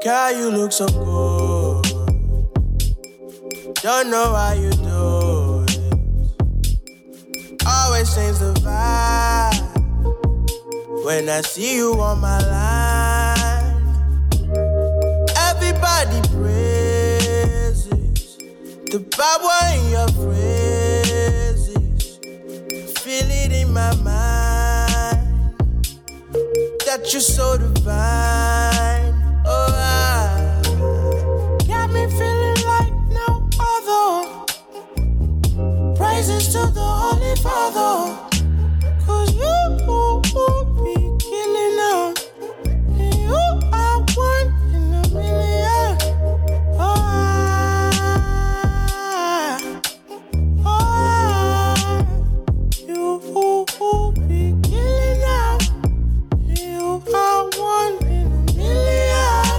Girl, you look so good. Don't know how you do it. Always change the vibe when I see you on my line. Everybody praises the power in your phrases. Feel it in my mind that you're so divine. Oh, got me feeling like no other. Praises to the Holy Father. 'Cause you be killing them. And you are one in a million. You be killing them. You are one in a million.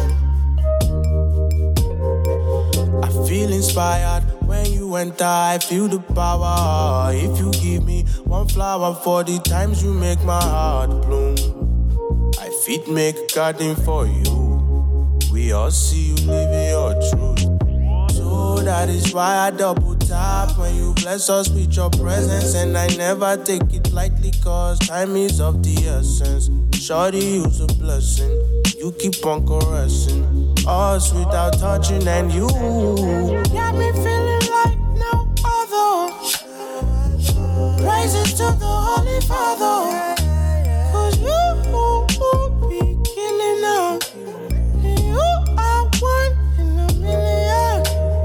I feel inspired when you enter. I feel the power. If you give me one flower for the times you make my heart bloom, I fit make a garden for you. We all see you living your truth. So that is why I double tap when you bless us with your presence. And I never take it lightly, 'cause time is of the essence. Shorty, you's a blessing. You keep on caressing us without touching, and you got me feeling like no other. Praises to the Holy Father. 'Cause you be killing them. And you are one in a million.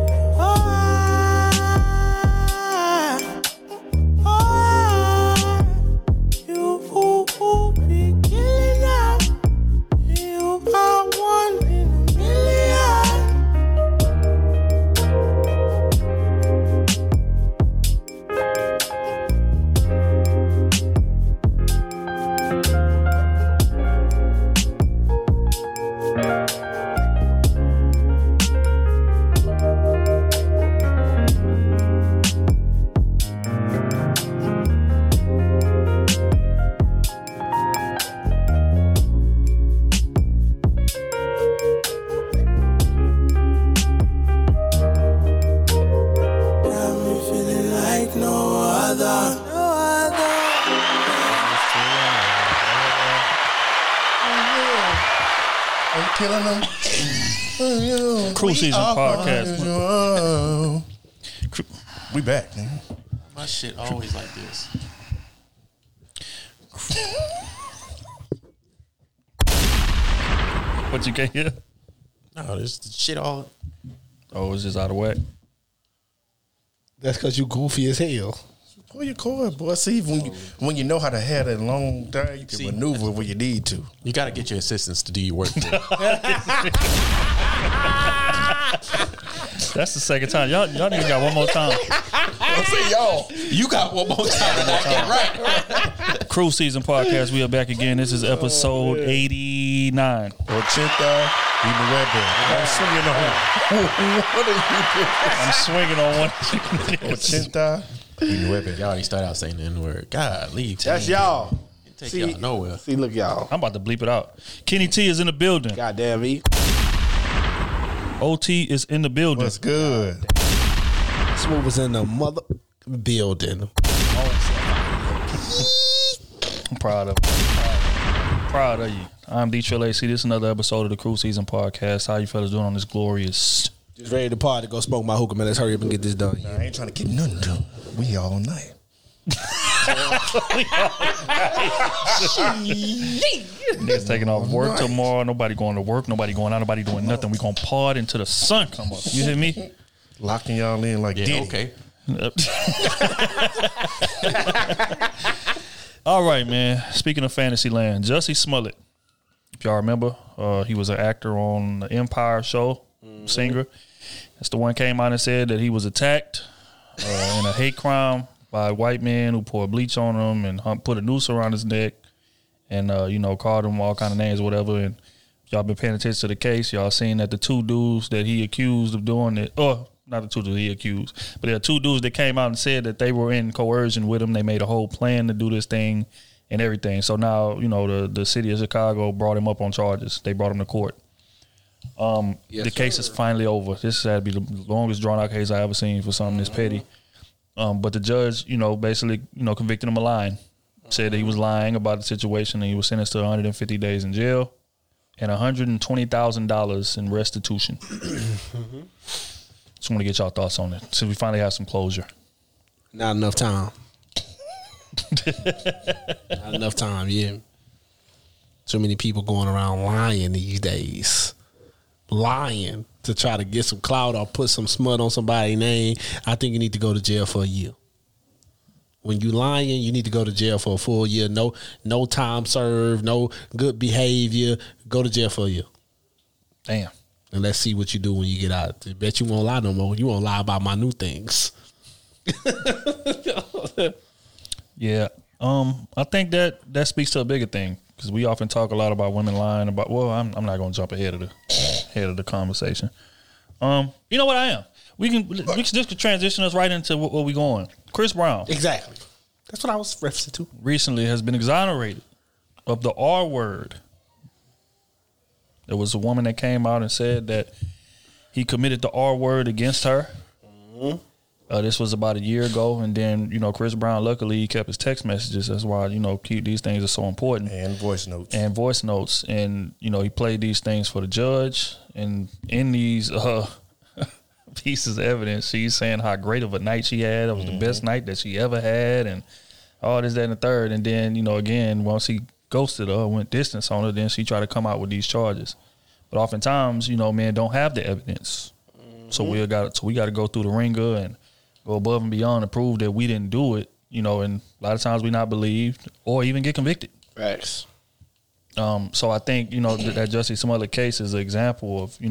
You be killing them. You are one in a million. Got me feeling like no other. No other. Are you killing them? Cruise Season Podcast. We back, man. My shit always like this. What you can't hear? No, this shit all. Oh, it's just out of whack. That's because you goofy as hell. Pull your cord, boy. See, when you know how to have that long time, you can maneuver when you need to. You got to get your assistants to do your work for you. That's the second time. Y'all niggas got one more time. I say y'all. You got one more time. Right. Cruise Season Podcast. We are back again. This is episode 89. Ochenta y nueve. I'm swinging on. What are you doing? I'm swinging on one. Ochenta y nueve. Y'all already started out saying the N-word. God, leave. That's y'all. Take y'all nowhere. See, look, y'all. I'm about to bleep it out. Kenny T is in the building. Goddamn me. OT is in the building. What's good? Smooth is in the mother building. I'm proud of you. Proud of you. I'm D Trill AC. This is another episode of the Cruise Season Podcast. How you fellas doing on this glorious? Just ready to party. Go smoke my hookah, man. Let's hurry up and get this done. I ain't trying to get nothing done. We all night. Niggas taking off work tomorrow. Nobody going to work. Nobody going out. Nobody doing nothing. We gonna party until the sun come up. You hear me? Locking y'all in like Diddy. Okay. All right, man. Speaking of Fantasyland, Jussie Smollett. If y'all remember, he was an actor on the Empire show, singer. That's the one came out and said that he was attacked in a hate crime by a white man who poured bleach on him and put a noose around his neck and, called him all kind of names or whatever. And y'all been paying attention to the case. Y'all seen that the two dudes that he accused of doing it, not the two dudes he accused, but there are two dudes that came out and said that they were in coercion with him. They made a whole plan to do this thing and everything. So now, the city of Chicago brought him up on charges. They brought him to court. The case is finally over. This had to be the longest drawn out case I ever seen for something this petty. But the judge, basically, convicted him of lying. Said that he was lying about the situation, and he was sentenced to 150 days in jail and $120,000 in restitution. Just want to get y'all thoughts on it. So we finally have some closure. Not enough time. Not enough time, yeah. So many people going around lying these days. Lying to try to get some clout or put some smut on somebody's name. I think you need to go to jail for a year. When you lying, you need to go to jail for a full year. No time served, no good behavior. Go to jail for a year. Damn. And let's see what you do when you get out. I bet you won't lie no more. You won't lie about my new things. Yeah. I think that speaks to a bigger thing, because we often talk a lot about women lying about. Well, I'm not going to jump ahead of the conversation. You know what I am. We can just transition us right into where we going. Chris Brown. Exactly. That's what I was referencing to. Recently has been exonerated of the R word. There was a woman that came out and said that he committed the R word against her. Mm-hmm. This was about a year ago, and then Chris Brown, luckily, he kept his text messages. That's why keep these things are so important. And voice notes. And he played these things for the judge. And in these pieces of evidence, she's saying how great of a night she had. It was the best night that she ever had, and all this, that, and the third. And then again, once he ghosted her, went distance on her, then she tried to come out with these charges. But oftentimes, men don't have the evidence, so we got to go through the ringer and go above and beyond to prove that we didn't do it. And a lot of times we not believed or even get convicted. Right. So I think that Jussie Smollett case is an example of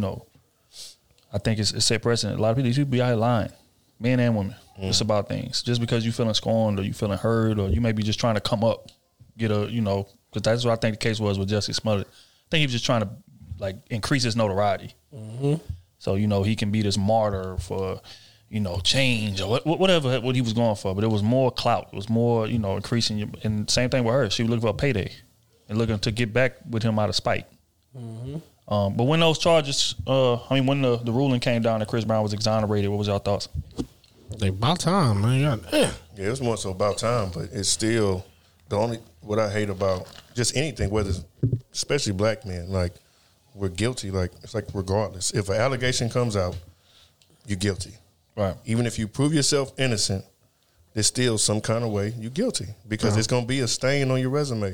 I think it's set precedent. A lot of these people be out here lying, men and women. It's about things. Just because you feeling scorned or you feeling hurt or you may be just trying to come up, get a because that's what I think the case was with Jussie Smollett. I think he was just trying to increase his notoriety. Mm-hmm. So he can be this martyr for change or whatever what he was going for. But it was more clout. It was more increasing your, and same thing with her. She was looking for a payday and looking to get back with him out of spite. Mm-hmm. But when those charges, when the ruling came down that Chris Brown was exonerated, what was y'all thoughts? About time, man. Yeah, it was more so about time, but it's still what I hate about just anything, whether it's, especially black men, we're guilty. It's regardless, if an allegation comes out, you're guilty. Right. Even if you prove yourself innocent, there's still some kind of way you're guilty because it's going to be a stain on your resume.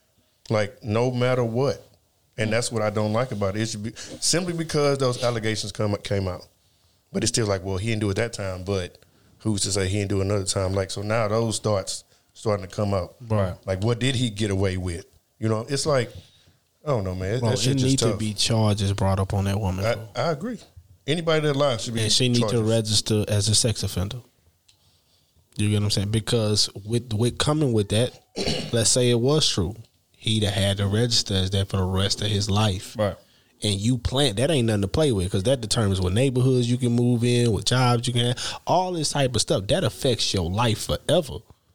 No matter what. And that's what I don't like about it. It should be simply because those allegations came out. But it's still well, he didn't do it that time, but who's to say he didn't do it another time? So now those thoughts starting to come up. Right. What did he get away with? It's I don't know, man. Well, it needs to be charges brought up on that woman. I agree. Anybody that lies should be. And she needs to register as a sex offender. You get what I'm saying? Because with coming with that, let's say it was true. He'd have had to register as that for the rest of his life. Right. And you that ain't nothing to play with because that determines what neighborhoods you can move in, what jobs you can have, all this type of stuff. That affects your life forever.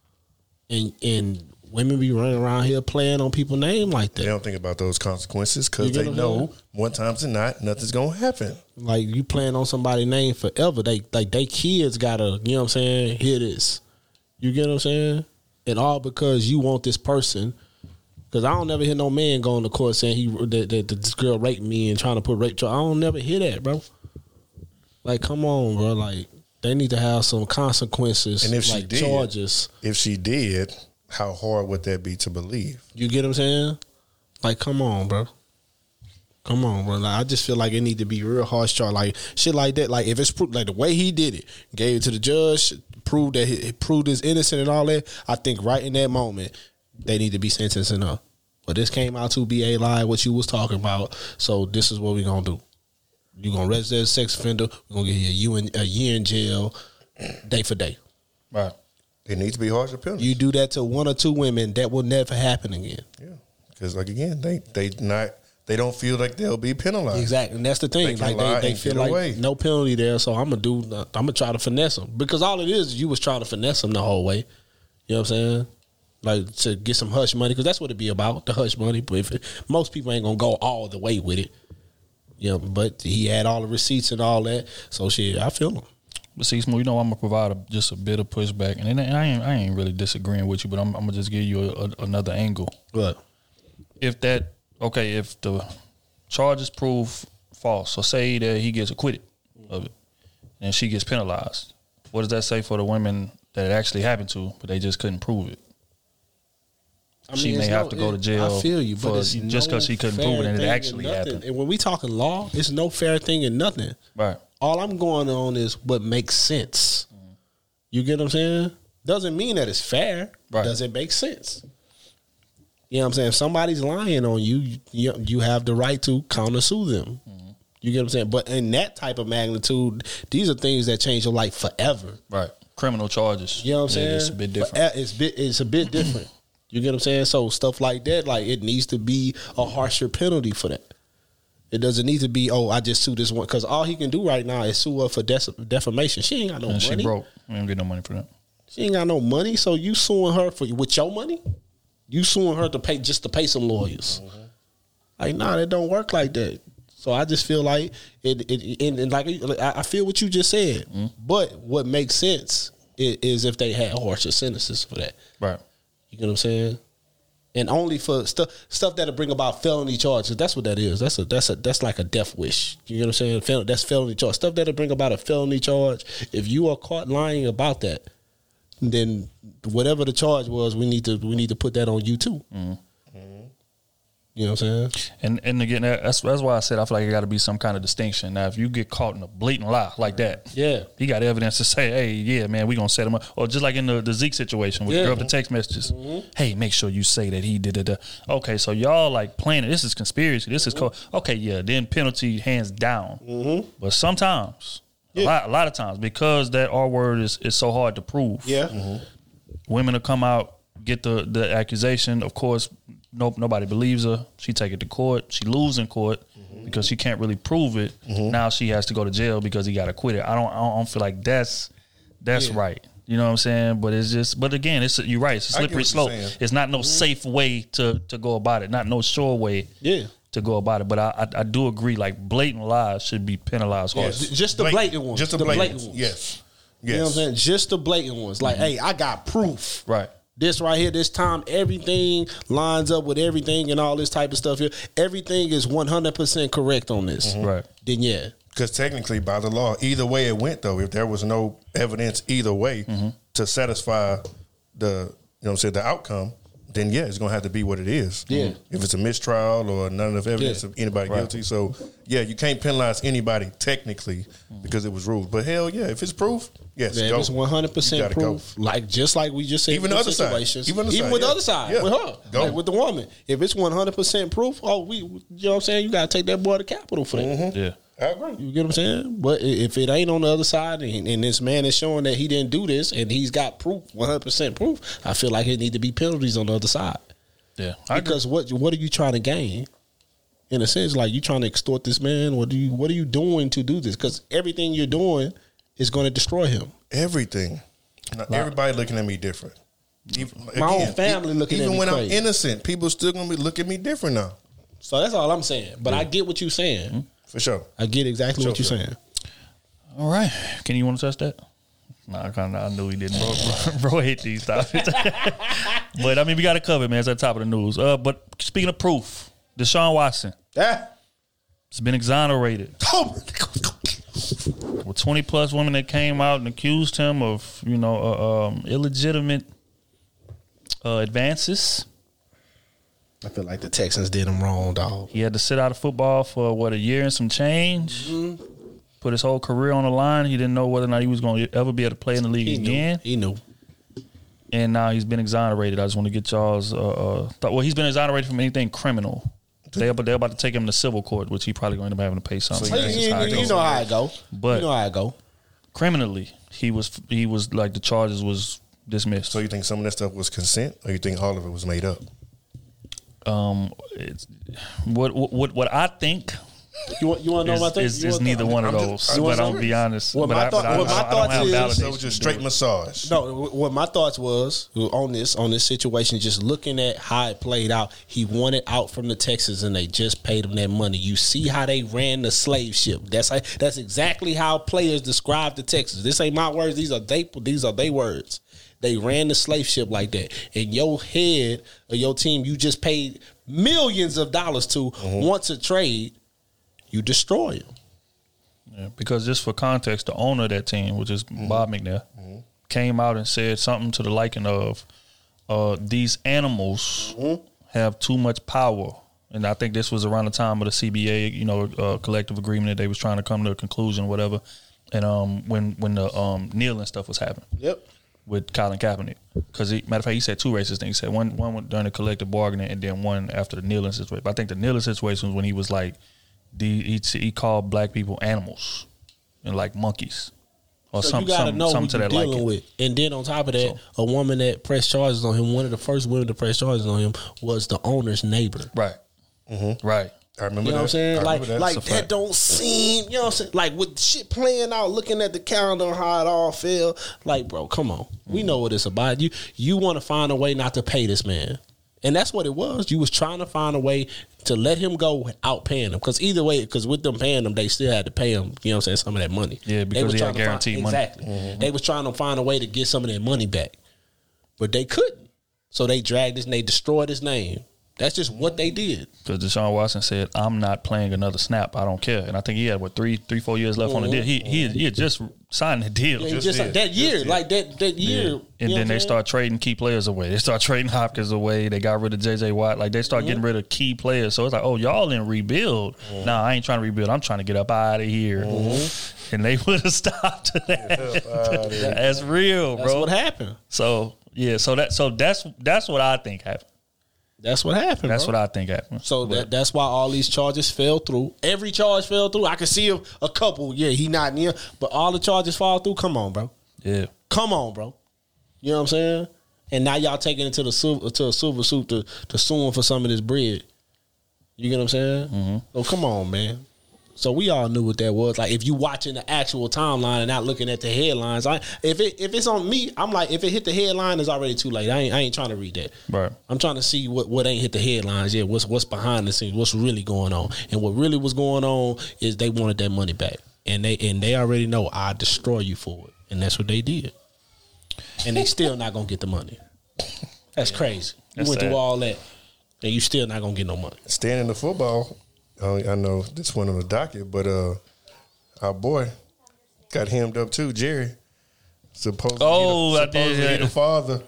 And women be running around here playing on people's name like that. They don't think about those consequences because they know more times than not, nothing's going to happen. You playing on somebody's name forever. They kids got to, you know what I'm saying, hear this. You get what I'm saying? And all because you want this person. Because I don't never hear no man going to court saying that this girl raped me and trying to put rape charge. I don't never hear that, bro. Come on, bro. They need to have some consequences. And if she did, charges. If she did, how hard would that be to believe? You get what I'm saying? Come on, bro. Come on, bro. I just feel it need to be real harsh charge. Shit like that. If it's proved, the way he did it, gave it to the judge, proved that he proved his innocent and all that. I think right in that moment, they need to be sentencing her. But this came out to be a lie, what you was talking about. So this is what we're going to do. You're going to register as a sex offender. We're going to give you a year in jail, day for day. Right. It needs to be harsher penalties. You do that to one or two women, that will never happen again. Yeah. Because, again, they don't feel like they'll be penalized. Exactly. And that's the thing. They feel no penalty there, so I'm going to try to finesse them. Because all it is you was trying to finesse them the whole way. You know what I'm saying? To get some hush money, because that's what it be about, the hush money. But most people ain't gonna go all the way with it. Yeah, but he had all the receipts and all that. So shit, I feel him. But see, Smooth, I'm gonna provide just a bit of pushback, and I ain't really disagreeing with you, but I'm gonna just give you another angle. What? If the charges prove false, so say that he gets acquitted of it, and she gets penalized, what does that say for the women that it actually happened to, but they just couldn't prove it? She may have to go to jail. I feel you, but it's just because she couldn't prove it and it actually happened. And when we talking law, it's no fair thing in nothing. Right. All I'm going on is what makes sense. You get what I'm saying? Doesn't mean that it's fair. Right. Does it make sense? You know what I'm saying? If somebody's lying on you, you have the right to countersue them. You get what I'm saying? But in that type of magnitude, these are things that change your life forever. Right. Criminal charges. You know what I'm saying? It's a bit different. It's a bit different. You get what I'm saying? So stuff like that, like it needs to be a harsher penalty for that. It doesn't need to be, I just sue this one. Because all he can do right now is sue her for defamation. She ain't got no money. She broke. We don't get no money for that. She ain't got no money. So you suing her with your money? You suing her to pay some lawyers. Like, nah, that don't work like that. So I just feel like I feel what you just said. But what makes sense is if they had harsher sentences for that. Right. You know what I'm saying? And only for stuff that'll bring about felony charges. That's what that is. That's like a death wish. You know what I'm saying? That's felony charge. Stuff that'll bring about a felony charge. If you are caught lying about that, then whatever the charge was, we need to put that on you too. You know what I'm saying? And again, that's why I said I feel like it got to be some kind of distinction. Now, if you get caught in a blatant lie like that, yeah, he got evidence to say, hey, yeah, man, we gonna set him up. Or just like in the Zeke situation with the girl with the text messages, hey, make sure you say that he did it. Okay, so y'all like planning. This is conspiracy. This is okay, yeah. Then penalty hands down. But sometimes, a lot of times, because that R word is so hard to prove. Yeah, women will come out, get the accusation. Of course, nobody believes her. She take it to court. She lose in court because she can't really prove it. Now she has to go to jail because he got acquitted. I don't feel like that's right. You know what I'm saying? But again, you're right. It's a slippery slope. It's not no safe way to go about it. Not no sure way. To go about it. But I do agree. Like blatant lies should be penalized hard. Just the blatant ones. Just the blatant ones. Yes. You know what I'm saying? Just the blatant ones. Like, hey, I got proof. Right. This right here, this time, everything lines up with everything and all this type of stuff here. Everything is 100% correct on this. Right. Then, yeah. Because technically, by the law, either way it went, though, if there was no evidence either way to satisfy the outcome, then, yeah, it's going to have to be what it is. Yeah. If it's a mistrial or none enough evidence of anybody guilty. So, yeah, you can't penalize anybody technically because it was ruled. But, hell, yeah, if it's proof, yes, yeah, go. If it's 100% proof, like just like we just said, even the other side, even with the other side, with her, like with the woman. If it's 100% proof, you know what I'm saying? You got to take that boy to Capitol for that. Yeah. I agree. You get what I'm saying? But if it ain't on the other side and this man is showing that he didn't do this and he's got proof, 100% proof, I feel like it need to be penalties on the other side. Yeah. Because what are you trying to gain? In a sense, like you trying to extort this man. What are you doing to do this? Because everything you're doing is going to destroy him. Everything. Now, everybody looking at me different. My own family looking at me even when crazy. I'm innocent, people still gonna look at me different now. So that's all I'm saying. But I get what you're saying. For sure. I get exactly what you're saying. All right. Kenny, you want to touch that? Nah, I knew he didn't. Bro hate these topics. But, I mean, we got to cover it, man. It's at the top of the news. But speaking of proof, Deshaun Watson has been exonerated. With 20-plus women that came out and accused him of, illegitimate advances. I feel like the Texans did him wrong, dog. He had to sit out of football for a year and some change. Put his whole career on the line. He didn't know whether or not he was going to ever be able to play in the league again. He knew. And now he's been exonerated. I just want to get y'all's thought. Well, he's been exonerated from anything criminal. They're about to take him to civil court, which he probably going to end up having to pay something. So you know how it go. But you know how it go. Criminally, he was like the charges was dismissed. So you think some of that stuff was consent, or you think all of it was made up? What I think You want to know my thing? It's neither one of those. But I'll be honest. Well, my I don't have validation. So it was just straight massage. No, what my thoughts was on this situation, just looking at how it played out. He wanted out from the Texans, and they just paid him that money. You see how they ran the slave ship. That's exactly how players describe the Texans. This ain't my words. These are they words. They ran the slave ship like that. And your head of your team, you just paid millions of dollars to wants a trade. You destroy him. Yeah, because just for context, the owner of that team, which is Bob McNair, came out and said something to the liking of these animals have too much power. And I think this was around the time of the CBA, collective agreement that they was trying to come to a conclusion, whatever. And when the kneeling stuff was happening. Yep. With Colin Kaepernick, because matter of fact, he said two racist things. He said one during the collective bargaining, and then one after the kneeling situation. But I think the kneeling situation was when he was like, he called black people animals and like monkeys, or So you gotta know who to you're that dealing like. with. And then on top of that, a woman that pressed charges on him, one of the first women to press charges on him was the owner's neighbor. Right, right. I remember You know what I'm saying? I Like remember that don't seem, you know what I'm saying? Like with shit playing out, looking at the calendar and how it all feel. Like, bro, come on. We know what it's about. You want to find a way not to pay this man. And that's what it was. You was trying to find a way to let him go without paying him. Because either way, because with them paying him, they still had to pay him, you know what I'm saying, some of that money. Yeah, because he had guaranteed money. Exactly. They was trying to find a way to get some of that money back. But they couldn't. So they dragged this and they destroyed his name. That's just what they did. Because Deshaun Watson said, "I'm not playing another snap. I don't care." And I think he had 3-4 years left on the deal. He had just signed the deal. Yeah, just like that year, like that year. And then they start trading key players away. They start trading Hopkins away. They got rid of J.J. Watt. Like they start getting rid of key players. So it's like, oh, y'all in rebuild. Nah, I ain't trying to rebuild. I'm trying to get up out of here. And they would have stopped that. That's real, bro. That's what happened. So yeah, so that's what I think happened. That's what happened. That's bro. what I think happened. So that's why all these charges fell through. Every charge fell through. I can see a couple. Yeah, he not near, but all the charges fall through. Come on, bro. Yeah. Come on, bro. You know what I'm saying? And now y'all taking it to a silver suit to sue him for some of this bread. You get what I'm saying? So come on, man. So we all knew what that was. Like if you watching the actual timeline and not looking at the headlines, if it's on me, I'm like, if it hit the headline, it's already too late. I ain't trying to read that. Right. I'm trying to see what ain't hit the headlines yet. What's behind the scenes? What's really going on? And what really was going on is they wanted that money back, and they already know I destroy you for it, and that's what they did. And they still not gonna get the money. That's crazy. You went through all that, and you still not gonna get no money. Staying in the football. I know this one on the docket, but our boy got hemmed up too, Jerry. Supposedly the father.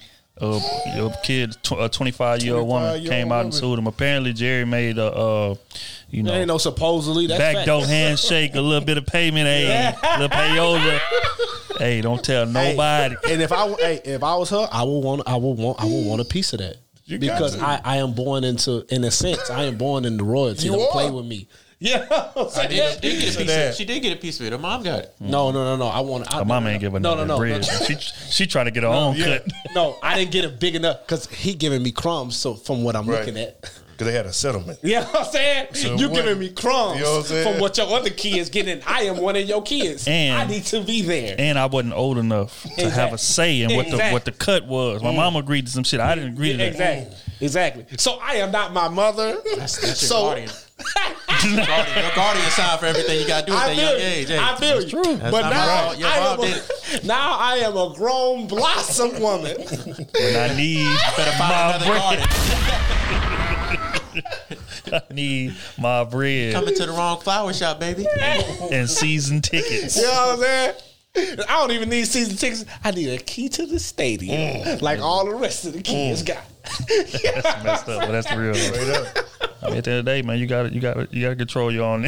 Your kid, a 25-year-old woman, came out and sued him. Apparently, Jerry made a, there ain't no supposedly. That's backdoor handshake, a little bit of payment, little payola. Hey, don't tell nobody. And if I was her, I would want a piece of that. Because I am born into, in a sense, I am born in the royalty. Don't play with me. Yeah, I did get a piece of it. She did get a piece of it. Her mom got it. No. I want. Her mom ain't giving no bread. She trying to get her own cut. No, I didn't get it big enough because he giving me crumbs. So from what I'm looking at, because they had a settlement. You know what I'm saying? So you giving me crumbs, you know what I'm saying? from what your other kids getting. I am one of your kids. And I need to be there. And I wasn't old enough to have a say in what the cut was. My mom agreed to some shit. I didn't agree to that. Exactly. So I am not my mother. That's your guardian. Your guardian sign for everything you got to do at that young age. Hey, I feel you. True. But now I am a grown blossom woman. When I need my bread. I need my bread. Coming to the wrong flower shop, baby. And season tickets. You know what I'm saying? I don't even need season tickets. I need a key to the stadium, like all the rest of the kids got. That's messed up, but that's the real. I mean, at the end of the day, man, you got to control your own.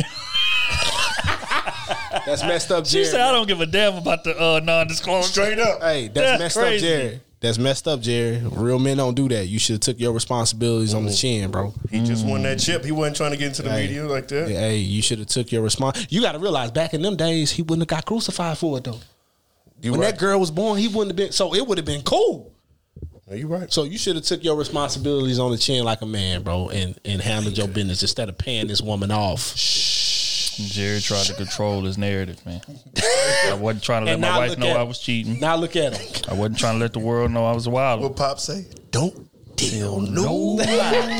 That's messed up, Jerry. She said, "I don't give a damn about the non-disclosure." Straight up. Hey, that's messed crazy. Up, Jerry. That's messed up, Jerry. Real men don't do that. You should have took your responsibilities on the chin, bro. He just won that chip. He wasn't trying to get into the media like that. Hey, you should have took your response. You got to realize, back in them days, he wouldn't have got crucified for it, though. When that girl was born, he wouldn't have been. So it would have been cool. No, you right. So you should have took your responsibilities on the chin like a man, bro, and handled your business instead of paying this woman off. Jerry tried to control his narrative, man. I wasn't trying to let my wife know I was cheating. Now look at him. I wasn't trying to let the world know I was a wild. What Pop say? Don't tell nobody.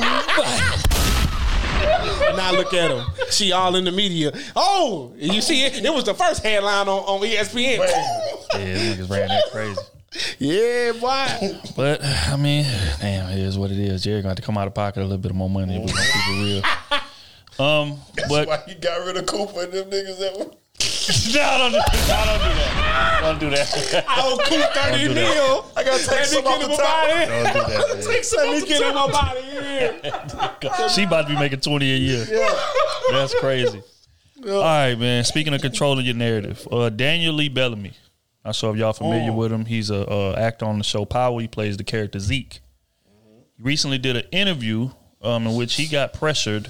Now look at him. She all in the media. Oh, you see it? It was the first headline on ESPN. Yeah, these niggas ran that crazy. Yeah, boy. But I mean, damn, it is what it is. Jerry gonna have to come out of pocket a little bit more money if we're gonna keep it real. That's but why you got rid of Cooper and them niggas that were. no, don't do that. Don't do that. Oh, Coop 30 mil. I gotta take some off the top. Don't do that, man. Let me get him up out of here. She about to be making 20 a year. Yeah. That's crazy. All right, man. Speaking of controlling your narrative, Daniel Lee Bellamy. I'm not sure if y'all familiar with him. He's a actor on the show Power. He plays the character Zeke. He recently did an interview in which he got pressured.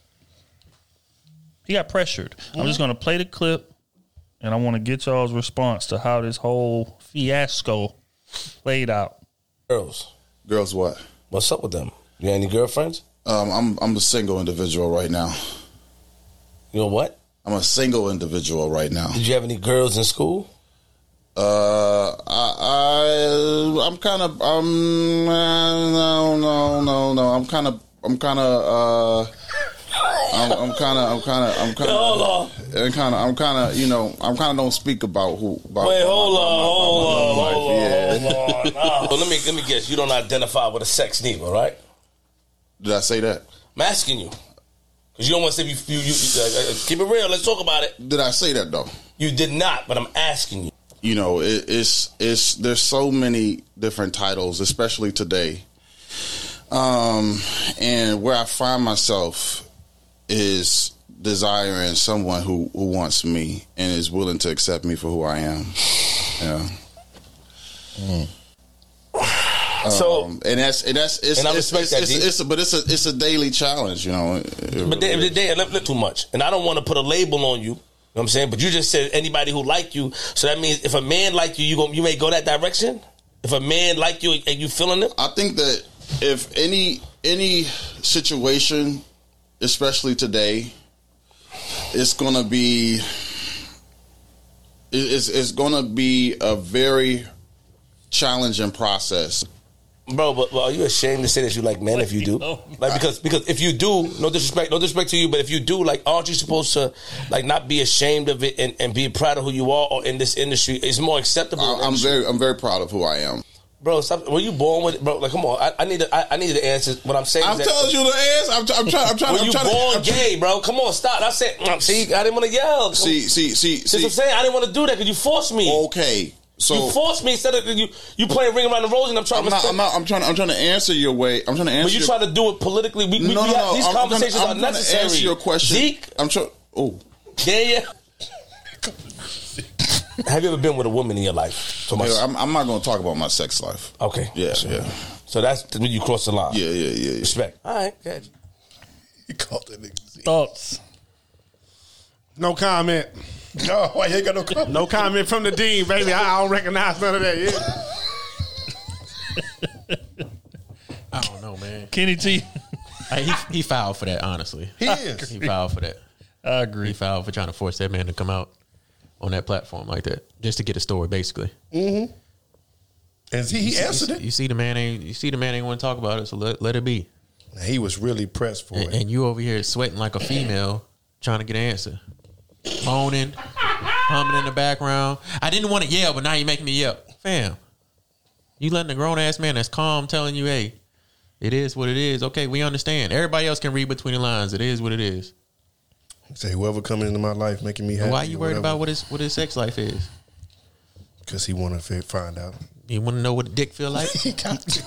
I'm just going to play the clip, and I want to get y'all's response to how this whole fiasco played out. Girls what? What's up with them? You got any girlfriends? I'm a single individual right now. You know what? I'm a single individual right now. Did you have any girls in school? I'm kind of no. I'm kind of don't speak about who. Wait, hold on. Yeah. So let me guess. You don't identify with a sex neither, right? Did I say that? I'm asking you because you don't want to say you keep it real. Let's talk about it. Did I say that though? You did not, but I'm asking you. You know, it's there's so many different titles, especially today. And where I find myself is desiring someone who wants me and is willing to accept me for who I am. Yeah. So and I respect that. But it's a daily challenge, you know. But they too much, and I don't want to put a label on you. You know what I'm saying? But you just said anybody who like you. So that means if a man like you, you may go that direction? If a man like you and you feeling him? I think that if any situation, especially today, it's gonna be a very challenging process. Bro, but are you ashamed to say that you like men if you do? Like because if you do, no disrespect to you, but if you do, like, aren't you supposed to like not be ashamed of it and be proud of who you are? Or in this industry, it's more acceptable. I'm very proud of who I am. Bro, stop. Were you born with it, bro? Like, come on. I need the answer. What I'm saying. I'm telling you the answer. I'm trying. Were you born gay, bro? Come on, stop. I said. See, I didn't want to yell. See. That's what I'm saying. I didn't want to do that because you forced me. Okay. So you forced me instead of you playing Ring Around the Rosy, and I'm trying to answer your way. I'm trying to answer. But you try to do it politically. These conversations are necessary. To answer your question. Zeke, I'm trying. Oh, yeah. Have you ever been with a woman in your life? I'm not going to talk about my sex life. Okay. Yeah. So that's when you cross the line. Yeah. Respect. All right. Good. You called that nigga Zeke. Thoughts? No comment. No, why you ain't got no comment? No comment from the dean, baby. I don't recognize none of that. Yeah. I don't know, man. Kenny T. He filed for that, honestly. He is. He filed for that. I agree. He filed for trying to force that man to come out on that platform like that, just to get a story, basically. Mm-hmm. And he answered it. You see the man ain't want to talk about it, so let it be. He was really pressed for it. And you over here sweating like a female trying to get an answer. Moaning, humming in the background. I didn't want to yell, but now you're making me yell. Fam, you letting a grown-ass man that's calm telling you, hey, it is what it is. Okay, we understand. Everybody else can read between the lines. It is what it is. Say whoever coming into my life making me happy. Why are you worried about what his sex life is? Because he want to find out. You want to know what a dick feel like? He got to.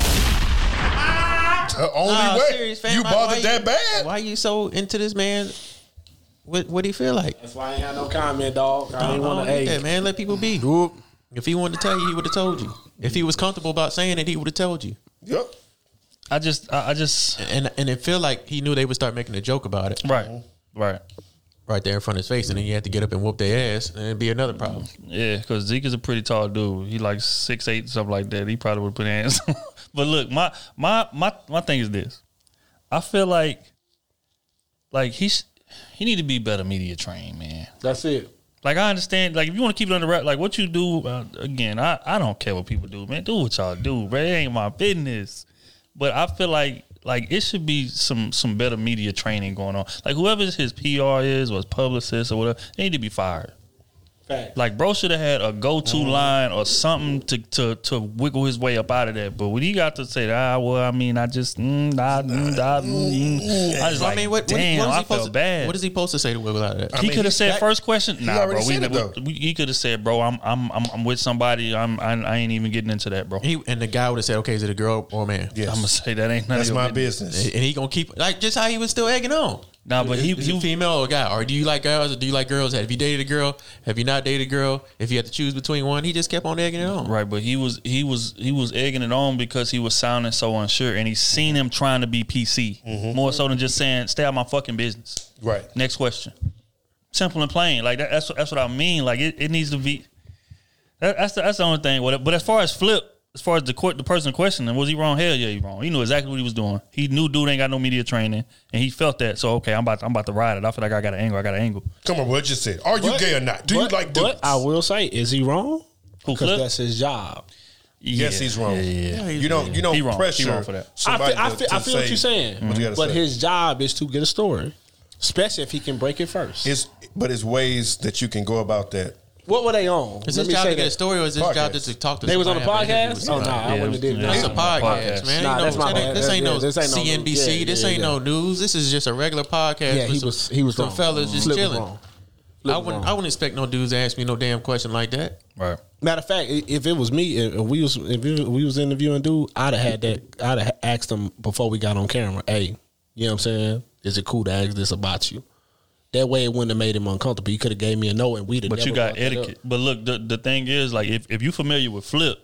The only way. Serious, fam. You bothered that bad? Why you so into this man? What do you feel like? That's why I ain't had no comment, dog. I ain't want to. Hey, man, let people be. If he wanted to tell you, he would have told you. If he was comfortable about saying it, he would have told you. Yep. I just and it feel like he knew they would start making a joke about it. right Right there in front of his face, and then you had to get up and whoop their ass, and it'd be another problem. Yeah, because Zeke is a pretty tall dude. He like 6'8", something like that. He probably would put hands. But look, my thing is this. I feel like he need to be better media trained, man. That's it. Like, I understand, like, if you want to keep it under wrap, like, what you do, again, I don't care what people do, man. Do what y'all do, bro. It ain't my business. But I feel like it should be some better media training going on. Like, whoever his PR is or his publicist or whatever, they need to be fired. Fact. Like, bro should have had a go-to line or something to wiggle his way up out of that. But when he got to say, well, I mean, I just, I just like, damn, I felt bad. What is he supposed to say to wiggle out of that? He could have said first question. Nah, bro. He could have said, bro, I'm with somebody. I ain't even getting into that, bro. And the guy would have said, okay, is it a girl or a man? Yes. I'm gonna say that ain't none of That's your my business. business. And he gonna keep like just how he was still egging on. Nah, but he female or a guy, or do you like girls or do you like girls? Have you dated a girl? Have you not dated a girl? If you had to choose between one, he just kept on egging it on. right, but he was egging it on because he was sounding so unsure, and he seen him trying to be PC more so than just saying, "Stay out my fucking business." Right. Next question. Simple and plain. Like that's what I mean. Like it needs to be. That's the only thing. But as far as Flip. As far as the person questioning, was he wrong? Hell yeah, he wrong. He knew exactly what he was doing. He knew dude ain't got no media training, and he felt that. So okay, I'm about to ride it. I feel like I got an angle. Come on, what you said? Are you gay or not? Do you like dudes? But I will say, is he wrong? Who, Because Flip? that's his job. Yes, he's wrong. Yeah. You don't He wrong. pressure He wrong for that. somebody I to feel what say you're saying. what you gotta But say. his job is to get a story, especially if he can break it first. But it's ways that you can go about that. What were they on? Is Let his me job say to get a that. story, or is his Podcast. job just to talk to? They was on a somebody, have an podcast? interview Oh with no, somebody? I wouldn't have did that. That's a podcast, man. Nah, You know that's what my I'm saying? bad. This ain't no This ain't no news. CNBC. Yeah, This yeah, ain't no news. This is just a regular podcast. Yeah, with he was some wrong. fellas just Flip was chilling. wrong. I wouldn't expect no dudes to ask me no damn question like that. Right. Matter of fact, if it was me, if we was interviewing dude, I'd have asked him before we got on camera. Hey, you know what I'm saying? Is it cool to ask this about you? That way, it wouldn't have made him uncomfortable. He could have gave me a no, and we'd have. But never you got brought that etiquette. up. But look, the thing is, like, if you familiar with Flip,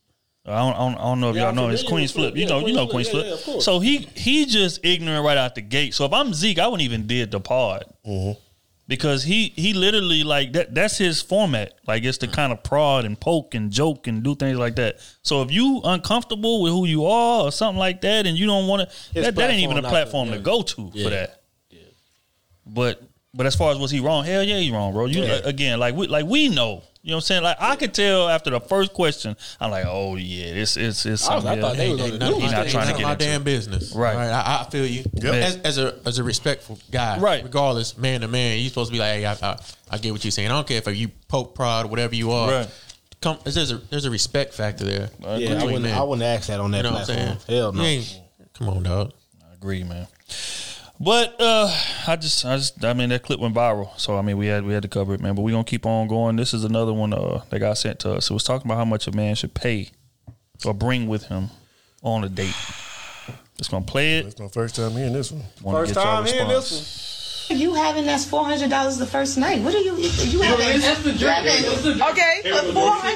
I don't know if y'all I'm know it's familiar Queen's with Flip. Flip. You know, Yeah, you know Queen's Queen's Flip. Flip. Yeah, of course. So he just ignorant right out the gate. So if I'm Zeke, I wouldn't even did the pod because he literally like that's his format. Like it's to kind of prod and poke and joke and do things like that. So if you uncomfortable with who you are or something like that, and you don't want to, that ain't even a platform to go to for that. Yeah. But as far as was he wrong? Hell yeah, he wrong, bro. You again, we know. You know what I'm saying? Like I could tell after the first question, I'm like, oh yeah, it's something. I thought they was on the news. He's not trying to get my into damn it. business, Right. I feel you. Yep. As a respectful guy, Right. Regardless, man to man, you supposed to be like, hey, I get what you're saying. I don't care if you poke prod, whatever you are. Right. There's a respect factor there. Yeah, I wouldn't ask that on that You know what I'm platform. saying? Hell no. You ain't- come on, dog. I agree, man. But I mean that clip went viral, so I mean we had to cover it, man. But we gonna keep on going. This is another one that got sent to us. It was talking about how much a man should pay or bring with him on a date. Just gonna play it. It's my first time hearing this one. Wanna get y'all response. You having that's $400 the first night. What are you having? That's the drink. Okay, for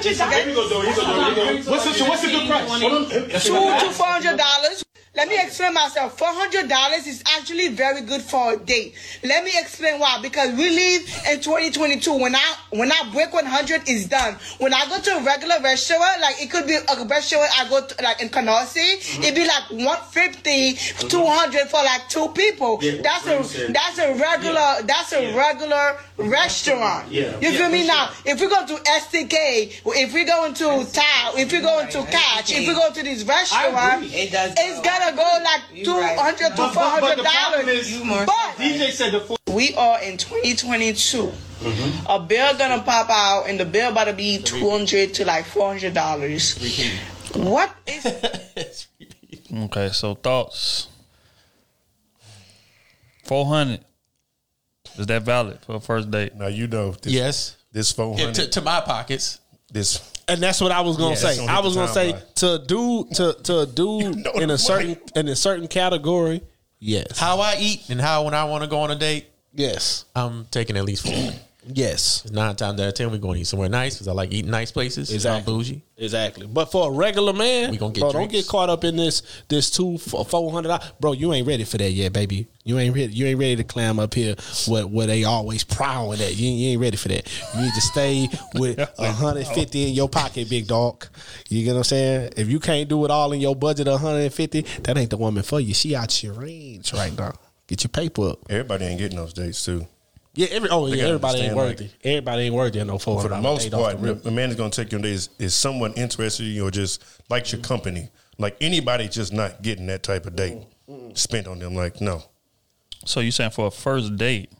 $400. What's the good price? $200 to $400. Let me explain myself. $400 is actually very good for a date. Let me explain why. Because we live in 2022. When I break 100, it's done. When I go to a regular restaurant, like it could be a restaurant I go to, like in Canarsie, it'd be like $150, $200 for like two people. Yeah, that's a regular restaurant. Yeah. You feel me now? If we go to STK, if we go into Tao, if we go into Catch, if we go to this restaurant, it's gonna go like $200 to $400. But DJ said we are in 2022. A bill gonna pop out, and the bill about to be $200 to like $400. What is? Okay, so thoughts. 400. Is that valid for a first date? Now you know this, Yes. this 400 To my pockets. this And that's what I was gonna say. that's gonna I hit was the gonna say timeline. to a dude know in the a certain category. Yes. How I eat and how when I want to go on a date, Yes. I'm taking at least 4. Yes. 9 times out of 10, we're going to eat somewhere nice because I like eating nice places. Exactly. I'm bougie. Exactly. But for a regular man, We gonna get bro, drinks. don't get caught up in this $400. Bro, you ain't ready for that yet, baby. You ain't ready to climb up here where they always prowling at. You ain't ready for that. You need to stay with 150 in your pocket, big dog. You get what I'm saying? If you can't do it all in your budget of 150, that ain't the woman for you. She out your range right now. Get your paper up. Everybody ain't getting those dates too. Yeah, everybody ain't understand, worthy. Everybody ain't worthy of no $400. For the most part, off the rip. the man is going to take you on dates is someone interested in you or just likes your company. Like anybody just not getting that type of date spent on them. Like, no. So you saying for a first date,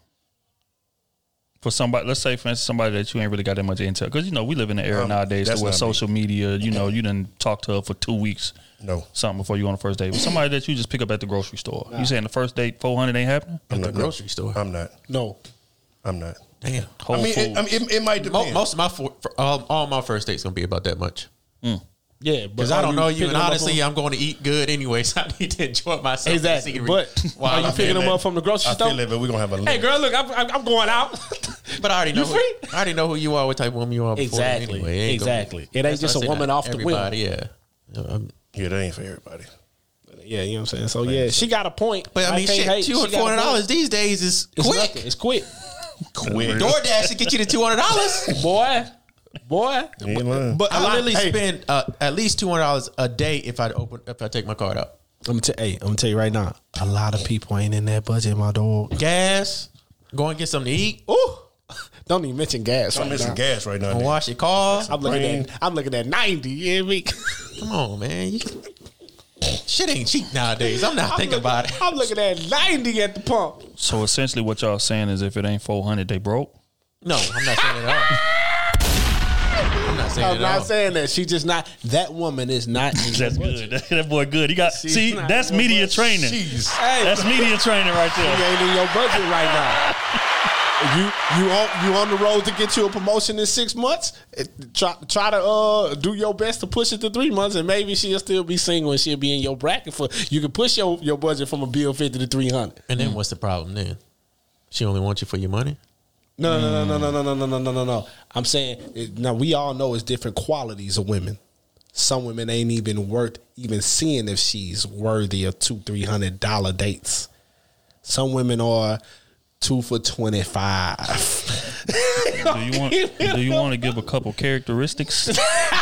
for somebody, let's say for instance somebody that you ain't really got that much intel, because we live in an era nowadays that's where not social media, you didn't talk to her for 2 weeks, No. something before you go on the first date. But somebody that you just pick up at the grocery store, you saying the first date $400 ain't happening? I'm the not, grocery store. I'm not. No. I'm not. Damn. Whole Foods. It might depend. Most of my all my first dates gonna be about that much. Yeah, Because I don't know you, and honestly, I'm going to eat good anyway, so I need to enjoy myself. Exactly. But are you picking them up from the grocery I store? feel like we're gonna have a Hey, girl, look, I'm going out. But I already know. You free? I already know who you are, what type of woman you are. Before Exactly. Anyway. It ain't Exactly. It ain't just a woman off the whim. everybody, yeah. Yeah, that ain't for everybody. Yeah, you know what I'm saying? So, yeah, she got a point. But I mean, can't shit, hate. She got a $200 point. these days is It's quick. nothing. It's quick. Quick. DoorDash should get you to $200. Boy. You ain't lying. But I literally hey, spend at least $200 a day if I take my card out. I'm gonna tell you right now, a lot of people ain't in that budget, my dog. Gas, go and get something to eat. Ooh. Don't even mention gas. I'm right missing now. gas right now. Go wash your car. I'm looking at 90. You hear me? Come on, man. Shit ain't cheap nowadays. I'm not thinking about it. I'm looking at 90 at the pump. So essentially what y'all saying is if it ain't 400, they broke? No, I'm not saying it at all. I'm not saying I'm it not at all. saying that. She just not. That woman is not. in That's your budget. good. That boy good. She's not That's in your media budget. training. Hey, That's media training right you there. ain't in your budget right now. You on the road to get you a promotion in 6 months. Try to do your best to push it to 3 months, and maybe she'll still be single and she'll be in your bracket for. You can push your budget from $150 to $300. And then what's the problem then? She only wants you for your money? No. I'm saying now we all know it's different qualities of women. Some women ain't even worth even seeing if she's worthy of $200-$300 dates. Some women are 2 for $25. Do you want to give a couple characteristics?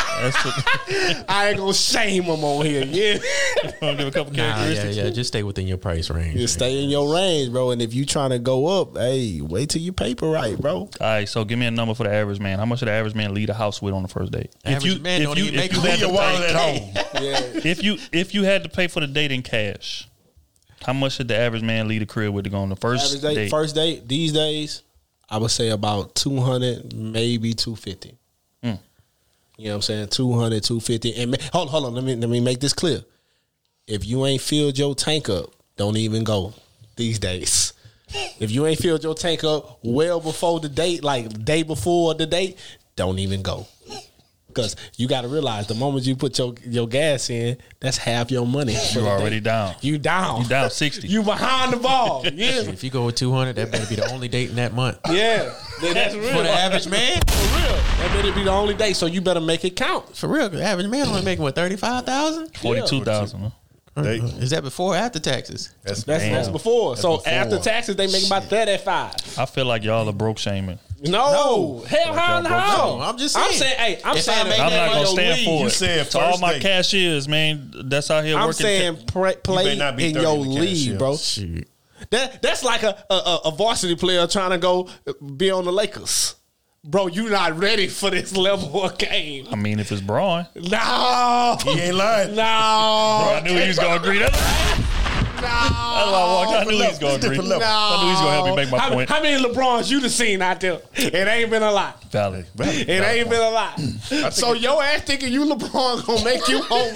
I ain't gonna shame them on here. Yeah, Want to give a couple Nah, characteristics? yeah. Just stay within your price range. you stay in your range, bro. And if you trying to go up, hey, wait till your paper right, bro. All right, so give me a number for the average man. How much should the average man leave the house with on the first date? Average man don't even make had your to wallet pay- at home. If you had to pay for the date in cash, how much should the average man leave the crib with to go on the first date? First date these days, I would say about 200, maybe 250. You know what I'm saying? 200, 250. And hold on. Let me make this clear. If you ain't filled your tank up, don't even go these days. If you ain't filled your tank up well before the date, like day before the date, don't even go. Because you got to realize the moment you put your gas in, that's half your money. for You the already date. down. You down. You down 60. You behind the ball. Yeah. If you go with 200, that better be the only date in that month. Yeah. That's real. For the average man? For real. That better be the only day, so you better make it count. For real, the average man only making what, 35,000? 42,000. Huh? Is that before or after taxes? That's Damn. before. So before. after taxes, they make about 35. I feel like y'all are broke shaming. No. Hell, how? No, I'm just saying. I'm If saying, I make I'm that not money, gonna stand leave. for You it. said To all first my date. cashiers, man, that's out here I'm working. saying play may not be in 30 your in the league, cashier. bro. Shoot. That's like a varsity player trying to go be on the Lakers. Bro, you not ready for this level of game. I mean, if it's Braun, No. He ain't lying. No. I knew he was gonna agree. That's why I walked. I knew he was gonna agree. Different level. I knew he was gonna help me make my how, point. How many LeBrons you done seen out there? It ain't been a lot. Valid. It ain't been a lot. So your ass thinking you LeBron gonna make you home.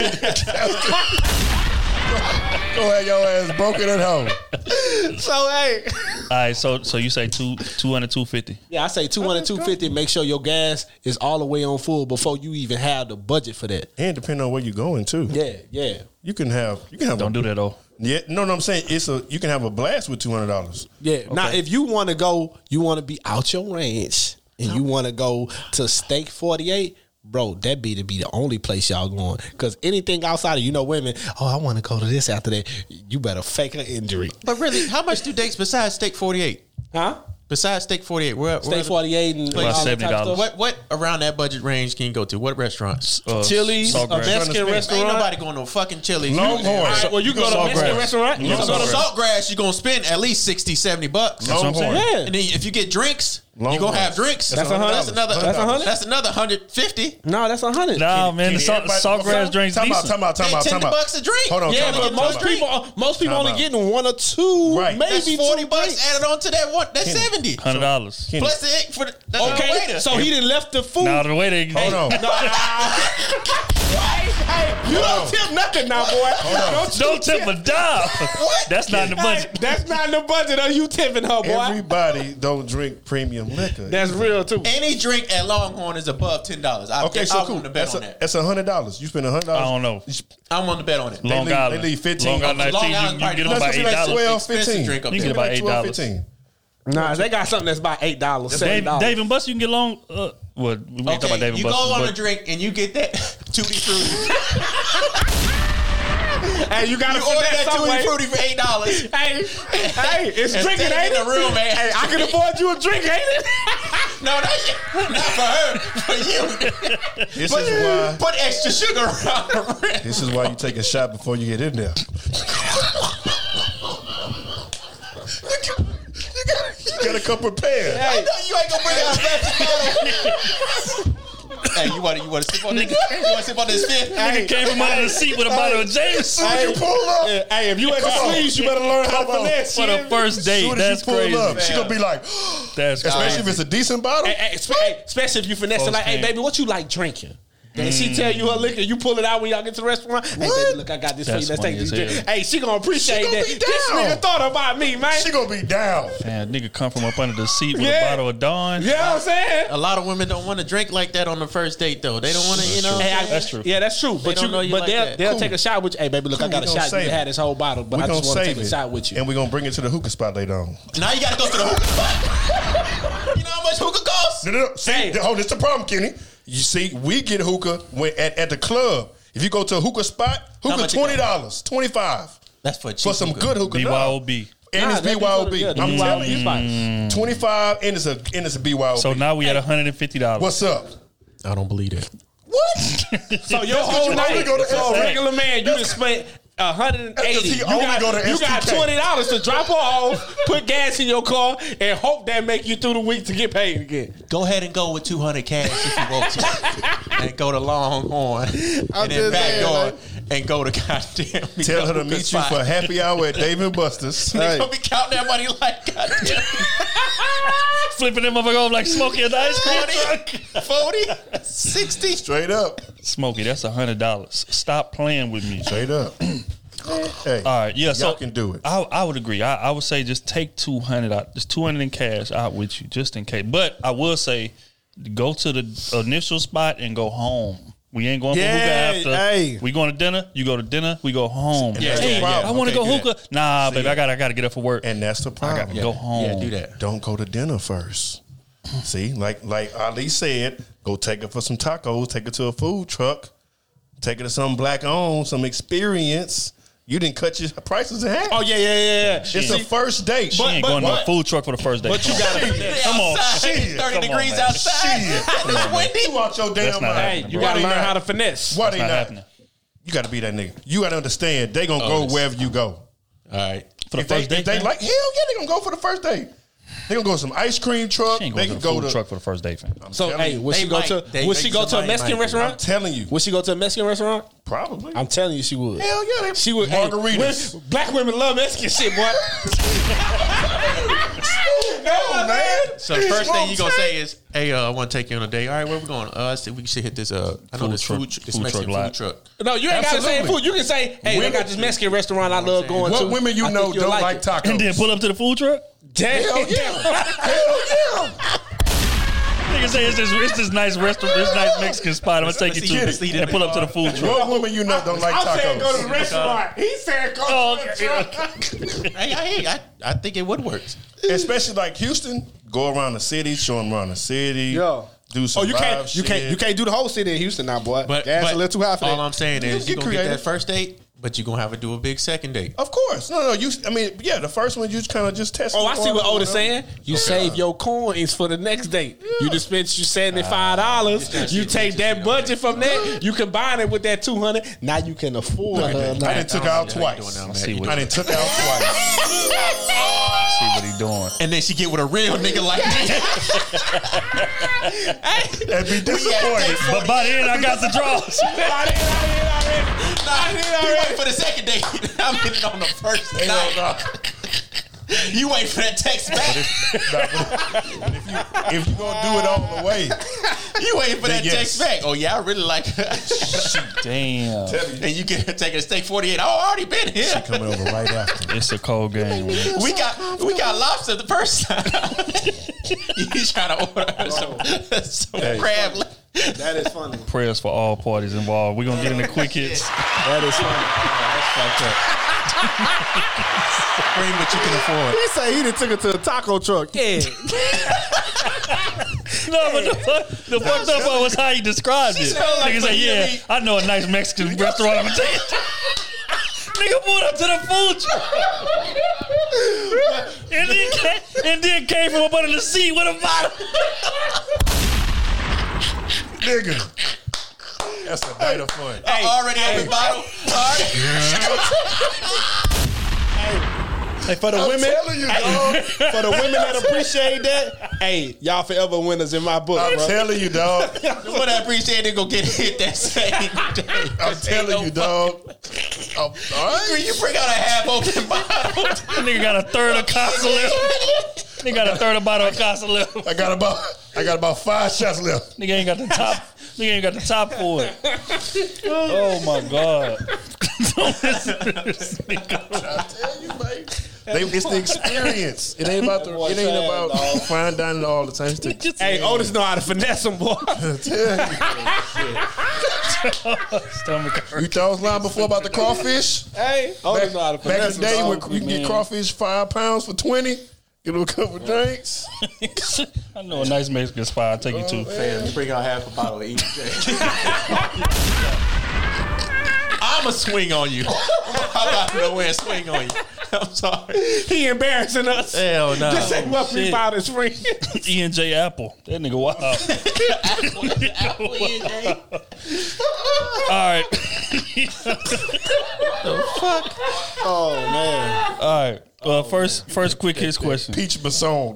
Go ahead, your ass broken at home. So hey. All right, so you say 200, 250. Yeah, I say 200, 250. Make sure your gas is all the way on full before you even have the budget for that. And depending on where you're going too. Yeah. You can have Don't do that though. Yeah, no, I'm saying you can have a blast with $200. Yeah. Now, if you want to go, you want to be out your range, and you want to go to Steak 48, bro, that be the only place y'all going. Because anything outside of, women, I want to go to this after that, you better fake an injury. But really, how much do dates besides Steak 48? Huh? Besides Steak 48, where Steak 48 and About all that type of $70. stuff. what around that budget range can you go to? What restaurants? Chili's, a Saltgrass. Mexican Ain't restaurant. nobody going to fucking Chili's. Longhorn. All right, well, you go to a Mexican Saltgrass. restaurant. You So go to to Saltgrass, you're going to spend at least $60-$70. That's what I'm saying. Longhorn. Yeah. And then if you get drinks, you're Longhorn. going to have drinks. That's $100. That's another. That's $100? That's another $150. No, that's 100. Nah, man, the Kenny, everybody- Saltgrass drinks Time out, decent. time out, time out, Hey, time out. $10 a drink. Hold on, Yeah, time but out, most time out. people Time only out. getting one or two, Right. maybe That's two $40 drinks. added on to that $70. $100. Kenny, Plus the egg for the Okay, waiter. so he didn't left the food. Now the way they hold on. You don't tip nothing now, boy. don't tip a dime. That's not in the budget. That's not in the budget. Are you tipping her, boy? Everybody don't drink premium liquor. That's real too. Any drink at Longhorn is above $10. Okay, so I cool. want to bet That's on that. that's $100. You spend $100. I don't know. I want to bet on it. Long leave- Island. they leave 15. Long Island Long iced tea, Island you can get them That's by supposed to be like $8. 12, Expensive 15. drink up You there. can get about Like 12, $8. 15. Nah, they got something that's about $8, Dave, $7. Dave and Buster, you can get long. Well, we ain't talking about Okay, Dave and you go Buster. on a but drink and you get that Tutti Frutti. Hey, you got to You order finesse that some way. Tutti Frutti for $8. Hey, it's drinking, Instead of ain't getting it? a real man. Hey, I can afford you a drink, ain't it? No, not for her, for you. This is why. Put extra sugar around the rim. This is why you take a shot before you get in there. You gotta come prepared. I know you ain't gonna bring out a plastic bottle. Hey, you want to sip on this? You want to sip on this fifth? Nigga came from under the seat with a bottle of James Hey, you pull up. Hey, if you ain't the sleeves, you better learn how to finesse. for the first date. Soon as That's you pull crazy. up, she gonna be like, That's especially crazy. if it's a decent bottle. Hey, especially if you finesse it like, hey, Firsthand. baby, what you like drinking? And she tell you her liquor, you pull it out when y'all get to the restaurant. Hey, baby, look, I got this for That's you. Let's take funny this as drink. hell. Hey, she gonna appreciate She gonna that. be This down. nigga thought about me, man. She gonna be down. Man, nigga come from up under the seat with Yeah. a bottle of Dawn. You know what I'm saying? A lot of women don't want to drink like that on the first date, though. They don't want to, you know. Hey, That's true. Yeah, that's true. But don't know you but like that. they'll Cool. take a shot with you. Hey, baby, look, I got a We gonna shot. You save had it. this whole bottle, but We're I gonna just want to save take a it, shot with you. and we're gonna bring it to the hookah spot later on. Now you got to go to the hookah spot. You know how much hookah costs? No. See, Hey. hold, this the problem, Kenny. You see, we get hookah when at the club. If you go to a hookah spot, How hookah much it $20, $25 That's for cheap for some hookah. good hookah. BYOB. And Nah, it's that be BYOB. good. I'm BYOB telling you, spots. 25 and it's a BYOB. So now we at $150. What's up? I don't believe that. What? So your That's what whole you night, only go to so a SK. regular man, you just spent $180. He You only got, go to you got STK. $20 to drop her off, put gas in your car, and hope that make you through the week to get paid again. Go ahead and go with 200 cash if you want to, and go to Longhorn, and then just back saying, door like- and go to goddamn. Tell her to hookah meet you spot. for happy hour at Dave and Buster's. They gonna be counting that money like goddamn Flipping them motherfucker off like Smokey at the ice cream truck. 40, 60. Straight up. Smokey, that's $100. Stop playing with me. Straight up. Hey, All right, yeah, so y'all can do it. I would agree. I would say just take 200 out, just 200 in cash out with you, just in case. But I will say, go to the initial spot and go home. We ain't going for Yeah, hookah after. hey. We going to dinner. You go to dinner. We go home. And that's the Hey, problem. I want to Okay, go do hookah. Nah, baby, I gotta get up for work. And that's the I problem. gotta go home. Yeah, do that. Don't go to dinner first. See, like Ali said, go take her for some tacos, take her to a food truck, take her to some black owned, some experience. You didn't cut your prices in half. Oh, yeah. It's the first date. She ain't going to a food truck for the first day. But you gotta come on. Outside, Shit. 30 Come on, degrees man. outside. Shit. It's windy. You out your That's damn not mind. happening, Hey, you bro. gotta Why learn they how to not? finesse. Why That's they not not? happening. You got to be that nigga. You got to understand. They gonna go this- wherever you go. All right. For the If they, first day, if they fam? like, hell yeah, they gonna go for the first date. They gonna go to some ice cream truck. She ain't They going can to a go food to. truck for the first day, fam. So, telling hey, you. would she They go might. to They would she make go to a somebody Mexican might. I'm restaurant? telling you, Would she go to a Mexican restaurant? probably. I'm telling you, she would. Hell yeah, they She would. margaritas. Hey, black women love Mexican shit, boy. No, man. So the first thing you gonna say is, "Hey, I want to take you on a date. All right, where we going? I see we should hit this. I know Food this truck- this food Mexican truck lot. food truck. No, you ain't gotta say Absolutely. food. You can say, "Hey, I got this Mexican restaurant I love going to." What women you I know think you'll don't like it. tacos? And then pull up to the food truck? Damn. Hell yeah. Hell yeah. Nigga say it's this nice restaurant, this nice Mexican spot. I'm gonna take you Let's to see and pull up to the food truck. What women you know don't like I'm saying go to tacos? the restaurant. He said go Oh, to the okay. truck. Hey, I think it would work. Especially like Houston, go around the city, show them around the city. Yeah. Do some Oh, you live can't shit. do the whole city in Houston now, boy. But Gas a little too high for all that. I'm saying is, Get you gonna get creative. that first date. But you gonna have to do a big second date. Of course. No. The first one you just kind of just test. Oh, I see what Otis saying. You save your coins for the next date. You just spent you $75. You take that budget from that. You combine it with that $200. Now you can afford. I done took out twice. I done took out twice. See what he doing. And then she get with a real nigga like me. That'd be disappointing. But by the end, I got the draws. You wait for the second date. I'm getting on the first night. You wait for that text back. If you gonna do it all the way, you waiting for that text back. Oh yeah, I really like her. Damn. And you can take a steak 48. Oh, I already been here. she coming over right after. It's a cold game. Man. We got lobster the first time. He's trying to order some crab. That is funny. Prayers for all parties involved. We're gonna get into quick hits. That is funny. That's fucked up. Bring what you can afford. He say he done took it to a taco truck. Yeah. No, but the fucked up part was how he described it. like Nigga said, yeah, I know a nice Mexican restaurant. I'm gonna tell you. Nigga pulled up to the food truck. and then came from up under the seat with a bottle. Nigga. That's a night of fun. Hey, already have the bottle. Hey, for the women, for the women that appreciate that, hey, y'all forever winners in my book, I'm bro. telling you, dog. The one that appreciate it go get hit that same day. I'm telling you, dog. All right. You bring out a half open bottle. Nigga got a third of Casa left. Nigga got a third of bottle of Casa left. I got about 5 shots left. Nigga ain't got the top. Nigga ain't got the top for it. Oh my god. Don't listen to this nigga. I tell you, man. It's the experience. It ain't about fine dining all the time. Hey, Otis know how to finesse them, boy. You thought I was lying before about the crawfish? Hey, Otis know how to Back finesse in the day them. when you can get crawfish 5 pounds for 20, get him a couple drinks. I know a nice Mexican spot I'll take you to. Fam, bring out half a bottle of each. I'ma swing on you. I'm about to go and swing on you. I'm sorry. He embarrassing us. Hell no. This ain't what we bought his friend. E&J Apple. That nigga wild. Apple E&J. All right. Oh man. All right. First quick hits question. Peach Masson.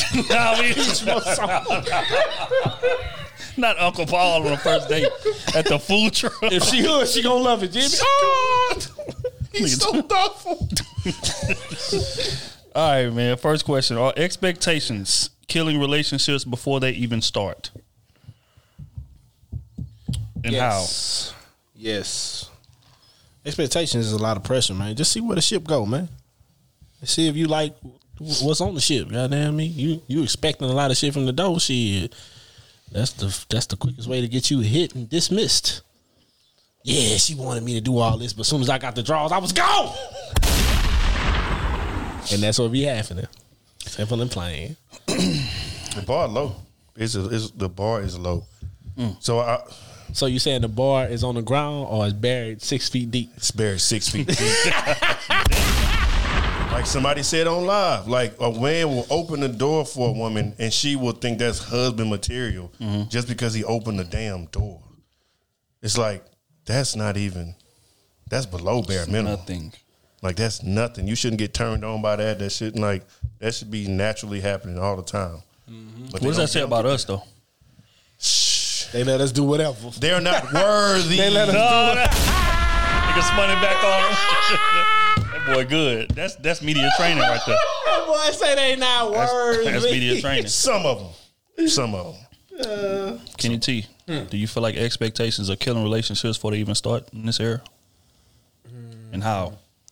Not Uncle Paul on the first date at the food truck. If she hood, she gonna love it, Jimmy. Oh! He's so thoughtful. All right, man. First question. Are expectations killing relationships before they even start? And Yes. Expectations is a lot of pressure, man. Just see where the ship go, man. See if you like what's on the ship. Goddamn me. You expecting a lot of shit from the door, shit. That's the quickest way to get you hit and dismissed. Yeah, she wanted me to do all this, but as soon as I got the draws, I was gone. And that's what be happening. Simple and plain. The bar low. The bar is low. So you saying the bar is on the ground or it's buried 6 feet deep? It's buried 6 feet deep. Like somebody said on live, like a man will open the door for a woman and she will think that's husband material just because he opened the damn door. It's like, that's below bare minimum. Nothing. Like that's nothing. You shouldn't get turned on by that. That should be naturally happening all the time. What does that say about us though? They let us do whatever. They're not worthy. They let us do whatever. Nigga spun it back on him. That boy good. That's media training right there. That boy say they not worthy. That's media training. Some of them. Kenny T, do you feel like expectations are killing relationships before they even start in this era? And how?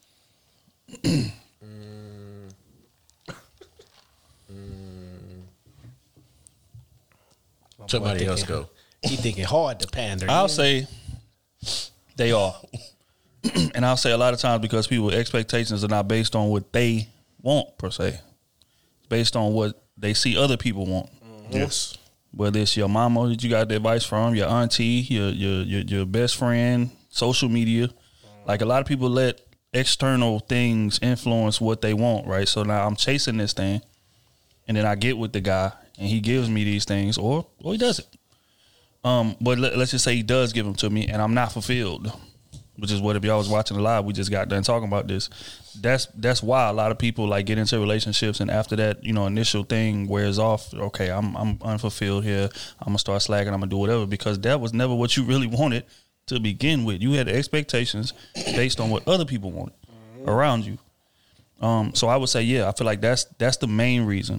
Somebody else go. He thinking hard to pander. I'll say they are. And I'll say a lot of times because people's expectations are not based on what they want, per se. It's based on what they see other people want. Yes. Whether it's your mama that you got the advice from, your auntie, your best friend, social media, Like a lot of people let external things influence what they want, right? So now I'm chasing this thing, and then I get with the guy, and he gives me these things, or he doesn't. But let's just say he does give them to me, and I'm not fulfilled, which is what if y'all was watching the live, we just got done talking about this. That's why a lot of people like get into relationships, and after that, initial thing wears off. Okay, I'm unfulfilled here. I'm gonna start slacking. I'm gonna do whatever, because that was never what you really wanted to begin with. You had expectations based on what other people wanted around you. So I would say, yeah, I feel like that's the main reason.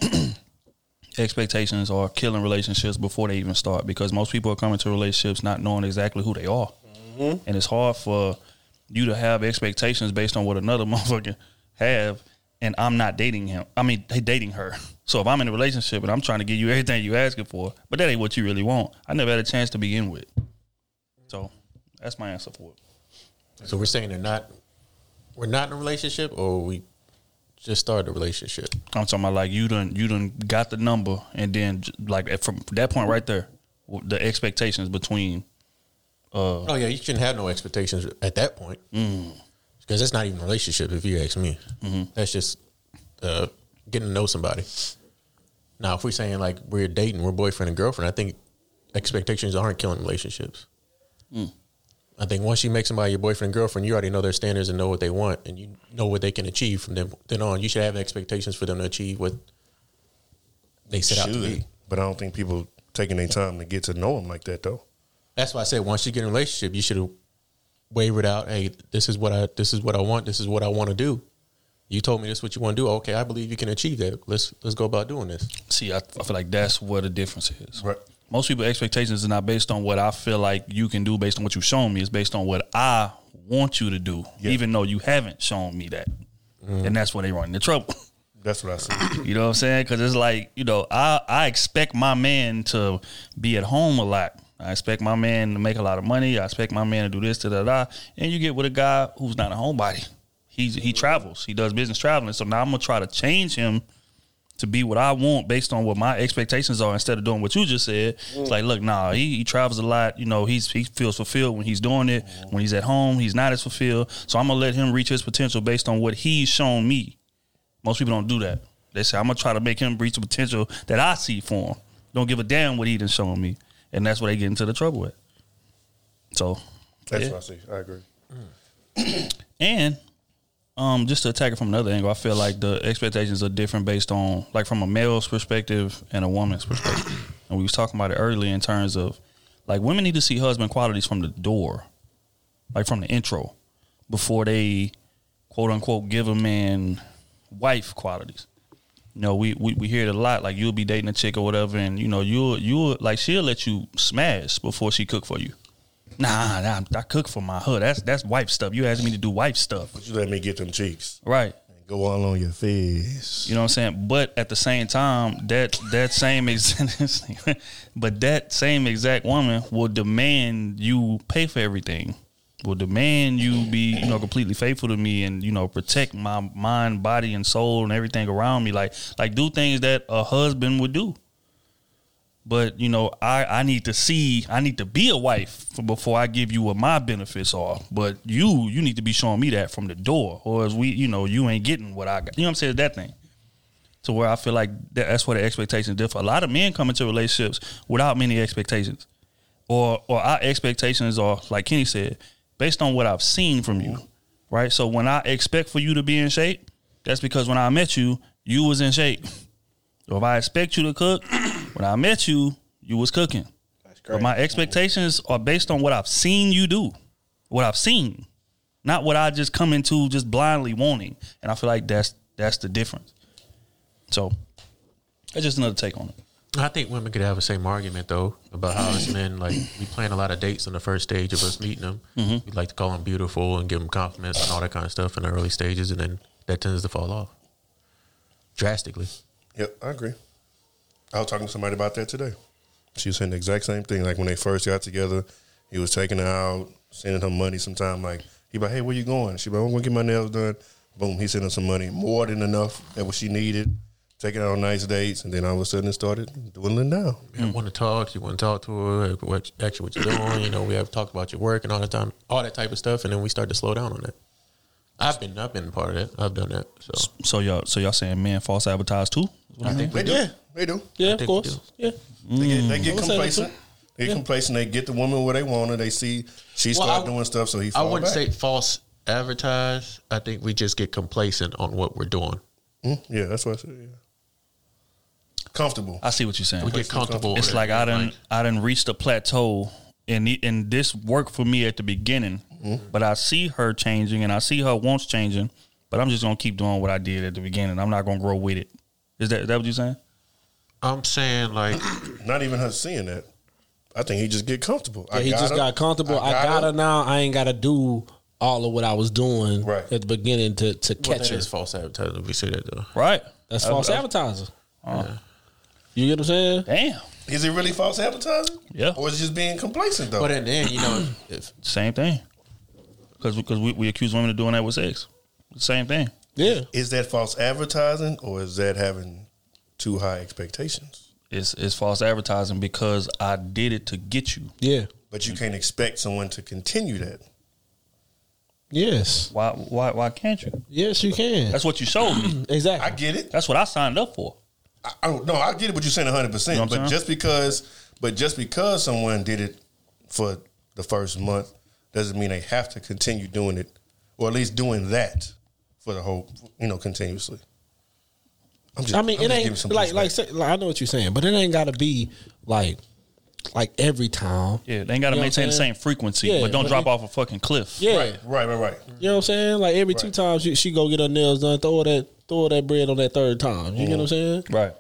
Expectations are killing relationships before they even start, because most people are coming to relationships not knowing exactly who they are. And it's hard for you to have expectations based on what another motherfucker have, and I'm not dating him. I mean, dating her. So if I'm in a relationship and I'm trying to give you everything you asking for, but that ain't what you really want, I never had a chance to begin with. So that's my answer for it. So we're saying we're not in a relationship, or we just started a relationship? I'm talking about like you done got the number, and then like from that point right there, the expectations between. Oh yeah, you shouldn't have no expectations at that point, because that's not even a relationship. If you ask me, that's just getting to know somebody. Now, if we're saying like we're dating, we're boyfriend and girlfriend, I think expectations aren't killing relationships. I think once you make somebody your boyfriend and girlfriend, you already know their standards and know what they want, and you know what they can achieve from them. Then on, you should have expectations for them to achieve what they set out to be. But I don't think people taking their time to get to know them like that, though. That's why I said once you get in a relationship, you should have wavered out. Hey, this is what I want. This is what I want to do. You told me this is what you want to do. Okay, I believe you can achieve that. Let's go about doing this. See, I feel like that's where the difference is. Right. Most people's expectations are not based on what I feel like you can do based on what you've shown me. It's based on what I want you to do, even though you haven't shown me that. And that's where they run into trouble. That's what I said. You know what I'm saying? Because it's like, I expect my man to be at home a lot. I expect my man to make a lot of money. I expect my man to do this, da-da-da. And you get with a guy who's not a homebody. He travels. He does business traveling. So now I'm going to try to change him to be what I want based on what my expectations are, instead of doing what you just said. It's like, look, he travels a lot. He feels fulfilled when he's doing it. When he's at home, he's not as fulfilled. So I'm going to let him reach his potential based on what he's shown me. Most people don't do that. They say, I'm going to try to make him reach the potential that I see for him. Don't give a damn what he done shown me. And that's where they get into the trouble with. So That's what I see. I agree. And just to attack it from another angle, I feel like the expectations are different based on, like, from a male's perspective and a woman's perspective. And we was talking about it earlier in terms of, like, women need to see husband qualities from the door, like from the intro, before they, quote unquote, give a man wife qualities. We hear it a lot. Like, you'll be dating a chick or whatever, and you'll like, she'll let you smash before she cook for you. Nah, I cook for my hood. That's wife stuff. You asked me to do wife stuff. But you let me get them cheeks. Right. And go all on your face. You know what I'm saying? But at the same time, that same exact woman will demand you pay for everything. Will demand you be, completely faithful to me and, protect my mind, body, and soul and everything around me. Like do things that a husband would do. But, I need to be a wife before I give you what my benefits are. But you need to be showing me that from the door, or as you ain't getting what I got. You know what I'm saying? That thing. To where I feel like that's where the expectations differ. A lot of men come into relationships without many expectations. Or our expectations are, like Kenny said, based on what I've seen from you, right? So when I expect for you to be in shape, that's because when I met you, you was in shape. So if I expect you to cook, when I met you, you was cooking. That's great. But my expectations are based on what I've seen you do, what I've seen, not what I just come into just blindly wanting. And I feel like that's the difference. So that's just another take on it. I think women could have the same argument, though, about how us men, like, we plan a lot of dates on the first stage of us meeting them. We like to call them beautiful and give them compliments and all that kind of stuff in the early stages, and then that tends to fall off drastically. Yep, I agree. I was talking to somebody about that today. She was saying the exact same thing. Like, when they first got together, he was taking her out, sending her money sometime. Like, he like, hey, where you going? She like, I'm going to get my nails done. Boom, he sent her some money, more than enough that what she needed. taking her on nice dates, and then all of a sudden it started dwindling down. You want to talk, you want to talk to her, what you're doing. You know, we have talked about your work and all that type of stuff, and then we start to slow down on that. I've been a part of that. I've done that. So y'all saying men false advertise too? I think They do. They do. Yeah, of think course. Yeah. They get I would say complacent. They get complacent. They get the woman where they want her. They see she start doing stuff, so he I fall wouldn't back. say false advertise. I think we just get complacent on what we're doing. Yeah, that's what I said. Yeah. Comfortable. I see what you're saying. We get comfortable. It's like I done reached a plateau, and this worked for me at the beginning, but I see her changing and I see her wants changing, but I'm just gonna keep doing what I did at the beginning. I'm not gonna grow with it. Is that what you're saying? I'm saying like Not even her seeing that. I think he just get comfortable. Yeah, he just got comfortable. I got her now. I ain't got to do all of what I was doing at the beginning to catch her. That is false advertising. We say that though. Right. That's false advertising. You get what I'm saying? Damn. Is it really false advertising? Yeah. Or is it just being complacent though? But in the end, you know, if Same thing. Because we accuse women of doing that with sex. Same thing. Yeah. Is that false advertising or is that having too high expectations? It's false advertising because I did it to get you. Yeah. But you can't expect someone to continue that. Yes. Why can't you? Yes, you can. That's what you showed me. Exactly. I get it. That's what I signed up for. I get it. What you're saying 100%. You know what I'm But just because someone did it for the first month doesn't mean they have to continue doing it, or at least doing that for the whole, continuously. It ain't like I know what you're saying, but it ain't got to be like every time. Yeah, they ain't got to maintain the same frequency, Yeah, but don't but drop off a fucking cliff. Yeah. Right. You know what I'm saying? Like every 2 times she go get her nails done, throw that bread on that 3rd time. You get what I'm saying? Right.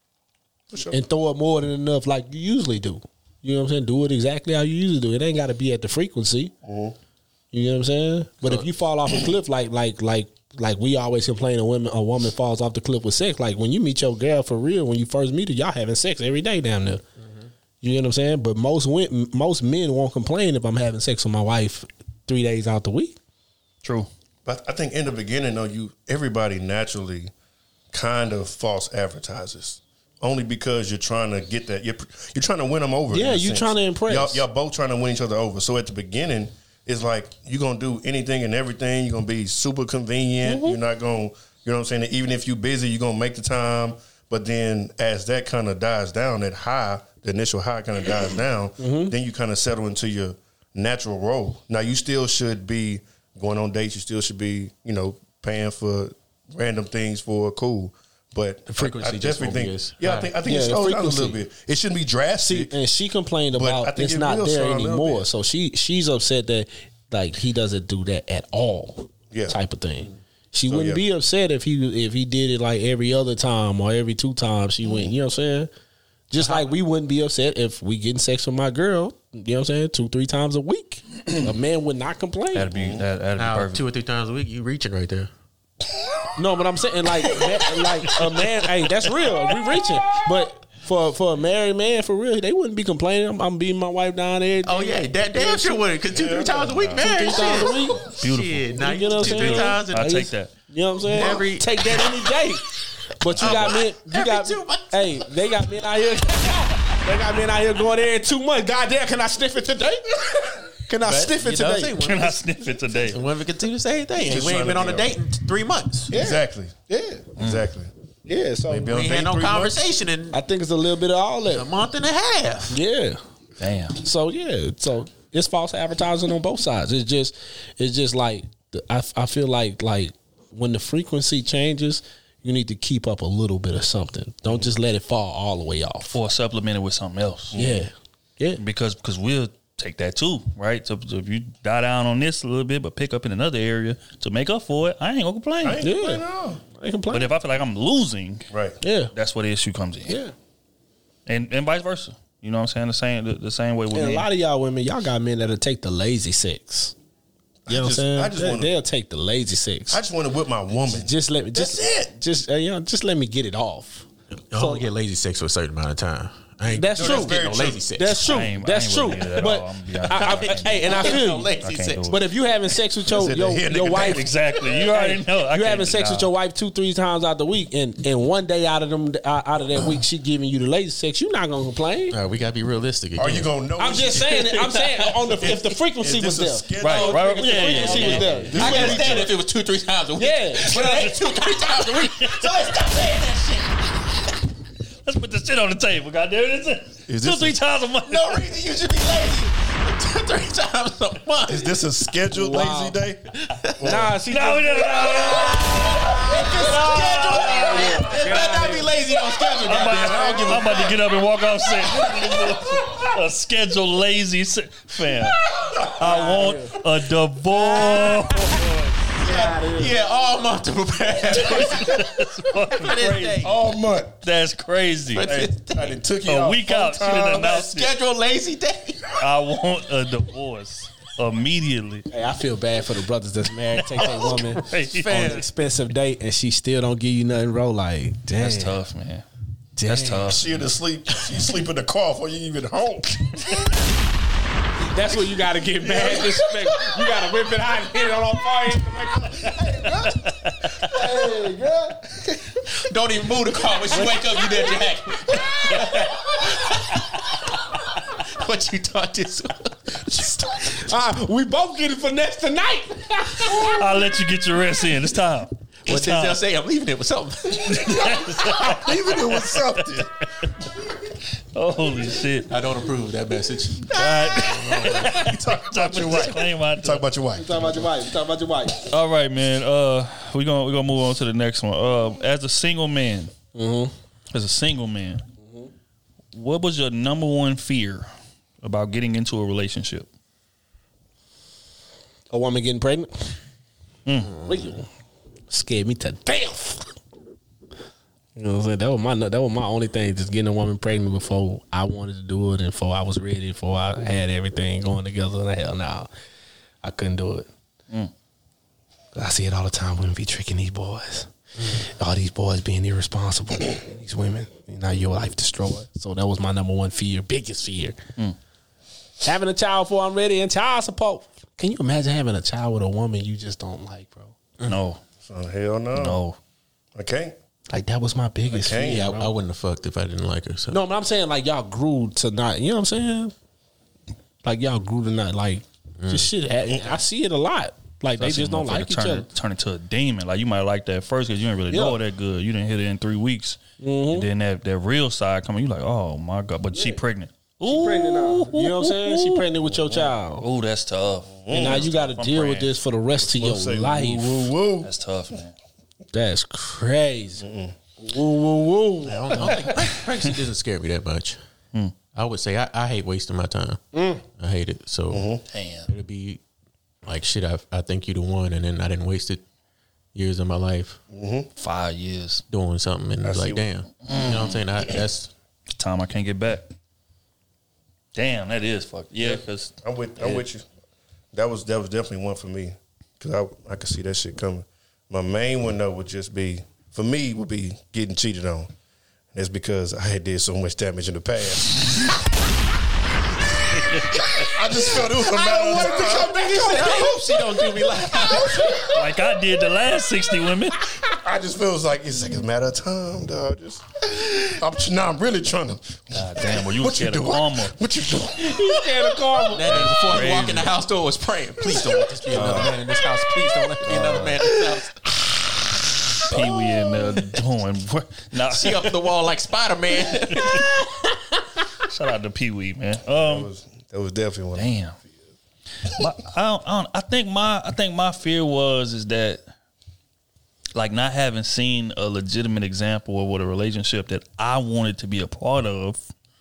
For sure. And throw it more than enough like you usually do. You know what I'm saying? Do it exactly how you usually do. It ain't got to be at the frequency. You know what I'm saying? But if you fall off a cliff like we always complain a woman falls off the cliff with sex. Like when you meet your girl for real, when you first meet her, y'all having sex every day down there. You know what I'm saying? But most men won't complain if I'm having sex with my wife 3 days out the week. True. But I think in the beginning, though, everybody naturally kind of false advertises. Only because you're trying to get that, you're trying to win them over. Yeah, you're trying to impress. Y'all both trying to win each other over. So at the beginning, it's like you're gonna do anything and everything. You're gonna be super convenient. You're not gonna, you know what I'm saying? Even if you're busy, you're gonna make the time. But then as that kind of dies down, the initial high kind of dies down, then you kind of settle into your natural role. Now you still should be going on dates. You still should be, paying for random things for cool. But the frequency I just definitely won't think, be as I think Yeah, it the slows down a frequency. little bit. It shouldn't be drastic. And she complained But I about think it's it not will there slow a little anymore. bit. So she's upset that like he doesn't do that at all. Yeah. Type of thing. She So, wouldn't yeah. be upset if he did it like every other time or every 2 times she went. You know what I'm saying? Just like we wouldn't be upset if we getting sex with my girl. You know what I'm saying? 2-3 times a week. A man would not complain. That'd be now perfect. 2 or 3 times a week, you reaching right there. No, but I'm saying like a man. Hey, that's real. We reaching, but for a married man, for real, they wouldn't be complaining. I'm beating my wife down there. Oh yeah, that damn sure would. Cause 2-3 times a week, man. 2-3 times a week. Beautiful. Shit, now You get what I'm 2-3 saying? times. I'll take that. You know what I'm saying? Take that any day. But you got men. You every got 2 months. Hey, they got men out here. They got men out here going there in 2 months. Goddamn, can I sniff it today? Can I sniff it you know what I'm today? saying? Can I sniff it today? And women continue the same thing. Just We ain't trying been to on a get date in 3 months. Yeah. Exactly. Yeah, Exactly. yeah. So Maybe on We ain't date had no 3 months. conversation in I think it's a little bit of all a that. month and a half. Yeah. Damn. So it's false advertising on both sides. It's just like I feel like when the frequency changes, you need to keep up a little bit of something. Don't just let it fall all the way off. Or supplement it with something else. Yeah, yeah. Because we'll take that too, right? So if you die down on this a little bit, but pick up in another area to make up for it, I ain't gonna complain. I ain't complaining at all. I ain't complaining. But if I feel like I'm losing, Right. Yeah, that's where the issue comes in. yeah. And vice versa. You know what I'm saying? The same way with And me. a lot of y'all women, y'all got men that'll take the lazy sex. You know what I'm saying? They'll take the lazy sex. I just want to whip my woman. Just let me. That's it. Just let me get it off. You only get lazy sex for a certain amount of time. That's true. No lazy sex. That's true. That's true. But I feel you. But if you having sex with your wife, exactly, you already know. You having sex with your wife 2-3 times out the week, and one day out of that week she giving you the lazy sex, you're not gonna complain. All right, we gotta be realistic. Again. Are you gonna know? I'm just saying. I'm saying if the frequency was there, right? If the frequency was there. I can understand if it was 2-3 times a week. Yeah, but it ain't 2-3 times a week. So let's stop saying that shit. Let's put this shit on the table, goddamn it! 2-3 times a month. No reason you should be lazy. 2-3 times a month. Is this a scheduled lazy day? Nah, see, It better not be lazy on schedule. I'm about to get up and walk off set. A scheduled lazy fam. I want a divorce. Yeah, all month to prepare. All month. That's crazy. Hey, I done took you A week out. She done announced it. Scheduled lazy day. I want a divorce immediately. Hey, I feel bad for the brothers that's married. Take that woman Crazy. on an expensive date and she still don't give you nothing. Bro, like, damn, That's tough, man. Damn. That's tough. She sleep in the car before you even home. That's where you gotta get mad. Disrespect. You gotta whip it out and hit it on fire. Hey, girl. Don't even move the car. When she wake up, you there, Jack. What you thought this was? We both getting finesse tonight. I'll let you get your rest in. It's time. What did they say? I'm leaving it with something. Leaving it with something. Holy shit. I don't approve of that message. All right. Talk about your wife. Talk about your wife. Talk about your wife. All right, man. We're gonna move on to the next one. As a single man, what was your number one fear about getting into a relationship? A woman getting pregnant? Scared me to death. You know what I'm saying? That was my only thing, just getting a woman pregnant before I wanted to do it and before I was ready, before I had everything going together. And hell no, I couldn't do it. I see it all the time. Women be tricking these boys. All these boys being irresponsible. These women, your life destroyed. So that was my number one fear, biggest fear. Having a child before I'm ready and child support. Can you imagine having a child with a woman you just don't like, bro? No. Hell no. No. I can't. Like, that was my biggest fear. Yeah, bro. I wouldn't have fucked if I didn't like her. So. No, but I'm saying, like, y'all grew to not, you know what I'm saying? Like, y'all grew to not, like, just shit. I see it a lot. Like, they just don't like each other. Turn into a demon. Like, you might like that first because you didn't really know her that good. You didn't hit it in 3 weeks. And then that real side coming, you like, oh, my God. But she pregnant. She pregnant now. You know what I'm saying? She pregnant with your child. Oh, that's tough. And now you got to deal with this for the rest of your life. Woo. That's tough, man. That's crazy. Woo. I don't think pregnancy doesn't scare me that much. I would say I hate wasting my time. I hate it. So Damn. it'll be like, shit, I think you the one, and then I didn't waste years of my life 5 years. doing something, and it's like, damn. You know what I'm saying? That's Time I can't get back. Damn, that is fucked. Yeah, because I'm with you. That was definitely one for me because I could see that shit coming. My main one though would just be, for me, would be getting cheated on. That's because I had did so much damage in the past. I just felt it was a matter of time. I hope she don't do me like like I did the last 60 women. I just feel it's like a matter of time, dog. I'm really trying to. God damn, well, you What scared you of doing? karma. What you doing? Scared of karma. that nigga before he walked in the house door was praying. Please don't let this be another man in this house. Please don't let there be another man in this house. Pee Wee in there doing what? Nah, She up the wall like Spider-Man. shout out to Pee Wee, man. That was definitely one. Damn. I think my fear is that, like, not having seen a legitimate example of what a relationship that I wanted to be a part of.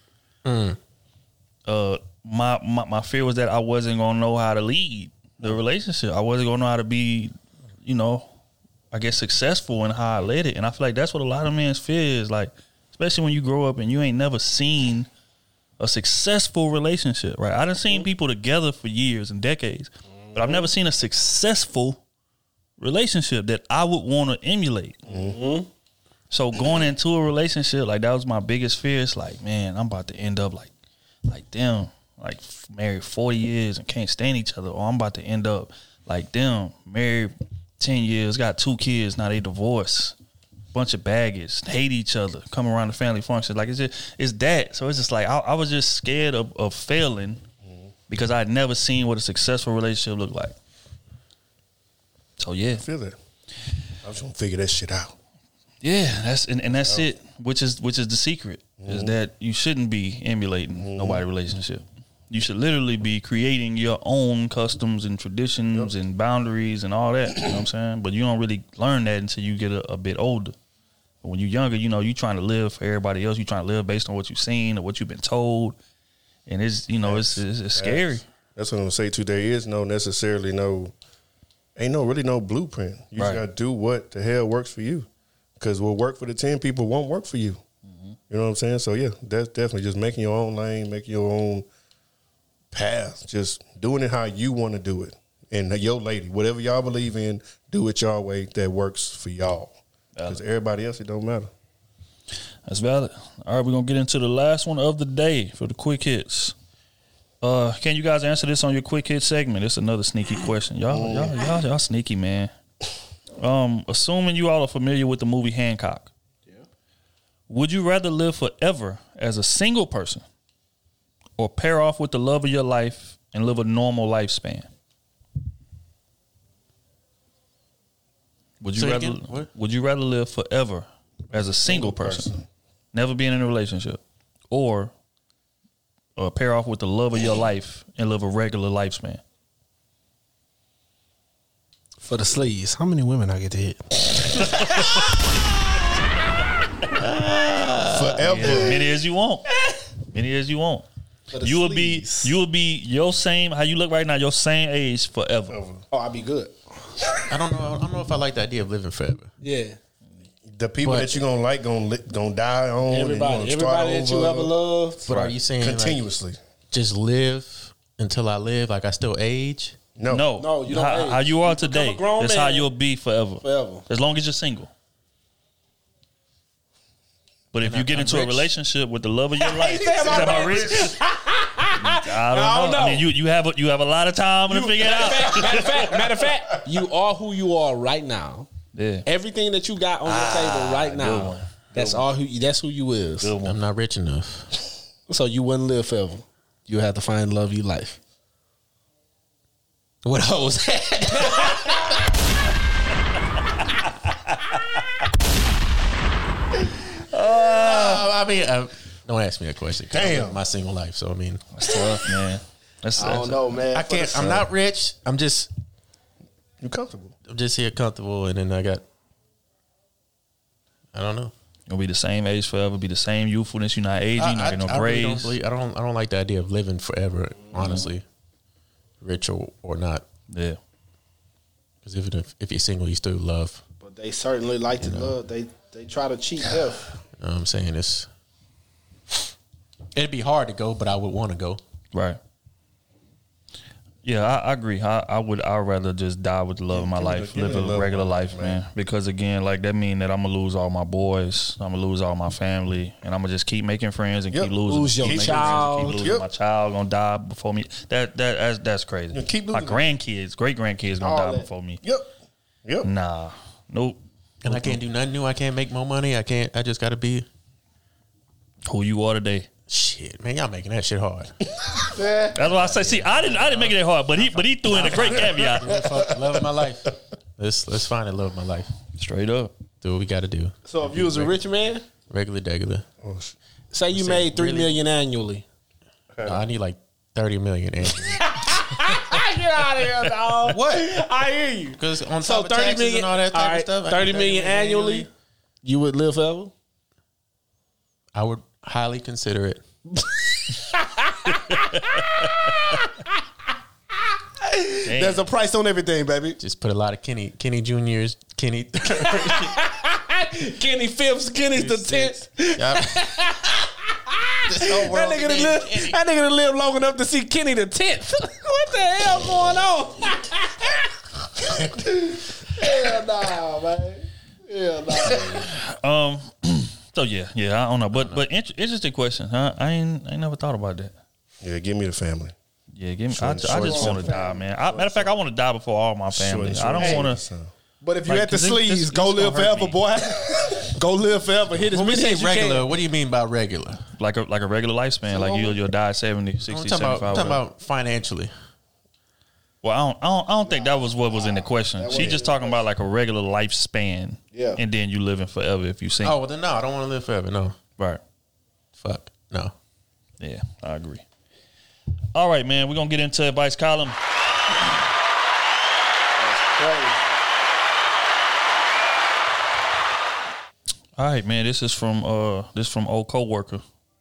My fear was that I wasn't gonna know how to lead the relationship. I wasn't gonna know how to be, I guess, successful in how I led it. And I feel like that's what a lot of men's fear is, like, especially when you grow up and you ain't never seen a successful relationship, right? I done seen people together for years and decades, but I've never seen a successful relationship that I would want to emulate. So going into a relationship, like that was my biggest fear. It's like, man, I'm about to end up like them, like married 40 years and can't stand each other, or I'm about to end up like them, married 10 years, got 2 kids, now they divorced, bunch of baggage, hate each other, come around the family function. Like it's that. So it's just like I was just scared of failing because I'd never seen what a successful relationship looked like. So yeah, I feel that. I was gonna figure that shit out. Yeah, that's it. Which is the secret is that you shouldn't be emulating nobody's relationship. You should literally be creating your own customs and traditions and boundaries and all that. You know what I'm saying? But you don't really learn that until you get a bit older. But when you're younger, you know, you trying to live for everybody else. You trying to live based on what you've seen or what you've been told, and it's scary. That's what I'm gonna say too. There is no necessarily ain't really no blueprint. You just gotta do what the hell works for you. Because what work for the 10 people won't work for you. You know what I'm saying? So yeah, that's definitely just making your own lane, making your own path, just doing it how you want to do it. And your lady, whatever y'all believe in, do it y'all way that works for y'all. Because everybody else, it don't matter. That's valid. All right, we're going to get into the last one of the day for the quick hits. Can you guys answer this on your quick hit segment? It's another sneaky question. Y'all sneaky, man. Assuming you all are familiar with the movie Hancock. Yeah. Would you rather live forever as a single person or pair off with the love of your life and live a normal lifespan? Would you rather live forever as a single person, never being in a relationship, or pair off with the love of your life and live a regular lifespan? For the sleeves, how many women I get to hit? Forever. Yeah, many as you want. Many as you want. You will be your same, how you look right now, your same age forever. Oh, I'll be good. I don't know if I like the idea of living forever. Yeah. The people that you're gonna like gonna die on. Everybody that you ever loved. But are you saying continuously just live until I live, like I still age? No, you don't age. How you are today, that's how you'll be forever. As long as you're single. But if you get into a relationship with the love of your life, am I rich? I don't know. I mean, you have a lot of time to figure it out. Matter of fact, you are who you are right now. Yeah. Everything that you got on the table right now, that's who you is. I'm not rich enough. So you wouldn't live forever. You have to find love of your life. What hoes? I mean, don't ask me a question. Damn, my single life. So I mean, that's tough, man. I don't know, man. I can't. I'm not rich. I'm just. You comfortable? I'm just here comfortable, and then I don't know. You'll be the same age forever. Be the same youthfulness. You're not aging. You're not getting no grades. Really I don't like the idea of living forever. Honestly, rich or not. Yeah. Because if you're single, you still love. But they certainly like to love. They try to cheat death. You know what I'm saying? It'd be hard to go, but I would want to go. Right. Yeah, I agree. I'd rather just die with the love of my life, live a regular life, man. Because again, like that mean that I'm gonna lose all my boys, I'm gonna lose all my family, and I'm gonna just keep making friends and keep losing. Lose your child. Keep losing my child gonna die before me. That's crazy. Keep my grandkids, great grandkids gonna die before me. Yep. Nah. Nope. And I can't do nothing new. I can't make more money. I just gotta be who you are today. Shit, man, y'all making that shit hard. That's why I say. See, I didn't make it that hard, but he threw in a great caveat. Love of my life. Let's find the love of my life. Straight up. Do what we got to do. So if you was a rich man, regular. Say you made $3 million annually. No, I need like 30 million annually. Get out of here, dog. What? I hear you. Because on top of taxes and all that type of stuff, 30 million annually. You would live forever? I would highly consider it. There's a price on everything, baby. Just put a lot of Kenny Juniors, Kenny Fifths, Kenny's the 10th. That nigga to live long enough to see Kenny the 10th. What the hell going on? Hell nah, man. So yeah, I don't know, but interesting question. Huh? I ain't never thought about that. Yeah, give me the family. Yeah, give me. Short- I just want to die, man. Matter of fact, I want to die before all my family. I don't want to. But if you Like, at the 'cause this- sleeves, this go live gonna hurt forever, me. boy. Go live forever. Hit as When we many say as you regular, can. what do you mean by regular? Like a regular lifespan, like you'll die 70, 60, I'm 75. talking about financially. Well, I don't think that was what was in the question. She just talking about like a regular lifespan. Yeah. And then you living forever if you sing. Oh, well then no, I don't want to live forever. No, Right. fuck, no. Yeah, I agree. All right, man. We're gonna get into advice column. All right, man. This is from old coworker.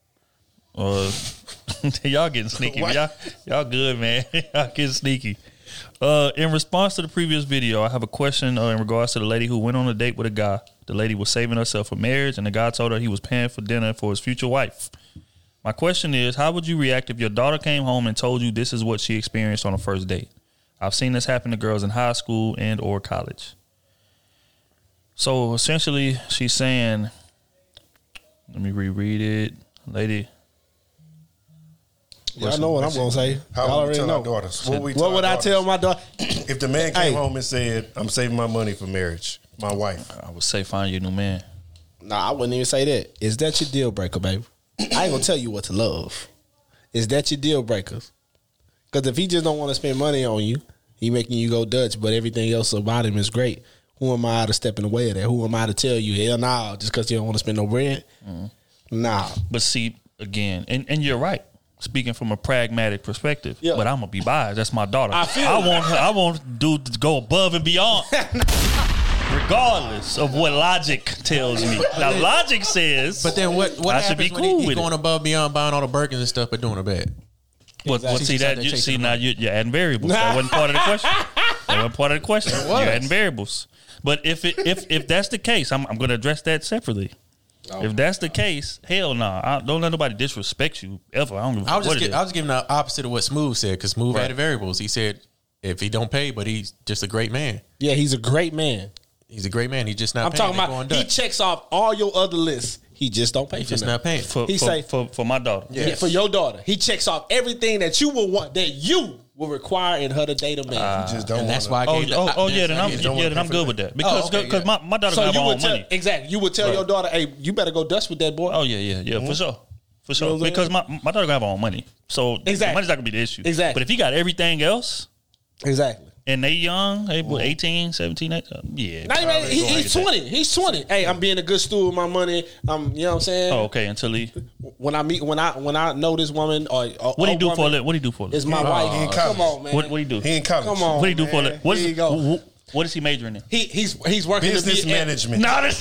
Y'all getting sneaky. Y'all good, man. Y'all getting sneaky. In response to the previous video, I have a question in regards to the lady who went on a date with a guy. The lady was saving herself for marriage, and the guy told her he was paying for dinner for his future wife. My question is, how would you react if your daughter came home and told you this is what she experienced on a first date? I've seen this happen to girls in high school and or college. So essentially, she's saying, let me reread it, lady. Y'all know what I'm gonna say. How Y'all would we already tell know. our daughters? What would I tell my daughter? If the man came Hey. home and said, "I'm saving my money for marriage," my wife. I would say find your new man. Nah, I wouldn't even say that. Is that your deal breaker, baby? I ain't gonna tell you what to love. Is that your deal breaker? Because if he just don't want to spend money on you, he making you go Dutch, but everything else about him is great. Who am I to step in the way of that? Who am I to tell you, hell nah, just because you don't want to spend no bread? Nah. But see, again, and you're right. Speaking from a pragmatic perspective, Yeah. but I'm gonna be biased. That's my daughter. I feel I want dude to go above and beyond, regardless of what logic tells me. Now, logic says, But then what I should happens be when cool he with going it. above beyond buying all the Birkins and stuff, but doing it bad? Well, Exactly. see She's out that there you chasing see the now money. you're adding variables. That wasn't part of the question. That wasn't part of the question. You're adding variables. But if that's the case, I'm going to address that separately. If that's the case, hell no. Don't let nobody disrespect you ever. I don't give a I was fuck just what it I is. was giving the opposite of what Smooth said because Smooth Right. added variables. He said if he don't pay, but he's just a great man. Yeah, he's a great man. He's a great man. He's just not. I'm paying. talking They about going he Dutch. checks off all your other lists. He just don't pay He's for just nothing. not paying. For, He for, say- for my daughter. Yeah, for your daughter. He checks off everything that you will want, that you will require in her to date a man. You just don't And that's wanna- why I gave the- Yeah. Then I'm that's why I gave the- good with that because Oh, okay, yeah. my daughter So got you her would own tell money. exactly. You would tell your daughter, "Hey, you better go Dutch with that boy." Oh yeah, for sure. For sure. know what I'm Because saying? my daughter got her own money. So Exactly. the money's not gonna be the issue. Exactly. But if he got everything else Exactly. and they young, 18, 17, yeah. Not even, probably he, gonna he's get that. 20. He's 20. Hey, I'm being a good steward with my money. You know what I'm saying? Oh, okay. Until he When I know this woman or what do you do for a living? What do you do for a It's living? my wife. he in Come college. on, man. What do you do? He in college. Come on. What do you do for a man. living? What Here is you go. what is he majoring in? He's working Business to be management. No, this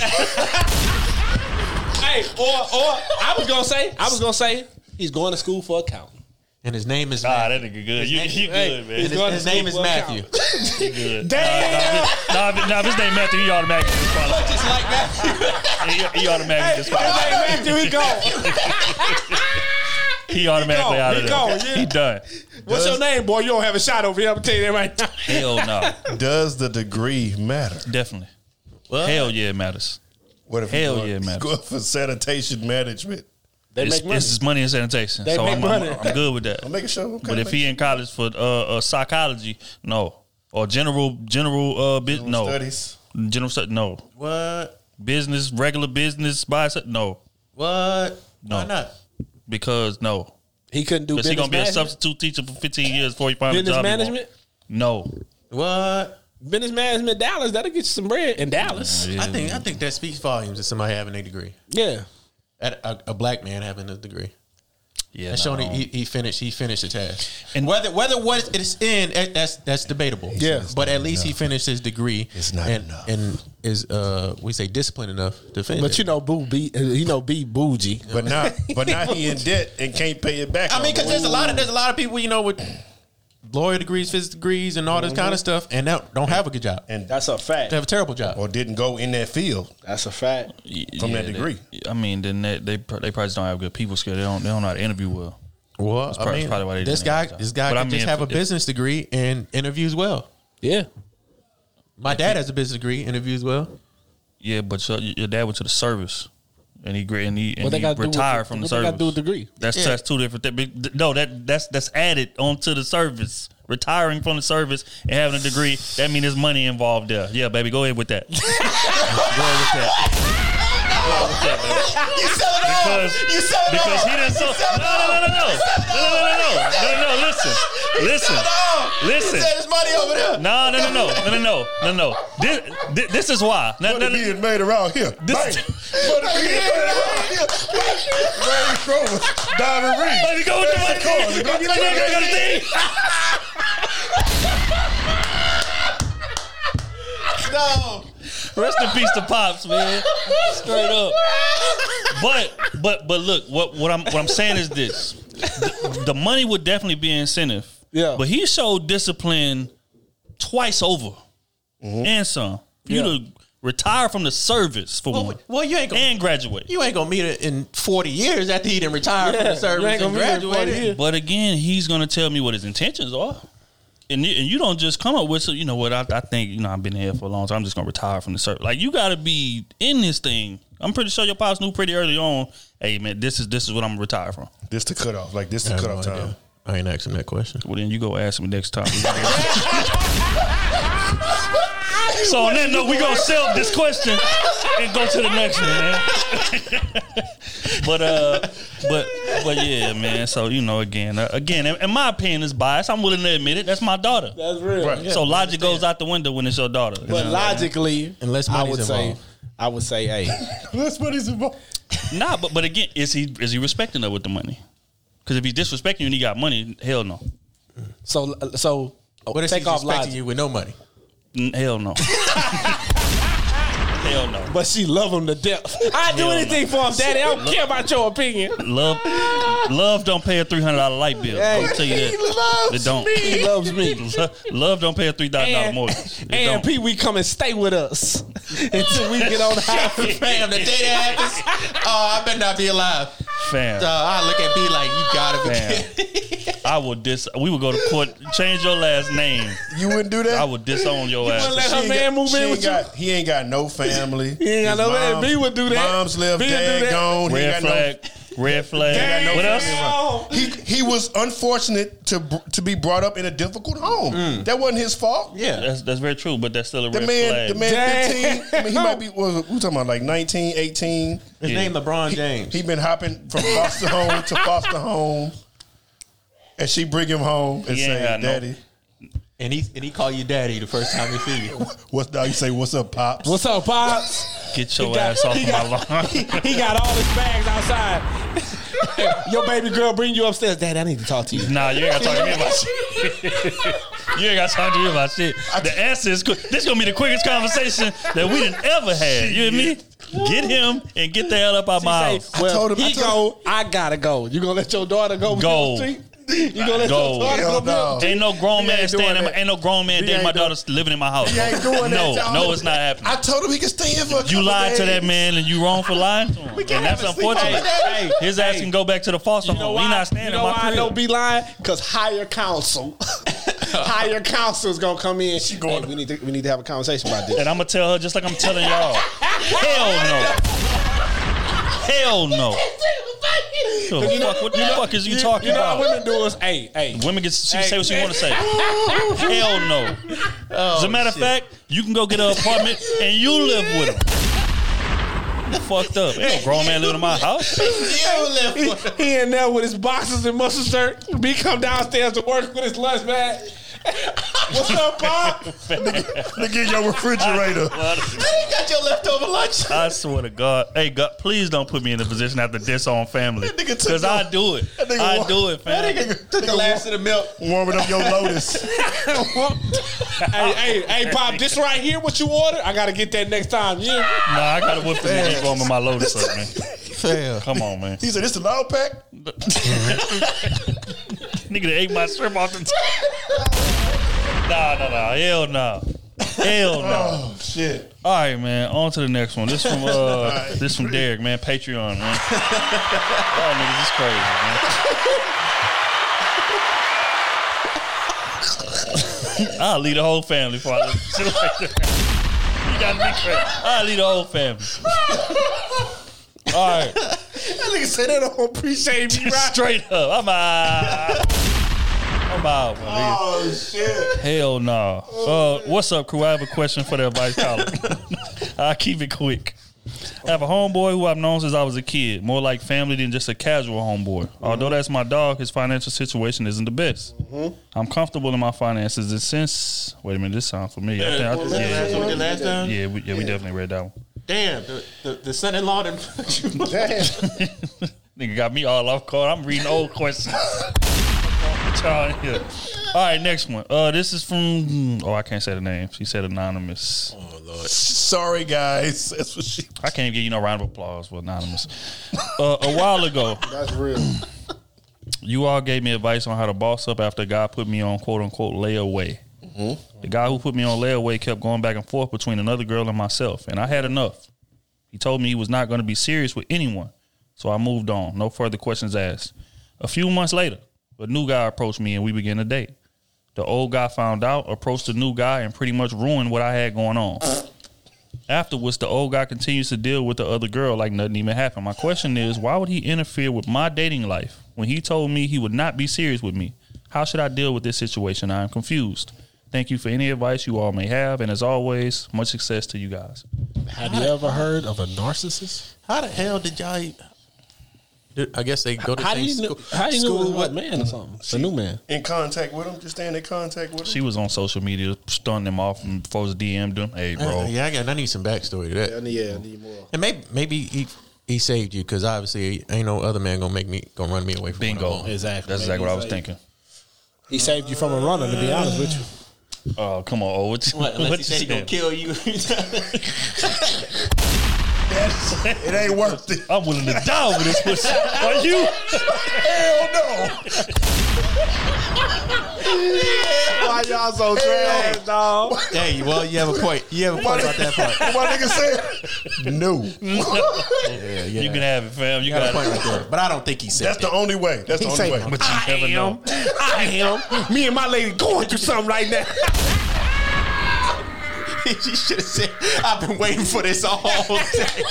Hey, or I was gonna say he's going to school for accounting. And his name is that nigga good. You good, man. he's going to his name school is for Matthew. accounting. You good. Damn. Nah, if his name Matthew, he automatically disqualified. Just like Matthew. He automatically disqualified. Hey, Matthew, he gone. He automatically out of He there. gone, yeah. He done. What's your name, boy? You don't have a shot over here. I'm telling you that right now. Hell no. Does the degree matter? Definitely. Hell yeah, it matters. What if Hell he's yeah, man. going for sanitation management? They It's make money. just money and sanitation. They So make I'm money. good with that. I'm making sure. Okay, But if he in college for psychology, no. Or general no. studies. General studies, no. What? Business, regular business, no. What? No. Why not? Because no. He couldn't do Because he business gonna be a management. substitute teacher for 15 years before he finds a Business job. he want. management. No. What? Business management, Dallas. That'll get you some bread in Dallas. Yeah, I think that speaks volumes to somebody having a degree. Yeah. A black man having a degree. yeah. That's no. showing he finished the task. And- And whether what it's in, that's debatable. Yeah. But at least he finished his degree. It's not and, enough. And is we say disciplined enough to finish. But you know, B bougie. But not he in debt and can't pay it back. I mean, because there's a lot of people with lawyer degrees, physics degrees, and all this kind of stuff, and don't have a good job. and That's a fact. They have a terrible job. or didn't go in that field That's a fact. from that they- degree. I mean, then they probably just don't have good people skills. They don't know how to interview well. Well, I probably- mean, probably why they this didn't have guy a job. But could I mean, just if- have a if- business degree and interviews well. Yeah. My dad has a business degree, interviews well. Yeah, but your dad went to the service, and he What they got to do retired from the What service. they got to do with degree? That's two different things. No, that's added onto the service. Retiring from the service and having a degree, that means there's money involved there. Yeah, baby, go ahead with that. Go ahead with that. You sell it all. You sell it all. Because he didn't sell. No. Listen. He said his money over there. No. This is why. Money being made around here. Money being made around here. Range Rover, Diamond Ring. Let me go with the money. No. Rest in peace to Pops, man. Straight up. But look, what I'm saying is this: the money would definitely be an incentive. Yeah. But he showed discipline twice over, and some. For you to retire from the service for one, You ain't gonna, and graduate. You ain't gonna meet it in 40 years after he done retired from the service and graduated. But again, he's gonna tell me what his intentions are. And you don't just come up with, so you know what, I think, I've been here for a long time, I'm just going to retire from the service. Like, you got to be in this thing. I'm pretty sure your pops knew pretty early on, hey, man, this is what I'm going to retire from. This the cutoff. Like, this the cutoff time. I ain't asking that question. Well, then you go ask me next time. So on that note, we're going to sell this question and go to the next one, man. But yeah, man. So, again, in my opinion, it's biased. I'm willing to admit it. That's my daughter. That's real. Right. So logic goes out the window when it's your daughter. But logically, Unless money's involved. I would say, hey, Less money's involved. Nah, but again, is he respecting her with the money? Because if he's disrespecting you and he got money, hell no. so What if take he's off expecting logic. you with no money? Hell no. Hell no. But she love him to death. I do anything for him, Daddy. I don't care about your opinion. Love don't pay a $300 light bill. I'll tell you that. He loves It don't. me. He loves me. Love don't pay a $3,000 mortgage. It And don't. Pee Wee come and stay with us until we get on the highway. Fam, the day that happens, I better not be alive. Fam. I look at B like, you gotta be Fam. kidding. I would we would go to court, change your last name. You wouldn't do that? I would disown your ass. wouldn't let her man move in with you? He ain't got no family. He ain't got no man. B would do that. Moms live B would do dead, that. gone. He Red ain't got flag. Red flag. Damn. What else? He was unfortunate to be brought up in a difficult home. That wasn't his fault. Yeah. That's very true, but that's still a The red man, flag. Damn. 15. I mean, he might be. We talking about like 19, 18. His name LeBron James. He been hopping from foster home to foster home, and she bring him home and He ain't say, got no- "Daddy, And he call you daddy the first time he see you. what's dog?" You say, "What's up, pops?" What's up, Pops? Get your ass off of my lawn. He got all his bags outside. Your baby girl bring you upstairs. Daddy, I need to talk to you. Nah, you ain't gotta talk to me about shit. You ain't gotta talk to me about shit. The answer is quick. This gonna be the quickest conversation that we done ever had. You hear me? Get him and get the hell up out my house. Well, told him- he go, I gotta go. You gonna let your daughter go? Go. With you? You gonna let Go. your daughter Hell go? no. Ain't no grown He man ain't doing staying. that. Ain't no grown man dating my daughter living in my house. He ain't doing that, No, y'all. no, it's not happening. I told him he could stay here for a You couple lied to days. that man, and you wrong for lying to him. And that's have a sleepover unfortunate. day. His ass can go back to the foster You know home. why? He not staying you know in my why I crib. don't be lying? Because higher counsel, higher counsel is gonna come in. Hey, we need to have a conversation about this. And I'm gonna tell her just like I'm telling y'all. Hell no. Hell no. What the fuck is you talking You know how about? women do is, hey. Women get she say what she want to say. Hell no. As a matter of fact, you can go get an apartment and you live with him. You fucked up. Ain't no grown man living in my house. He in there with his boxers and muscle shirt. B come downstairs to work with his lunch bag. What's up, Bob? Look in your refrigerator. You got your leftover lunch. I swear to God. Hey, God, please don't put me in a position to have to diss-own family. nigga took Because I do it. nigga I walk- do it, fam. Took the last of the milk. Warming up your Lotus. hey, Pop, this right here, what you ordered? I gotta get that next time. Yeah. Nah, I got to whip the nigga going with my Lotus up, man. Fair. Come on, man. He said, "This the loud pack." Nigga that ate my shrimp off the Nah. Hell no. Hell no. Oh shit! All right, man. On to the next one. This from Derek, man. Patreon, man. Y'all niggas is crazy, man. I'll leave the whole family for shit like that. You gotta be crazy. I'll leave the whole family. All right. That nigga said they don't appreciate me, right? Straight up. I'm out. I'm out, my nigga. Oh, shit. Hell no. What's up, crew? I have a question for the advice column. I'll keep it quick. I have a homeboy who I've known since I was a kid, more like family than just a casual homeboy. Although that's my dog, his financial situation isn't the best. I'm comfortable in my finances, and since wait a minute, this sounds familiar. Last time? Yeah, we definitely read that one. Damn, the son-in-law done put you. Nigga got me all off guard. I'm reading old questions. All right, next one. This is from. I can't say the name. She said anonymous. Oh Lord. Sorry, guys. That's what she. I can't give you no round of applause for anonymous. A while ago, That's real. you all gave me advice on how to boss up after a guy put me on quote unquote layaway. The guy who put me on layaway kept going back and forth between another girl and myself, and I had enough. He told me he was not going to be serious with anyone, so I moved on. No further questions asked. A few months later, a new guy approached me and we began to date. The old guy found out, approached the new guy, and pretty much ruined what I had going on. Afterwards, the old guy continues to deal with the other girl like nothing even happened. My question is, why would he interfere with my dating life when he told me he would not be serious with me? How should I deal with this situation? I am confused. Thank you for any advice you all may have, and as always, much success to you guys. Have you ever heard of a narcissist? How the hell did y'all? I guess they go to How do same you know? school. How do you know school it was with- what man or something? It's a new man. In contact with him, just staying in contact with him. She was on social media, stunning him off, and folks DM'd him. Hey, bro. Yeah, I need some backstory to that. I need more. And maybe he saved you because obviously ain't no other man gonna run me away from Bingo. what I want. Exactly. That's exactly what I was thinking. He saved you from a runner, to be honest with you. Oh, come on, O. What Unless he said he gonna said? kill you. It ain't worth it. I'm willing to die over this pussy. Are you? Hell no. Why y'all so trash, dog? Hey, well, you have a point. You have a point about that part. My nigga said no. You can have it, fam. You You got a got point it. right there. But I don't think he said That's that. the only way. That's the only way. But you never know. I am. Me and my lady going through something right now. She should have said, I've been waiting for this all day.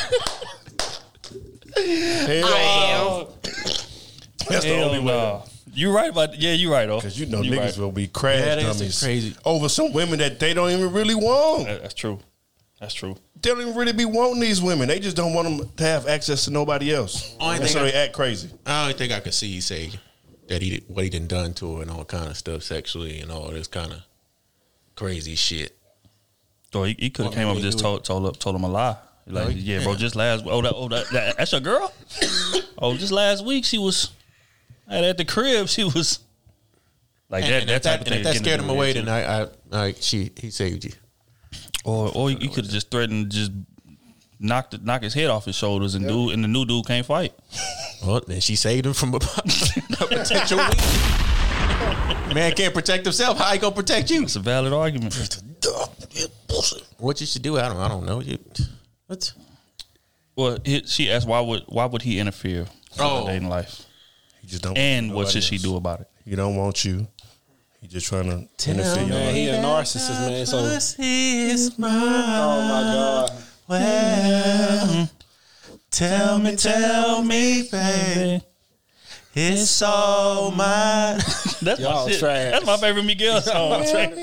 Hell, that's the Hell only way. no. You right about you right, though. Because you know You niggas right. will be crash Yeah, that's dummies crazy. over some women that they don't even really want. That's true. That's true. They don't even really be wanting these women. They just don't want them to have access to nobody else. Only And thing so I- they act crazy. I only think I could see you say that what he done to her and all kind of stuff sexually and all this kind of crazy shit. So he could have Well, came up he and just do told him a lie. Like, No, yeah, yeah. bro, just last that's your girl? Just last week she was at the crib, she was like And that if type of that, thing. and if that getting scared to him do away, with then it, he saved you. or you could have just threatened to just knock his head off his shoulders and the new dude can't fight. Well, then she saved him from a potential weak. Man can't protect himself. How he gonna protect you? It's a valid argument. What you should do? I don't know. What? Well, she asked why would he interfere with Oh. her dating life, He just don't. and want what nobody should she else. do about it? He don't want you. He just trying to interfere. Man, he a narcissist, man. So, Is my oh my god. well. Tell me, baby. It's all mine. That's Y'all my shit. trash. That's my favorite Miguel song. I'm trying to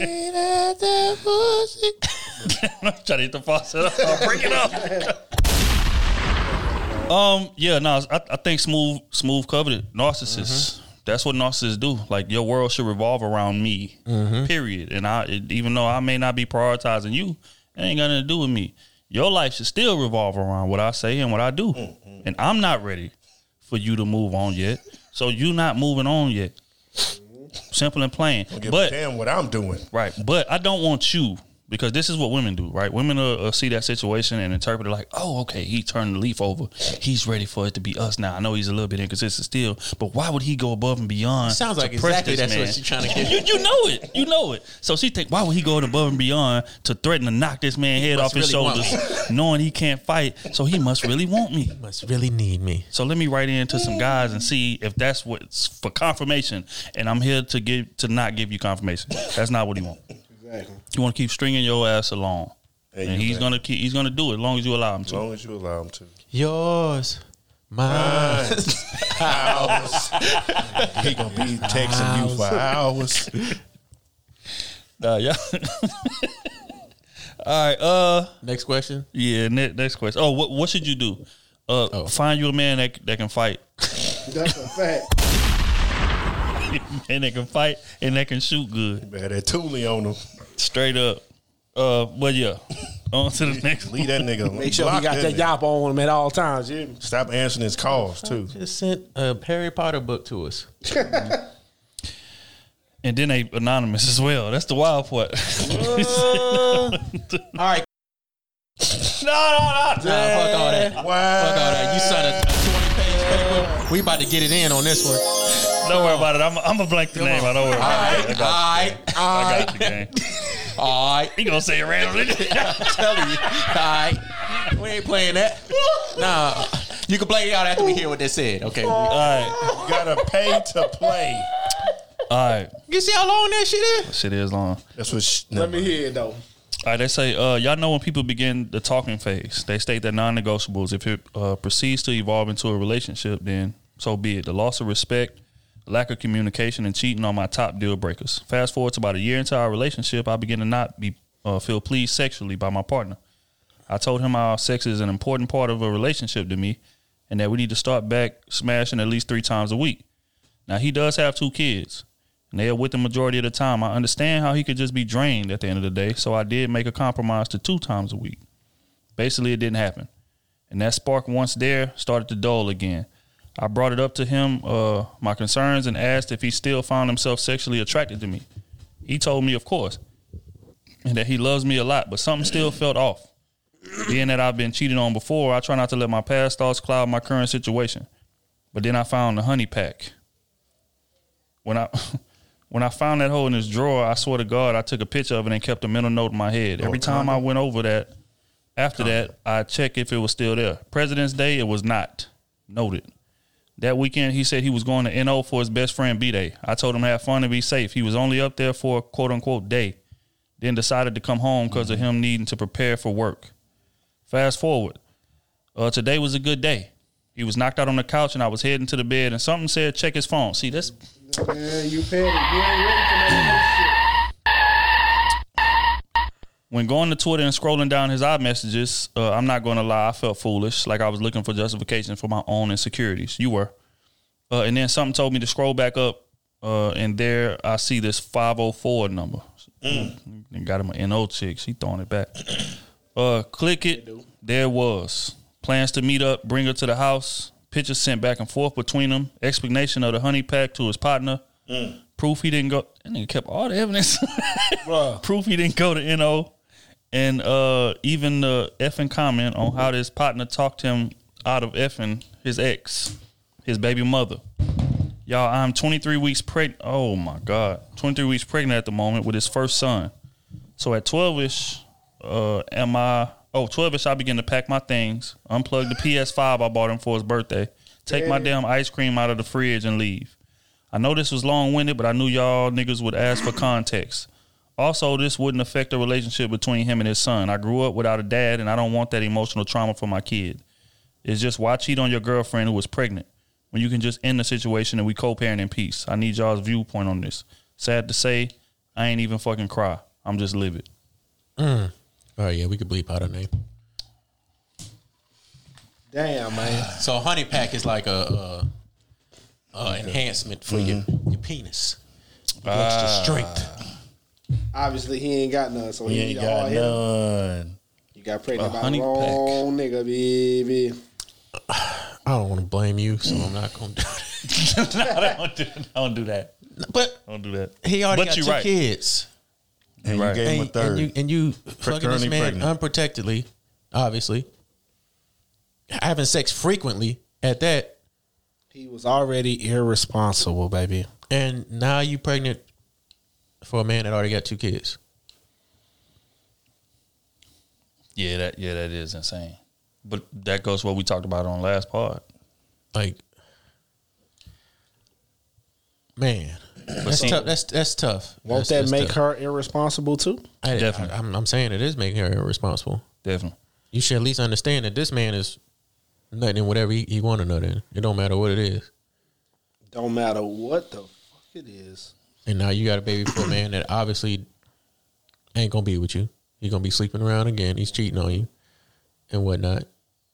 hit the faucet up. Bring it up. I think Smooth covered it. Narcissists. That's what narcissists do. Like, your world should revolve around me. Period. And even though I may not be prioritizing you, it ain't got nothing to do with me. Your life should still revolve around what I say and what I do. And I'm not ready for you to move on yet. So you not moving on yet. Simple and plain. Don't give But a damn what I'm doing. right, but I don't want you, because this is what women do, right? Women will see that situation and interpret it like, oh, okay, he turned the leaf over. He's ready for it to be us now. I know he's a little bit inconsistent still, but why would he go above and beyond? Sounds like to press exactly this that's man? what she's trying to get. You know it. So she think, why would he go above and beyond to threaten to knock this man head off must his really want shoulders, knowing he can't fight? So he must really want me. Must really need me. So let me write into some guys and see if that's what's for confirmation. And I'm here to not give you confirmation. That's not what he wants. Exactly. You want to keep stringing your ass along. And he's gonna do it as long as you allow him As to. long as you allow him to. Yours, mine. Hours. He gonna be texting you for hours. Yeah. All right. Next question. Yeah. Next question. Oh, what should you do? Find you a man that can fight. That's a fact. And that can fight and that can shoot good. You had that Thule on him. Straight up. But yeah. On to the next. Leave that nigga. Make sure Block he got that nigga. yop on him at all times. Yeah. Stop answering his calls too. Just sent a Harry Potter book to us. And then they anonymous as well. That's the wild part. All right. No. Nah, fuck all that. Wow. Fuck all that. You signed a 20-page paper. We about to get it in on this one. Don't worry about it. I'm gonna blank the name. I don't worry about it. I got the game. All right. He gonna say it randomly. I'm telling you. All right. We ain't playing that. Nah. You can play it out after we hear what they said. Okay. All right. You gotta pay to play. All right. You see how long that shit is? Shit is long. That's what. Let me hear it though. All right, they say, y'all know when people begin the talking phase, they state that non-negotiables. If it proceeds to evolve into a relationship, then so be it. The loss of respect, lack of communication, and cheating are my top deal breakers. Fast forward to about a year into our relationship, I begin to not feel pleased sexually by my partner. I told him how sex is an important part of a relationship to me and that we need to start back smashing at least 3 times a week. Now, he does have 2 kids. And they are with the majority of the time. I understand how he could just be drained at the end of the day, so I did make a compromise to 2 times a week. Basically, it didn't happen. And that spark, once there, started to dull again. I brought it up to him, my concerns, and asked if he still found himself sexually attracted to me. He told me, of course, and that he loves me a lot, but something still felt off. Being that I've been cheated on before, I try not to let my past thoughts cloud my current situation. But then I found the honey pack. When I found that hole in his drawer, I swear to God, I took a picture of it and kept a mental note in my head. Every time I went over that, after that, I checked if it was still there. President's Day, it was not. Noted. That weekend, he said he was going to NO for his best friend B-Day. I told him to have fun and be safe. He was only up there for a quote-unquote day, then decided to come home because of him needing to prepare for work. Fast forward. Today was a good day. He was knocked out on the couch, and I was heading to the bed, and something said, check his phone. See, this... Man, you petty. You ain't ready for that shit. When going to Twitter and scrolling down his iMessages, I'm not going to lie, I felt foolish, like I was looking for justification for my own insecurities. You were. And then something told me to scroll back up, and there I see this 504 number. And got him an NO chick. She throwing it back. Click it. There it was. Plans to meet up, bring her to the house. Pictures sent back and forth between them. Explanation of the honey pack to his partner. Proof he didn't go. That nigga kept all the evidence. Proof he didn't go to NO. And even the effing comment on how this partner talked him out of effing his ex, his baby mother. Y'all, I'm 23 weeks pregnant. Oh, my God. 23 weeks pregnant at the moment with his first son. So at 12-ish, 12-ish, I begin to pack my things, unplug the PS5 I bought him for his birthday, take my damn ice cream out of the fridge and leave. I know this was long-winded, but I knew y'all niggas would ask for context. Also, this wouldn't affect the relationship between him and his son. I grew up without a dad, and I don't want that emotional trauma for my kid. It's just, why cheat on your girlfriend who was pregnant when you can just end the situation and we co-parent in peace? I need y'all's viewpoint on this. Sad to say, I ain't even fucking cry. I'm just livid. Oh, yeah, we could bleep out her name. Damn, man. So a honey pack is like a enhancement for your penis. Extra strength. Obviously, he ain't got none, so He he ain't need got all him. none. You got pregnant A by the honey wrong nigga, baby. I don't want to blame you, so I'm not going to do it. I don't do that. But Don't do that. he already But got you 2 right. kids. And Right. you gave him a third. And you fucking this Currently man pregnant. unprotectedly, obviously. Having sex frequently at that. He was already irresponsible, baby. And now you pregnant for a man that already got 2 kids. Yeah, that is insane. But that goes to what we talked about on last pod. Like, man, That's tough. That's tough. Won't That's that make tough. her irresponsible too? Definitely. I'm saying it is making her irresponsible. Definitely. You should at least understand that this man is nutting in whatever he want to nut in. It don't matter what it is. Don't matter what the fuck it is. And now you got a baby for a man that obviously ain't gonna be with you. He's gonna be sleeping around again. He's cheating on you and whatnot.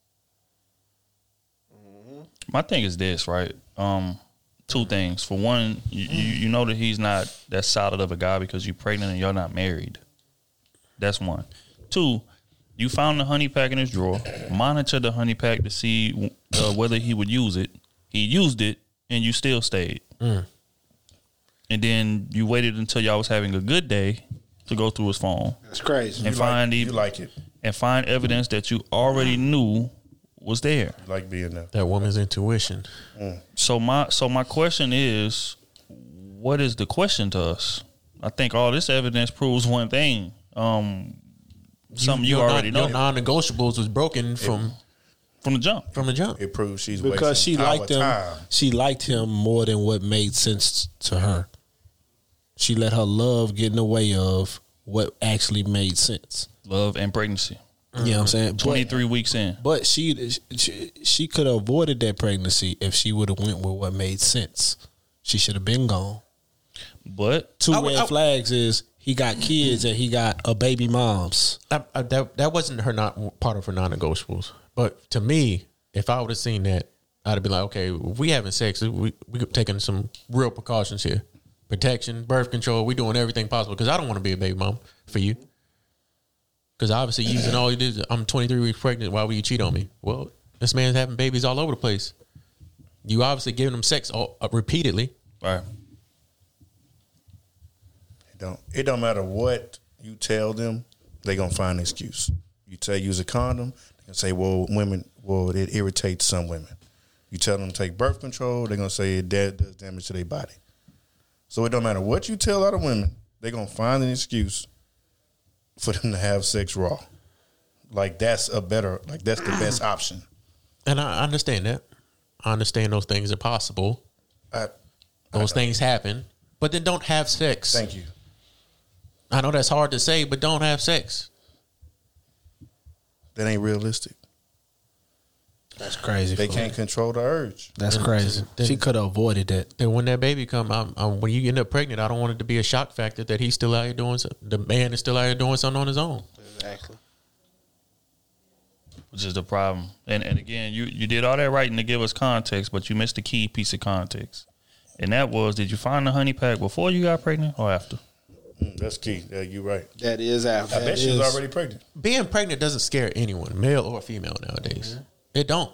My thing is this, right? Two things. For one, you know that he's not that solid of a guy because you're pregnant and you're not married. That's one. Two, you found the honey pack in his drawer. Monitor the honey pack to see whether he would use it. He used it, and you still stayed. And then you waited until y'all was having a good day to go through his phone That's crazy. and find You like it. and find evidence that you already knew was there. You like being there. That woman's intuition. So my question is, what is the question to us? I think all this evidence proves one thing. Something you already know Your non-negotiables was broken from the jump. the jump. It proves she's Because she wasting our liked him. time. She liked him more than what made sense to her. She let her love get in the way of what actually made sense. Love and pregnancy. You know what I'm saying? 23 weeks in. But she could have avoided that pregnancy if she would have went with what made sense. She should have been gone. But Two red flags is he got kids and he got a baby mom's. That wasn't her not part of her non-negotiables. But to me, if I would have seen that, I'd have been like, okay, if we having sex, we taking some real precautions here. Protection, birth control, we doing everything possible because I don't want to be a baby mom for you. Because obviously using all you did, I'm 23 weeks pregnant, why would you cheat on me? Well, this man's having babies all over the place. You obviously giving them sex repeatedly. right. It don't matter what you tell them, they gonna find an excuse. You tell use a condom, they gonna say, it irritates some women. You tell them to take birth control, they're gonna say it does damage to their body. So it don't matter what you tell other women, they're gonna find an excuse for them to have sex raw. Like that's the best option. And I understand that. I understand those things are possible. Those things happen. But then don't have sex. Thank you. I know that's hard to say, but don't have sex. That ain't realistic. That's crazy. They can't control the urge. That's crazy. She could have avoided that. And when that baby come, when you end up pregnant, I don't want it to be a shock factor that he's still out here doing something. The man is still out here doing something on his own. Exactly. Which is the problem. And again, you did all that writing to give us context, but you missed the key piece of context. And that was, did you find the honey pack before you got pregnant or after? That's key. Yeah, you're right. That is after. I bet she was already pregnant. Being pregnant doesn't scare anyone, male or female nowadays. Mm-hmm. It don't.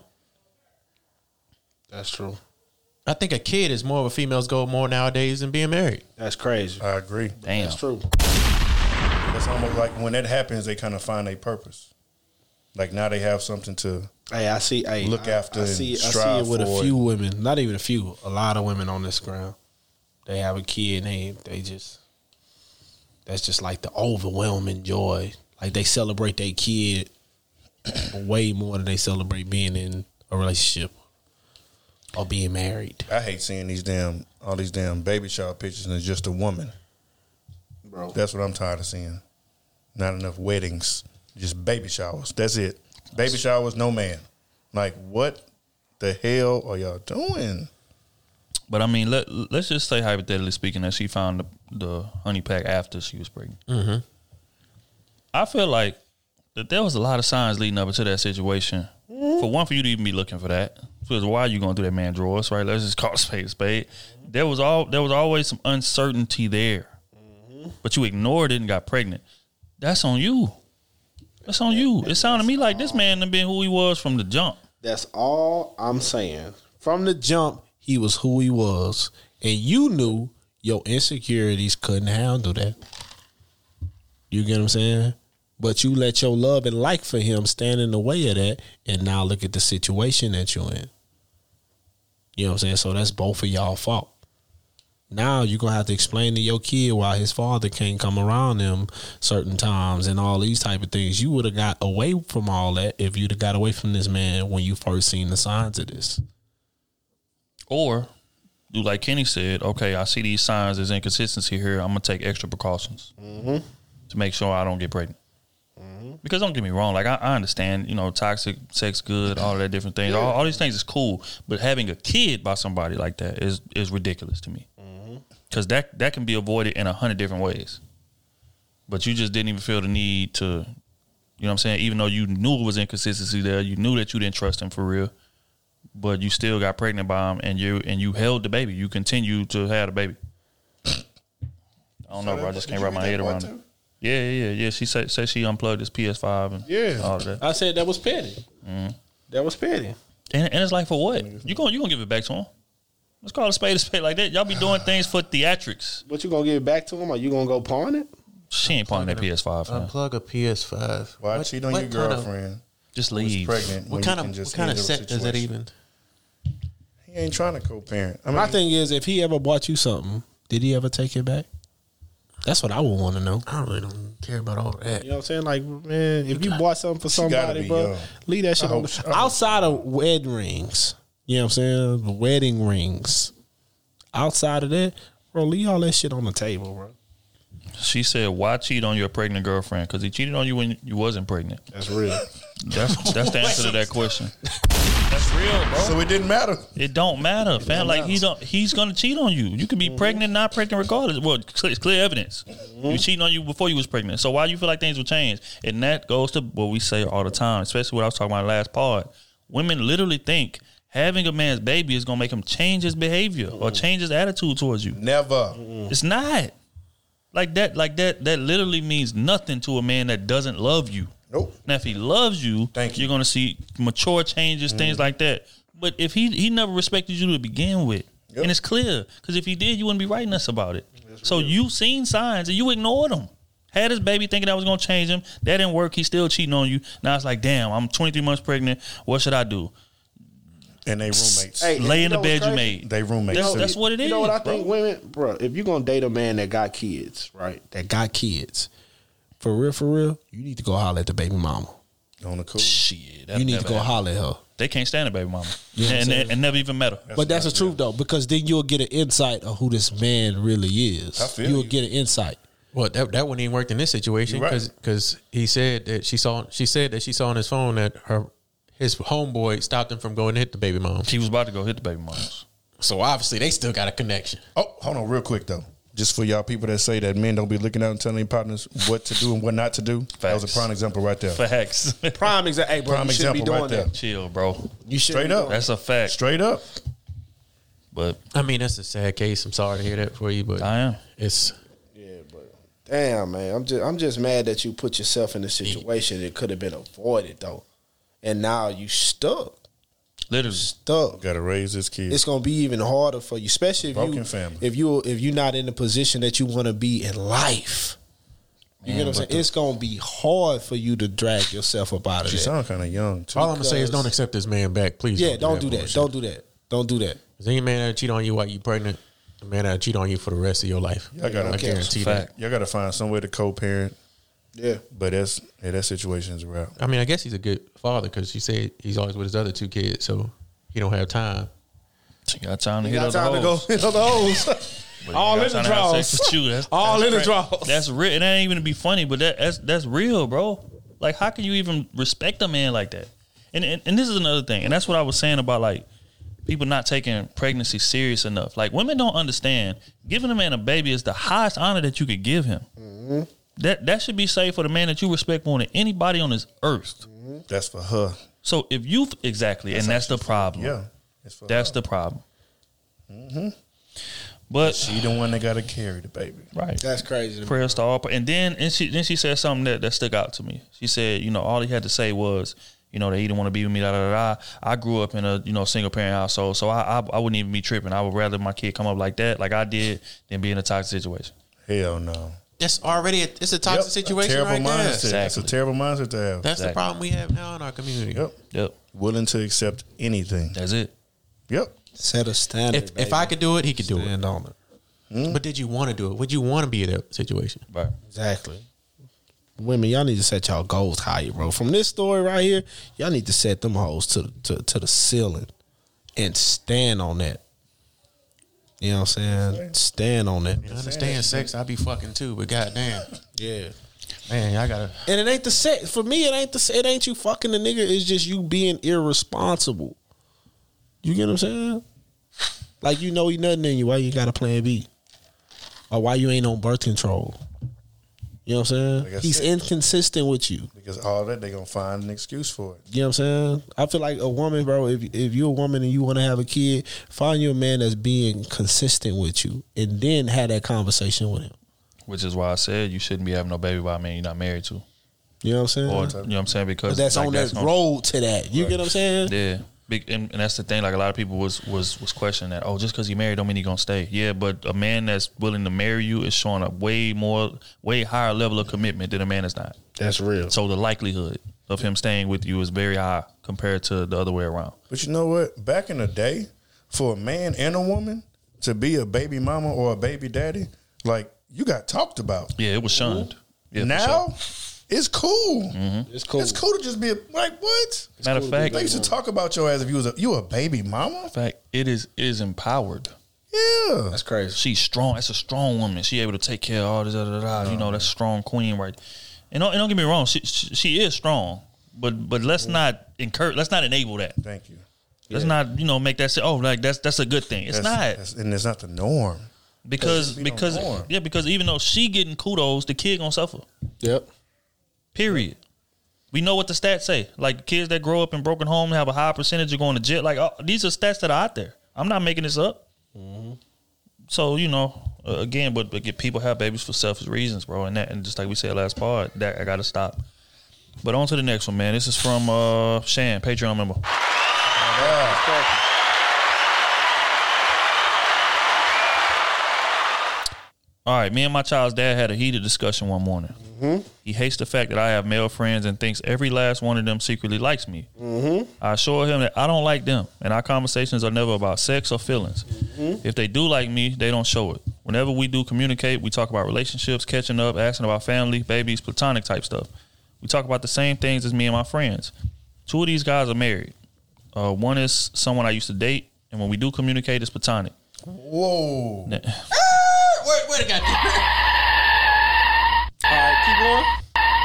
That's true. I think a kid is more of a female's goal more nowadays than being married. That's crazy. I agree. Damn. That's true. It's almost like when that happens, they kind of find a purpose. Like now they have something to Hey, I see. Hey, look after I and see strive it with a for few women. Not even a few. A lot of women on this ground. They have a kid and they just. That's just like the overwhelming joy. Like they celebrate their kid way more than they celebrate being in a relationship or being married. I hate seeing all these damn baby shower pictures and it's just a woman. Bro. That's what I'm tired of seeing. Not enough weddings, just baby showers. That's it. Baby showers, no man. Like what the hell are y'all doing? But I mean, let's just say hypothetically speaking that she found the honey pack after she was pregnant. Mm-hmm. I feel like that there was a lot of signs leading up into that situation. For one, for you to even be looking for that, because why are you going through that man drawers, right? Let's just call a spade a spade. There was always some uncertainty there, but you ignored it and got pregnant. That's on you. That's on you. It sounded to me like this man had been who he was from the jump. That's all I'm saying. From the jump, he was who he was. And you knew your insecurities couldn't handle that. You get what I'm saying? But you let your love and like for him stand in the way of that. And now look at the situation that you're in. You know what I'm saying? So that's both of y'all fault. Now you're going to have to explain to your kid why his father can't come around him certain times and all these type of things. You would have got away from all that if you'd have got away from this man when you first seen the signs of this. Or do like Kenny said. Okay, I see these signs. There's inconsistency here. I'm gonna take extra precautions to make sure I don't get pregnant. Because don't get me wrong, like I understand, toxic sex good, all of that different things. All these things is cool, but having a kid by somebody like that is ridiculous to me. Because that can be avoided in 100 different ways. But you just didn't even feel the need to, you know what I'm saying? Even though you knew it was inconsistency there, you knew that you didn't trust him for real, but you still got pregnant by him, and you held the baby. You continued to have the baby. I don't know, bro. I just can't wrap my head around it. Yeah. She said she unplugged his PS5 and all of that. I said that was petty. That was petty. And it's like, for what? You gonna give it back to him? Let's call it a spade like that. Y'all be doing things for theatrics. But you gonna give it back to him, or you gonna go pawn it? She ain't pawning that PS5. Unplug a PS5. Why cheat on your girlfriend? Just leave. Pregnant. What kind of set does that even? He ain't trying to co-parent. I mean, My thing is, if he ever bought you something, did he ever take it back? That's what I would want to know. I really don't care about all that. You know what I'm saying? Like, man, if you bought something for somebody, bro, young. leave that shit on. Outside of wedding rings, you know what I'm saying? The wedding rings. Outside of that, bro, leave all that shit on the table, bro. She said, "Why cheat on your pregnant girlfriend? Because he cheated on you when you wasn't pregnant." That's real. That's the answer to that question. That's real, bro. so it didn't matter. It don't matter, fam. Like he's gonna cheat on you. You can be pregnant, not pregnant, regardless. Well, it's clear evidence. You cheating on you before you was pregnant. So why you feel like things will change? And that goes to what we say all the time, especially what I was talking about last part. Women literally think having a man's baby is gonna make him change his behavior or change his attitude towards you. Never. It's not. Like that literally means nothing to a man that doesn't love you. Nope. Now, if he loves you, you're going to see mature changes, things like that. But if he never respected you to begin with, and it's clear, because if he did, you wouldn't be writing us about it. So you seen signs and you ignored them. Had his baby thinking that was going to change him. That didn't work. He's still cheating on you. Now it's like, damn, I'm 23 months pregnant. What should I do? And they roommates. Hey, lay in the bed you made. They roommates. That's what it is. You know what I bro. think, women, bro? If you're gonna date a man that got kids, right? That got kids, for real, you need to go holler at the baby mama. On the cool. Shit, You need to go holler at her. They can't stand a baby mama, You know what I'm saying? and never even met her. But that's the truth, though, because then you'll get an insight of who this man really is. I feel You'll you. get an insight. Well, that wouldn't even work in this situation You're right. because he said that she said that she saw on his phone that his homeboy stopped him from going to hit the baby mom. He was about to go hit the baby moms. So obviously they still got a connection. Oh, hold on real quick, though. Just for y'all people that say that men don't be looking out and telling their partners what to do and what not to do. That was a prime example right there. Facts. Prime example. Hey, bro, Prime you shouldn't be example doing right there. that. Chill, bro. You should Straight up. That's a fact. Straight up. But I mean, that's a sad case. I'm sorry to hear that for you, but I am. it's Damn, man. I'm just mad that you put yourself in a situation that could have been avoided, though. And now you stuck. Literally. Stuck. Got to raise this kid. It's gonna be even harder for you, especially if Broken family. if you're not in the position that you want to be in life. You get what I'm saying? It's gonna be hard for you to drag yourself up out of She that. sound kind of young, too. all I'm gonna say is don't accept this man back, please. Yeah, don't do that. bullshit. Don't do that. Don't do that. 'Cause any man that cheat on you while you pregnant, a man that cheat on you for the rest of your life. I gotta- I guarantee Fact. that. Y'all got to find some way to co-parent. Yeah. But that situation is a wrap. I mean, I guess he's a good father because she said he's always with his other two kids, so he don't have time. She got time to You hit got other time to go hoes. hit on those. But All you got in the time to have draws. sex with you. That's All in the crazy. draws. That's real. It ain't even to be funny, but that's real, bro. Like, how can you even respect a man like that? And this is another thing, and that's what I was saying about like people not taking pregnancy serious enough. Like, women don't understand giving a man a baby is the highest honor that you could give him. Mm-hmm. That should be saved for the man that you respect more than anybody on this earth. That's for her. So if you exactly, and that's the problem. Yeah. It's for That's her. the problem. But She the one that got to carry the baby. right, That's crazy. To me. prayer star. And she said something that stuck out to me. She said, all he had to say was, that he didn't want to be with me. Da, da, da, da. I grew up in a single parent household, so I wouldn't even be tripping. I would rather my kid come up like that, like I did, than be in a toxic situation. Hell no. That's already it's a toxic situation terrible right there. mindset. It's a Exactly. terrible mindset to have. That's the Exactly. problem we have now in our community. Yep, Willing to accept anything. that's it. Yep. Set a standard. If I could do it, he could do it. stand on it. But did you want to do it? Would you want to be in that situation? Right. Exactly. Women, y'all need to set y'all goals higher, bro. From this story right here, y'all need to set them hoes to the ceiling and stand on that. You know what I'm saying? Stand on that. I understand sex. I be fucking too, but goddamn, Yeah. man, y'all gotta. And it ain't the sex. For me, it ain't you fucking the nigga. It's just you being irresponsible. You get what I'm saying? Like, you know he nothing in you. Why you got a plan B? Or why you ain't on birth control? You know what I'm saying? Like I He's said. inconsistent with you. Because all that, they going to find an excuse for it. You know what I'm saying? I feel like a woman, bro, if you're a woman and you want to have a kid, find you a man that's being consistent with you and then have that conversation with him. Which is why I said you shouldn't be having no baby by a man you're not married to. You know what I'm saying? Or, you know what I'm saying? Because But that's like, on that road to that. You get what I'm saying? Yeah. And that's the thing. Like, a lot of people was questioning that. Oh, just because he married don't mean he gonna stay. Yeah, but a man that's willing to marry you is showing a way higher level of commitment than a man that's not. That's real. So the likelihood of him staying with you is very high compared to the other way around. But you know what? Back in the day, for a man and a woman to be a baby mama or a baby daddy, like, you got talked about. Yeah, it was shunned. Yeah, for Now, sure. it's cool. It's cool. It's cool to just be like, what? Matter of fact, They used to talk about your ass if you a baby mama. it is empowered. Yeah. That's crazy. She's strong. That's a strong woman. She able to take care of all this. You know, that's a strong queen, right? And don't get me wrong. She is strong, but let's not encourage. Let's not enable that. Thank you. Let's not make that say, oh, like that's a good thing. It's not. And it's not the norm. Because norm. because even though she getting kudos, the kid gonna suffer. Yep. Period. We know what the stats say. Like, kids that grow up in broken homes have a high percentage of going to jail. Like, these are stats that are out there. I'm not making this up. So, again, but people have babies for selfish reasons, bro. And just like we said last part, that I gotta stop. But on to the next one, man. This is from Shan, Patreon member. All right, me and my child's dad had a heated discussion one morning. He hates the fact that I have male friends and thinks every last one of them secretly likes me. I assure him that I don't like them, and our conversations are never about sex or feelings. If they do like me, they don't show it. Whenever we do communicate, we talk about relationships, catching up, asking about family, babies, platonic type stuff. We talk about the same things as me and my friends. 2 of these guys are married. One is someone I used to date, and when we do communicate, it's platonic. Whoa. Where it got that? All right,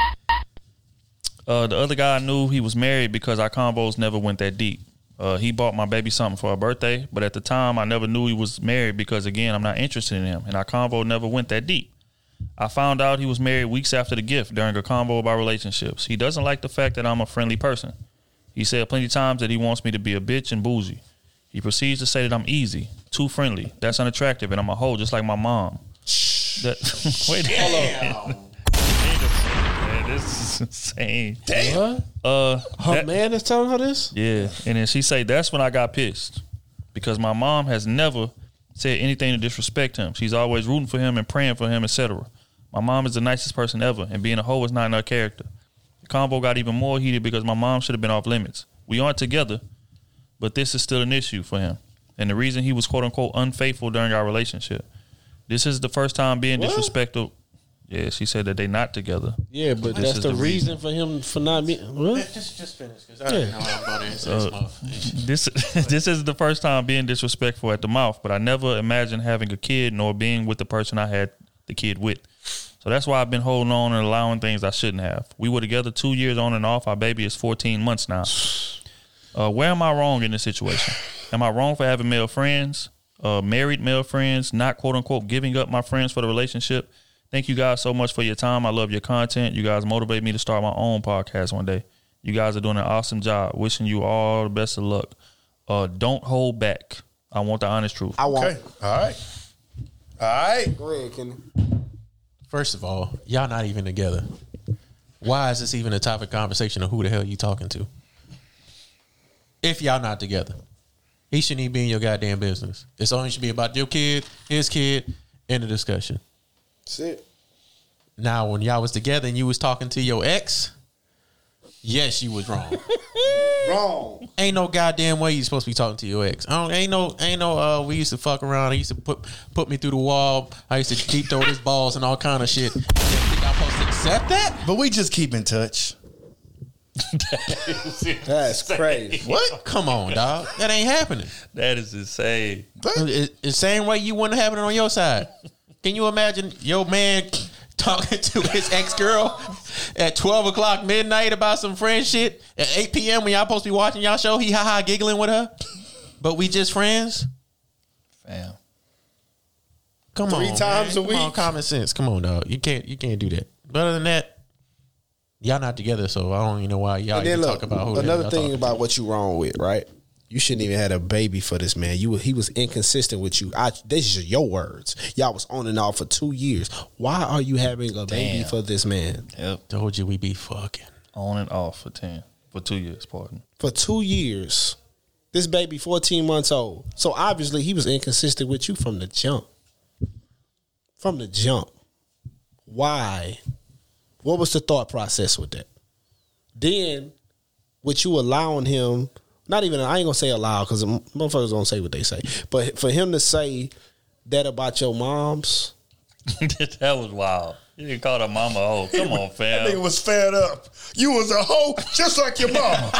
keep going. The other guy I knew he was married because our combos never went that deep. He bought my baby something for her birthday, but at the time I never knew he was married because, again, I'm not interested in him, and our convo never went that deep. I found out he was married weeks after the gift during a convo about relationships. He doesn't like the fact that I'm a friendly person. He said plenty of times that he wants me to be a bitch and bougie. He proceeds to say that I'm easy, too friendly, that's unattractive, and I'm a hoe just like my mom. Wait, hold on. Man, this is insane. Damn. Her man is telling her this? Yeah. And then she say, that's when I got pissed. Because my mom has never said anything to disrespect him. She's always rooting for him and praying for him, etc. My mom is the nicest person ever, and being a hoe is not in her character. The combo got even more heated because my mom should have been off limits. We aren't together, but this is still an issue for him. And the reason he was quote unquote unfaithful during our relationship. This is the first time being disrespectful. Yeah, she said that they not together. Yeah, but This that's is the the reason for him for not being. What? Just finish, because I don't know how I'm about to answer This is the first time being disrespectful at the mouth, but I never imagined having a kid nor being with the person I had the kid with. So that's why I've been holding on and allowing things I shouldn't have. We were together 2 years on and off. Our baby is 14 months now. Where am I wrong in this situation? Am I wrong for having male friends, married male friends, not quote unquote giving up my friends for the relationship? Thank you guys so much for your time. I love your content. You guys motivate me to start my own podcast one day. You guys are doing an awesome job. Wishing you all the best of luck. Don't hold back. I want the honest truth. I want. Okay. All right. Go ahead, Kenny. First of all, y'all not even together. Why is this even a topic of conversation of who the hell you talking to? If y'all not together, he shouldn't even be in your goddamn business. It's only should be about your kid, his kid, and the discussion. That's it. Now, when y'all was together and you was talking to your ex, yes, you was wrong. Wrong. Ain't no goddamn way you supposed to be talking to your ex. Ain't no. We used to fuck around. He used to put me through the wall. I used to deep throw his balls and all kind of shit. You think I'm supposed to accept that? But we just keep in touch. That's crazy. What? Come on, dog. That ain't happening. That is insane. It's the same way you wouldn't happen on your side. Can you imagine your man talking to his ex-girl at 12 o'clock midnight about some friend shit at 8 p.m. when y'all supposed to be watching y'all show? He ha-ha giggling with her, but we just friends? Fam. Come on, 3 times man. a week. Come on, common sense. Come on, dog. You can't do that. But other than that, y'all not together, so I don't even know why y'all even talk about who another thing about what you wrong with, right? You shouldn't even had a baby for this man. He was inconsistent with you. This is your words. Y'all was on and off for 2 years. Why are you having a baby for this man? Yep. Told you we be fucking On and off for 2 years, pardon. For 2 years. This baby 14 months old. So obviously he was inconsistent with you from the jump. From the jump. Why? What was the thought process with that? Then, with you allowing him, not even, I ain't gonna say allow because motherfuckers gonna say what they say, but for him to say that about your moms. That was wild. You didn't call her mama a hoe. Come on, fam. That nigga was fed up. You was a hoe just like your mama.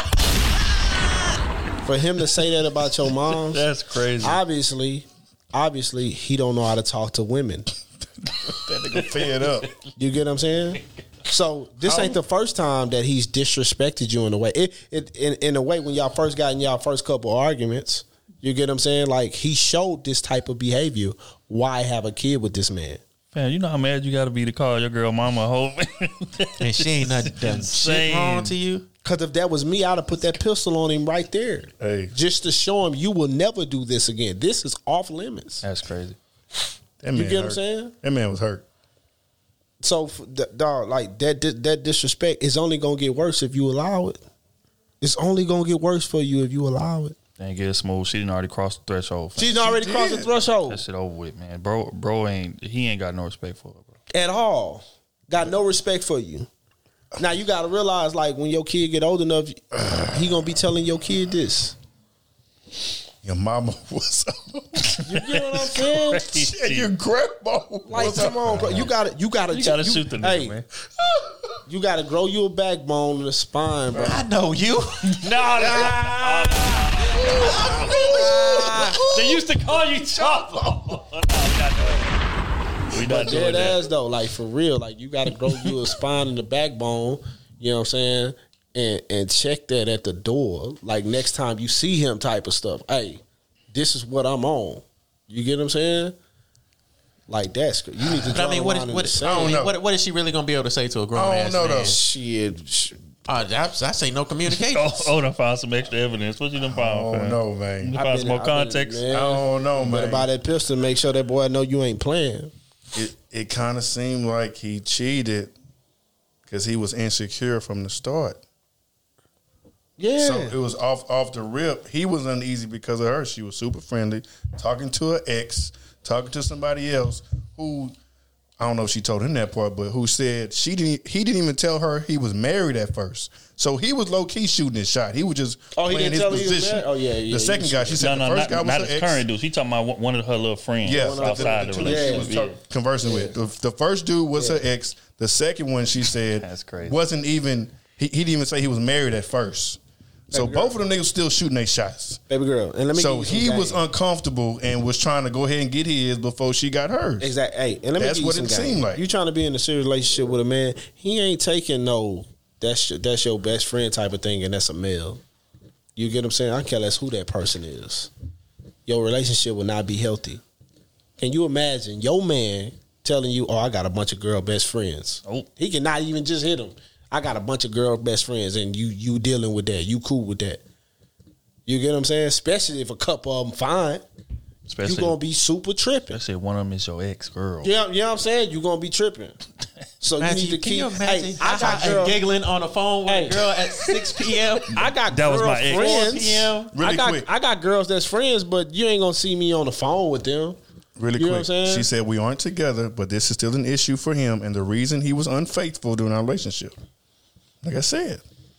For him to say that about your moms. That's crazy. Obviously, he don't know how to talk to women. That nigga fed up. You get what I'm saying? So this ain't the first time that he's disrespected you in a way. In a way, when y'all first got in y'all first couple arguments, you get what I'm saying? Like he showed this type of behavior. Why have a kid with this man? Man, you know how mad you got to be to call your girl mama a hoe? and she ain't not done shit wrong to you. Because if that was me, I'd have put that pistol on him right there. Hey. Just to show him you will never do this again. This is off limits. That's crazy. That man You get what I'm hurt. saying? That man was hurt. So, dog, like that disrespect is only gonna get worse if you allow it. It's only gonna get worse for you if you allow it. Ain't get smooth. She didn't already cross the threshold. Fam. She's already crossed the threshold That shit over with, man. Bro ain't got no respect for her, bro. at all. Got no respect for you. Now you gotta realize, like, when your kid get old enough, he gonna be telling your kid this. Your mama was You get what I'm saying? Shit, your grandma Like, was come on, bro. You gotta You gotta shoot the nigga, man. You gotta grow you a backbone and a spine, bro. I know you. They used to call you Chopper. We not doing Dead that. ass though, like for real. Like you gotta grow you a spine and a backbone, you know what I'm saying? And check that at the door. Like next time you see him type of stuff. Hey, this is what I'm on. You get what I'm saying? Like that's you need to But draw I mean, the line in the sand. what is she really gonna be able to say to a grown ass know man? though. Shit. I say no communication. Done found some extra evidence. What you done found? Oh fam? no, You man. done found some more context? I don't know, Better man. buy that pistol and make sure that boy know you ain't playing. It kind of seemed like he cheated because he was insecure from the start. Yeah. So it was off the rip. He was uneasy because of her. She was super friendly, talking to her ex, talking to somebody else who, I don't know if she told him that part, but who said he didn't even tell her he was married at first. So he was low key shooting his shot. He was just Oh, he playing didn't tell her his he was position. married? Oh, yeah, The second he guy, was- she said No, the first guy not was her his ex. current dude. She talking about one of her little friends. Yeah, outside the two that she relationship. was Yeah. conversing with. The first dude was her ex. The second one, she said, That's crazy. wasn't even. He didn't even say he was married at first. So Baby girl. both of them niggas still shooting their shots. Baby girl. And let me So give you some he was game. uncomfortable and was trying to go ahead and get his before she got hers. Exactly. Hey, and let me That's give you what some it game. seemed like. You trying to be in a serious relationship with a man? He ain't taking no. That's your best friend type of thing, and that's a male. You get what I'm saying? I don't care less who that person is. Your relationship will not be healthy. Can you imagine your man telling you, "Oh, I got a bunch of girl best friends." Oh. He cannot even just hit them. I got a bunch of girl best friends, and you dealing with that. You cool with that. You get what I'm saying? Especially if a couple of them fine. Especially, You gonna be super tripping. especially if one of them is your ex girl. Yeah, you know what I'm saying? You're gonna be tripping. So you need to Can you keep. imagine? Hey, I got a girl, giggling on the phone with Hey. a girl at 6 p.m. I got That was my ex. 4 girlfriends. p.m. Really I got quick. I got girls that's friends, but you ain't gonna see me on the phone with them. Really You know quick. what I'm saying? She said we aren't together, but this is still an issue for him and the reason he was unfaithful during our relationship. Like I said.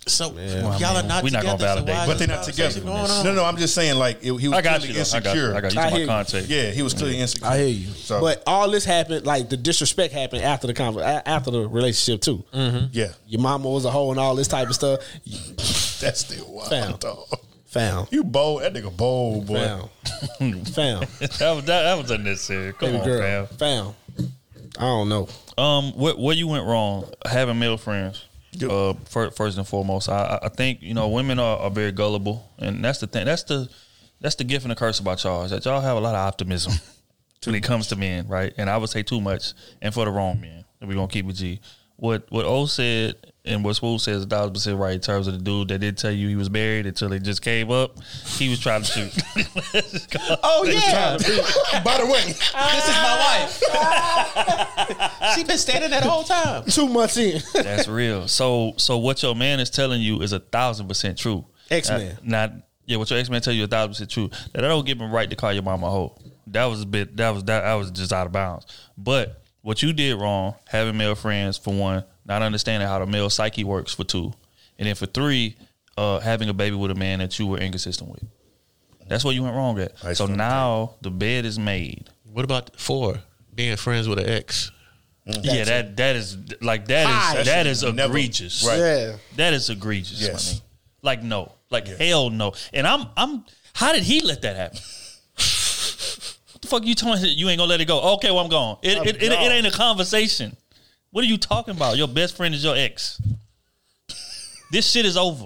So y'all are not we not together. gonna validate, so why But is they're this not together. conversation going on? No, I'm just saying, like, he was I got clearly you. insecure. I got you. I You hear my you. context. Yeah, he was clearly insecure. I hear you. So, But all this happened, like the disrespect happened after the after the relationship too. yeah, Your mama was a hoe and all this type of stuff. that's still wild, Fam. dog. Fam. You bold. That nigga bold, boy. Fam. Fam. that was unnecessary. Come Baby on, girl. fam. Fam. I don't know. Where you went wrong having male friends? First and foremost, I think women are very gullible, and that's the thing. That's the gift and the curse about y'all is that y'all have a lot of optimism when it comes to men, right? And I would say too much, and for the wrong men. And we're gonna keep it G. What O said and what Swoop says 1,000% right in terms of the dude that did tell you he was married until it just came up. He was trying to shoot. Oh yeah, By the way, this is my wife. She been standing that whole time. 2 months in. That's real. So what your man is telling you is 1,000% true. X-Man. What your ex-man tell you 1,000% true. That don't give him right to call your mama a hoe. That was just out of bounds. But what you did wrong, having male friends, for one, not understanding how the male psyche works, for two, and then for three, having a baby with a man that you were inconsistent with. That's what you went wrong at. So now the bed is made. What about 4? Being friends with an ex? Yeah, that is egregious. Right. Yeah. That is egregious. Yes. My nigga. Like no, hell no. And I'm. How did he let that happen? What the fuck you telling me you ain't gonna let it go? Okay, well I'm gone. It ain't a conversation. What are you talking about? Your best friend is your ex. This shit is over.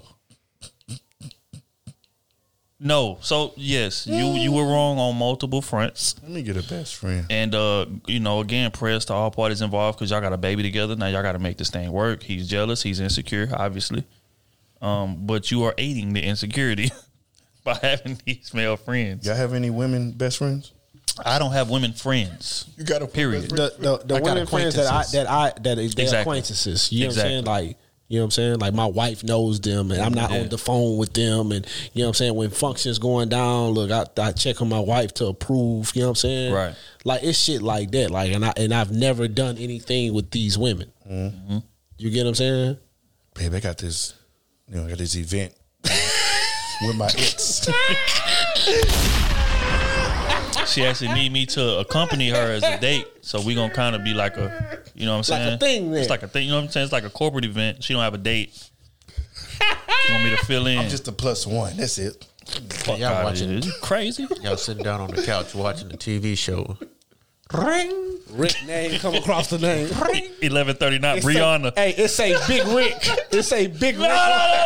No. So yes, you were wrong on multiple fronts. let me get a best friend. And again, prayers to all parties involved because y'all got a baby together. Now y'all got to make this thing work. He's jealous. He's insecure, obviously. But you are aiding the insecurity by having these male friends. Y'all have any women best friends? I don't have women friends. You got a Period. The got women friends that they're Exactly. acquaintances. You know Exactly. what I'm saying? Like, you know what I'm saying? Like my wife knows them and I'm not on the phone with them, and you know what I'm saying? When functions going down, look, I check on my wife to approve, you know what I'm saying? Right. Like it's shit like that. Like and I've never done anything with these women. Mm-hmm. You get what I'm saying? Babe, I got this event with my ex. She actually need me to accompany her as a date. So we gonna kind of be like a, you know what I'm saying? Like a thing then. It's like a thing. You know what I'm saying? It's like a corporate event. She don't have a date. She want me to fill in. I'm just a +1. That's it. Fuck y'all outta watching here. You crazy? Y'all sitting down on the couch watching the TV show. Ring. Rick name come across the name. 11:39. It say- Brianna. Hey, it say Big Rick. It say Big Rick.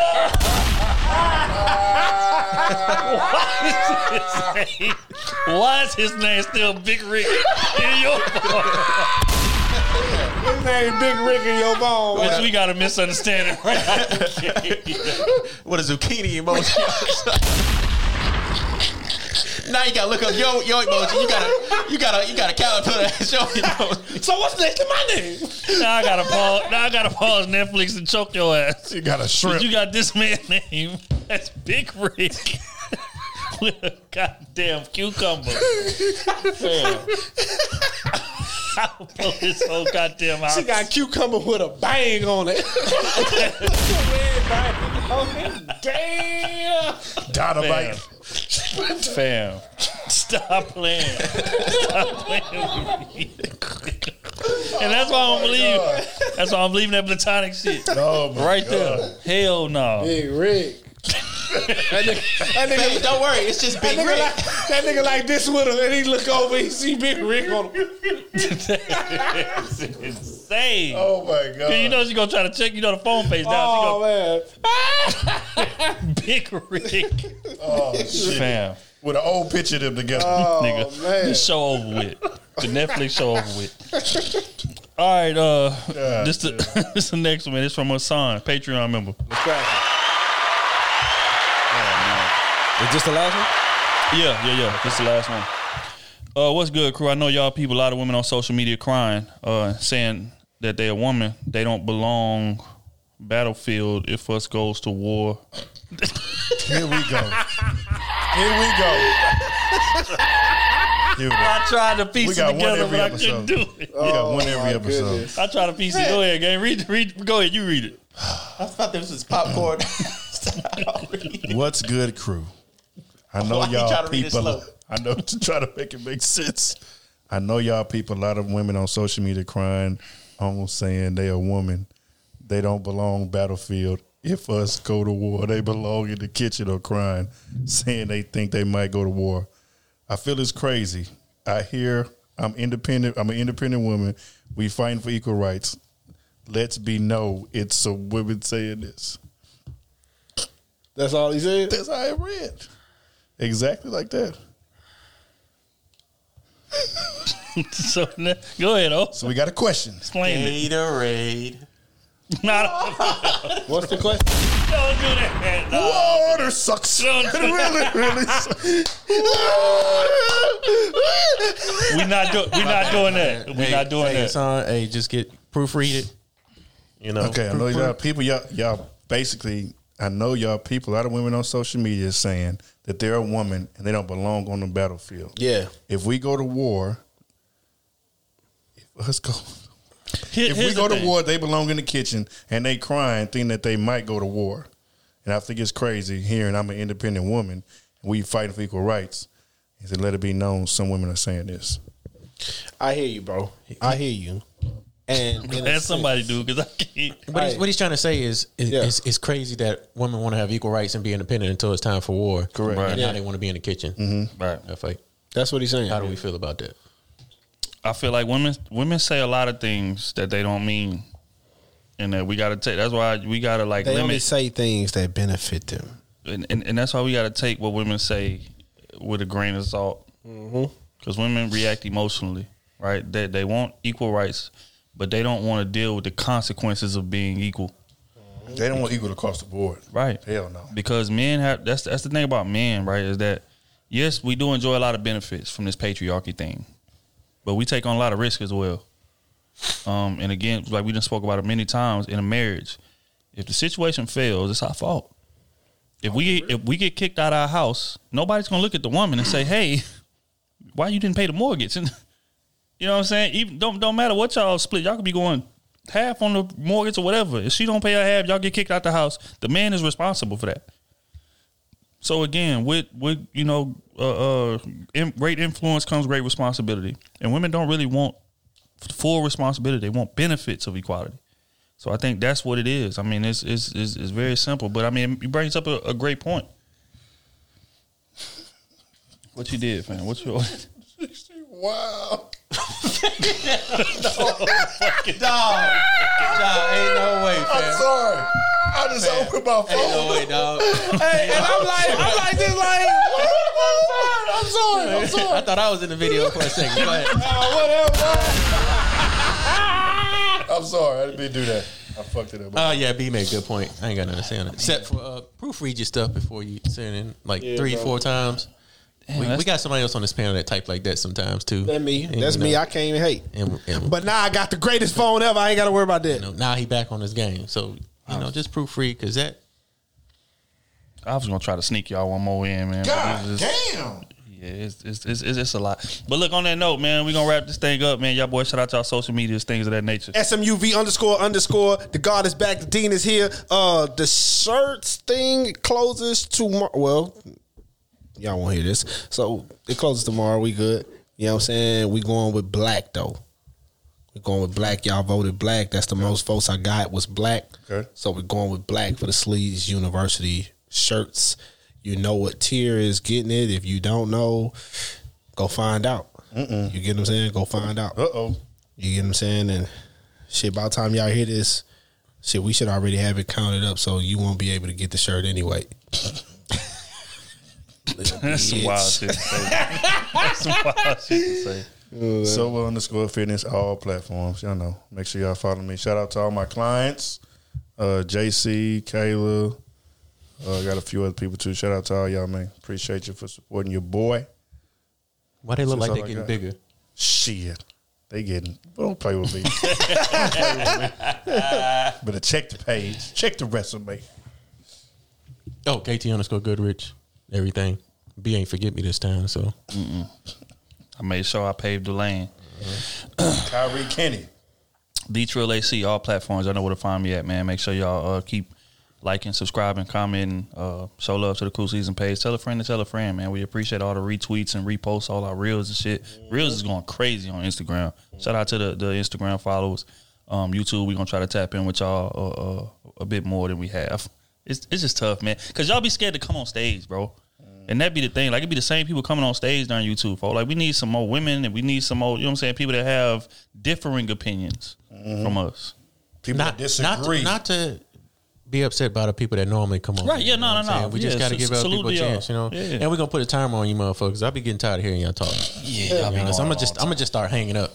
Why is his name still Big Rick in your phone? His name Big Rick in your phone. Bitch, we got a misunderstanding. What a zucchini emoji. Now you gotta look up your emoji. You gotta caterpillar that show emoji. So what's next to my name? Now I gotta pause Netflix and choke your ass. You got a But shrimp. you got this man's name. That's Big Rick. With a goddamn cucumber. Damn. I'll pull this whole goddamn house. She got cucumber with a bang on it. Damn. Dynamite. Fam. Stop playing. Stop playing with me. And that's why I don't believe. That's why I'm believing that platonic shit. Oh my Right God. there. Hell no. Big Rick. That Baby, don't worry, it's just Big Rick. That nigga like this with him, and he look over, he see Big Rick on him. It's insane. Oh my God. You know she gonna try to check, the phone page down. Oh Man. Big Rick. Oh shit. Fam. With an old picture of them together. Nigga. man. This show over with. The Netflix show over with. All right, this the next one. It's from Hassan, Patreon member. Is this the last one? Yeah. This is the last one. What's good, crew? I know y'all people, a lot of women on social media crying, saying that they're a woman. They don't belong battlefield if us goes to war. Here we go. I tried to piece We it got one together, every but I episode. couldn't do it. We got one every episode. I tried to piece it. Go ahead, gang. Read. Go ahead. You read it. I thought this was popcorn. What's good, crew? I know Why you try y'all to read it people. slow? I know to try to make it make sense. I know y'all people. A lot of women on social media crying, almost saying they a woman. They don't belong battlefield. If us go to war, they belong in the kitchen or crying, saying they think they might go to war. I feel it's crazy. I hear I'm independent. I'm an independent woman. We fighting for equal rights. Let's be no. It's some women saying this. That's all he said? That's how I read. Exactly like that. So go ahead, oh. So we got a question. Explain it. Gatorade. What's the question? Don't do that. No. Water sucks. Don't do that. really sucks. We're not doing that. We're not doing that. Son, hey, just proofread it. You know. Okay, I know y'all people. Y'all basically. I know y'all people. A lot of women on social media is saying that they're a woman and they don't belong on the battlefield. Yeah. If we go to war, let's go. If we Here's go the to thing. war, they belong in the kitchen and they crying, thinking that they might go to war. And I think it's crazy hearing I'm an independent woman and we fighting for equal rights. He said, let it be known some women are saying this. I hear you, bro. I hear you. And Let somebody do because I can't. What he's trying to say is Yeah. it's crazy that women want to have equal rights and be independent until it's time for war. Correct. Right. And Yeah. now they want to be in the kitchen. Right. That's like, That's what he's saying. how do we feel about that? I feel like women say a lot of things that they don't mean, and that we got to take. That's why we got to like They only limit, say things that benefit them. and that's why we got to take what women say with a grain of salt, because women react emotionally, right? They want equal rights, but they don't want to deal with the consequences of being equal. They don't want equal across the board. Right. Hell no. Because men have that's the thing about men, right? Is that yes, we do enjoy a lot of benefits from this patriarchy thing, but we take on a lot of risk as well. And again, like we just spoke about it many times in a marriage, if the situation fails, it's our fault. If we get kicked out of our house, nobody's gonna look at the woman and say, "Hey, why you didn't pay the mortgage?" And you know what I'm saying? Even don't matter what y'all split, y'all could be going half on the mortgage or whatever. If she don't pay her half, y'all get kicked out the house. The man is responsible for that. So again, with you know, great influence comes great responsibility, and women don't really want full responsibility. They want benefits of equality. So I think that's what it is. I mean, it's very simple, but I mean, it brings up a great point. What you did, man? What's your Wow. Dog, ain't no way, I'm fam. sorry. I just opened my phone. Ain't no way, dog. Hey, and I'm like this, like, I'm sorry. I thought I was in the video for a second. Go ahead. I'm sorry. I didn't mean to do that. I fucked it up. Oh yeah, B made a good point. I ain't got nothing to say on it. Except for proofread your stuff before you send it in like 3-4 times. We got somebody else on this panel that type like that sometimes too. That's me. And, That's you me. know, I can't even hate. And But now I got the greatest phone ever. I ain't got to worry about that. you know, now he back on his game. So just proofread because that. I was gonna try to sneak y'all one more in, man. God But it's just- damn. Yeah, it's a lot. But look, on that note, man, we're gonna wrap this thing up, man. Y'all boys, shout out to our social medias, things of that nature. SMUV__. The God is back. The Dean is here. The shirts thing closes tomorrow. Well, y'all won't hear this. So it closes tomorrow. We good. You know what I'm saying? We going with black though. We're going with black. Y'all voted black. That's the most votes I got was black. Okay. So we're going with black for the Sleeves University shirts. You know what tier is getting it. If you don't know, go find out. You get what I'm saying? Go find out. Uh-oh. You get what I'm saying? And shit, by the time y'all hear this, shit, we should already have it counted up so you won't be able to get the shirt anyway. That's some wild shit to say. That's some wild shit to say. Silver_fitness, all platforms. Y'all know. Make sure y'all follow me. Shout out to all my clients. JC, Kayla. I got a few other people too. Shout out to all y'all, man. Appreciate you for supporting your boy. Why they look That's like all they I getting got. bigger? Shit. They getting, don't play with me. Better check the page. Check the resume. Oh, KT_Goodrich. Everything. B ain't forget me this time, so. I made sure I paved the lane. Kyrie Kenny. The Trill AC, all platforms. I know where to find me at, man. Make sure y'all keep liking, subscribing, commenting, show love to the Cool Season page. Tell a friend to tell a friend, man. We appreciate all the retweets and reposts, all our reels and shit. Reels is going crazy on Instagram. Shout out to the Instagram followers. YouTube, we're going to try to tap in with y'all a bit more than we have. It's just tough, man. Because y'all be scared to come on stage, bro. And that be the thing. Like, it be the same people coming on stage during YouTube, folks. Like, we need some more women and we need some more, you know what I'm saying, people that have differing opinions from us. People that disagree. Not to be upset about the people that normally come on. Right, yeah, no. We just got to give other people a chance, you know. Yeah. And we're gonna put a timer on you, motherfuckers. I be getting tired of hearing y'all talk. Yeah, I'm gonna just start hanging up.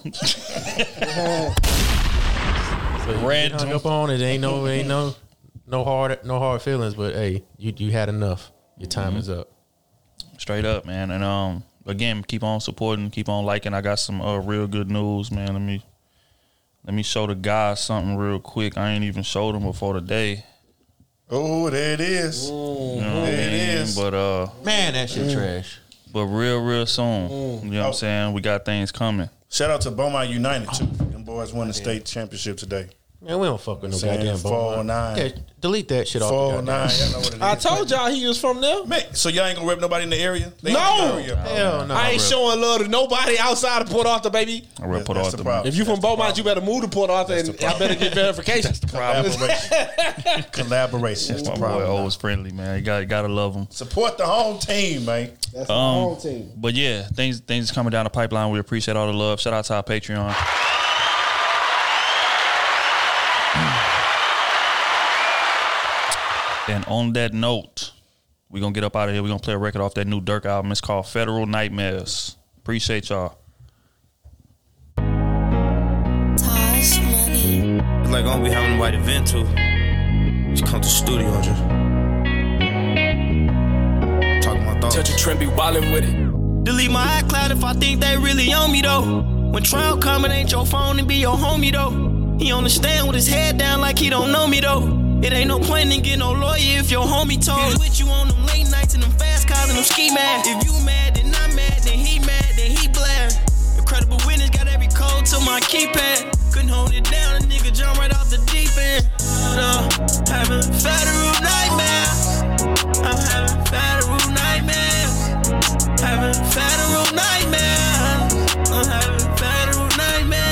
Random. Hung up on it. Ain't no hard feelings. But hey, you had enough. Your time is up. Straight up, man. And again, keep on supporting, keep on liking. I got some real good news, man. Let me show the guys something real quick. I ain't even showed them before today. Oh, there it is. You know what There it is. But Man, that shit trash. But real soon. You know what I'm saying? We got things coming. Shout out to Beaumont United too. Them boys won the state championship today. Man, we don't fuck with no Saying goddamn ball. 409. Yeah, delete that shit off. 409. Y'all know what it is. I told y'all he was from there. Man, so y'all ain't gonna rep nobody in the area? They No. in the area. Hell no. I ain't showing love to nobody outside of Port Arthur, baby. I real Port That's Arthur, the man. problem. If you from Beaumont, you better move to Port Arthur, and I better get verification. Collaboration. That's the My boy problem. always friendly, man. You gotta love him. Support the home team, man. That's my home team. But yeah, things is coming down the pipeline. We appreciate all the love. Shout out to our Patreon. And on that note, we're going to get up out of here. We're going to play a record off that new Durk album. It's called Federal Nightmares. Appreciate y'all. Tosh Money. It's like I'm gonna be having a white event too. Just come to the studio and just talk my thoughts. Touch a trend, be wildin' with it. Delete my iCloud if I think they really on me though. When trial coming, ain't your phone and be your homie though. He understand with his head down like he don't know me though. It ain't no point in getting no lawyer if your homie told. He with you on them late nights and them fast cars and them ski mad. If you mad, then I'm mad, then he mad, then he blast. Incredible witness got every code to my keypad. Couldn't hold it down, a nigga jump right off the deep end. Having federal nightmares. I'm having federal nightmares. Having federal nightmares. I'm having federal nightmares.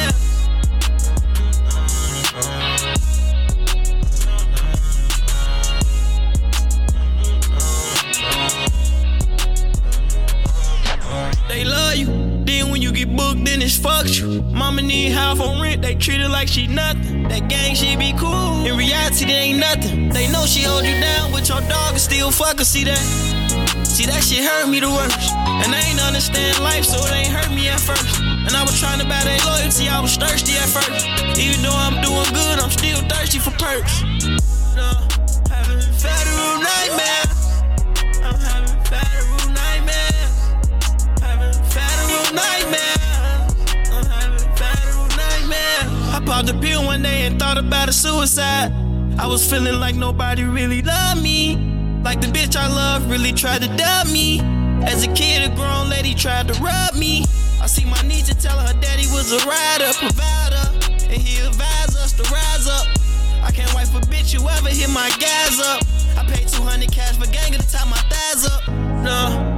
They love you, then when you get booked, then it's fucked you. Mama need half on rent, they treat her like she nothing. That gang shit be cool, in reality they ain't nothing. They know she hold you down with your dog and still fuck her, see that? See that shit hurt me the worst. And I ain't understand life, so it ain't hurt me at first. And I was trying to buy their loyalty, I was thirsty at first. Even though I'm doing good, I'm still thirsty for perks. Having federal nightmares. I'm having federal nightmares. Having federal nightmares. I'm having federal nightmares. I popped a pill one day and thought about a suicide. I was feeling like nobody really loved me. Like the bitch I love really tried to dub me. As a kid, a grown lady tried to rob me. I see my niece and tell her daddy was a rider, provider, and he advised us to rise up. I can't wait for bitch whoever hit my gas up. I paid 200 cash for gang to tie my thighs up. No.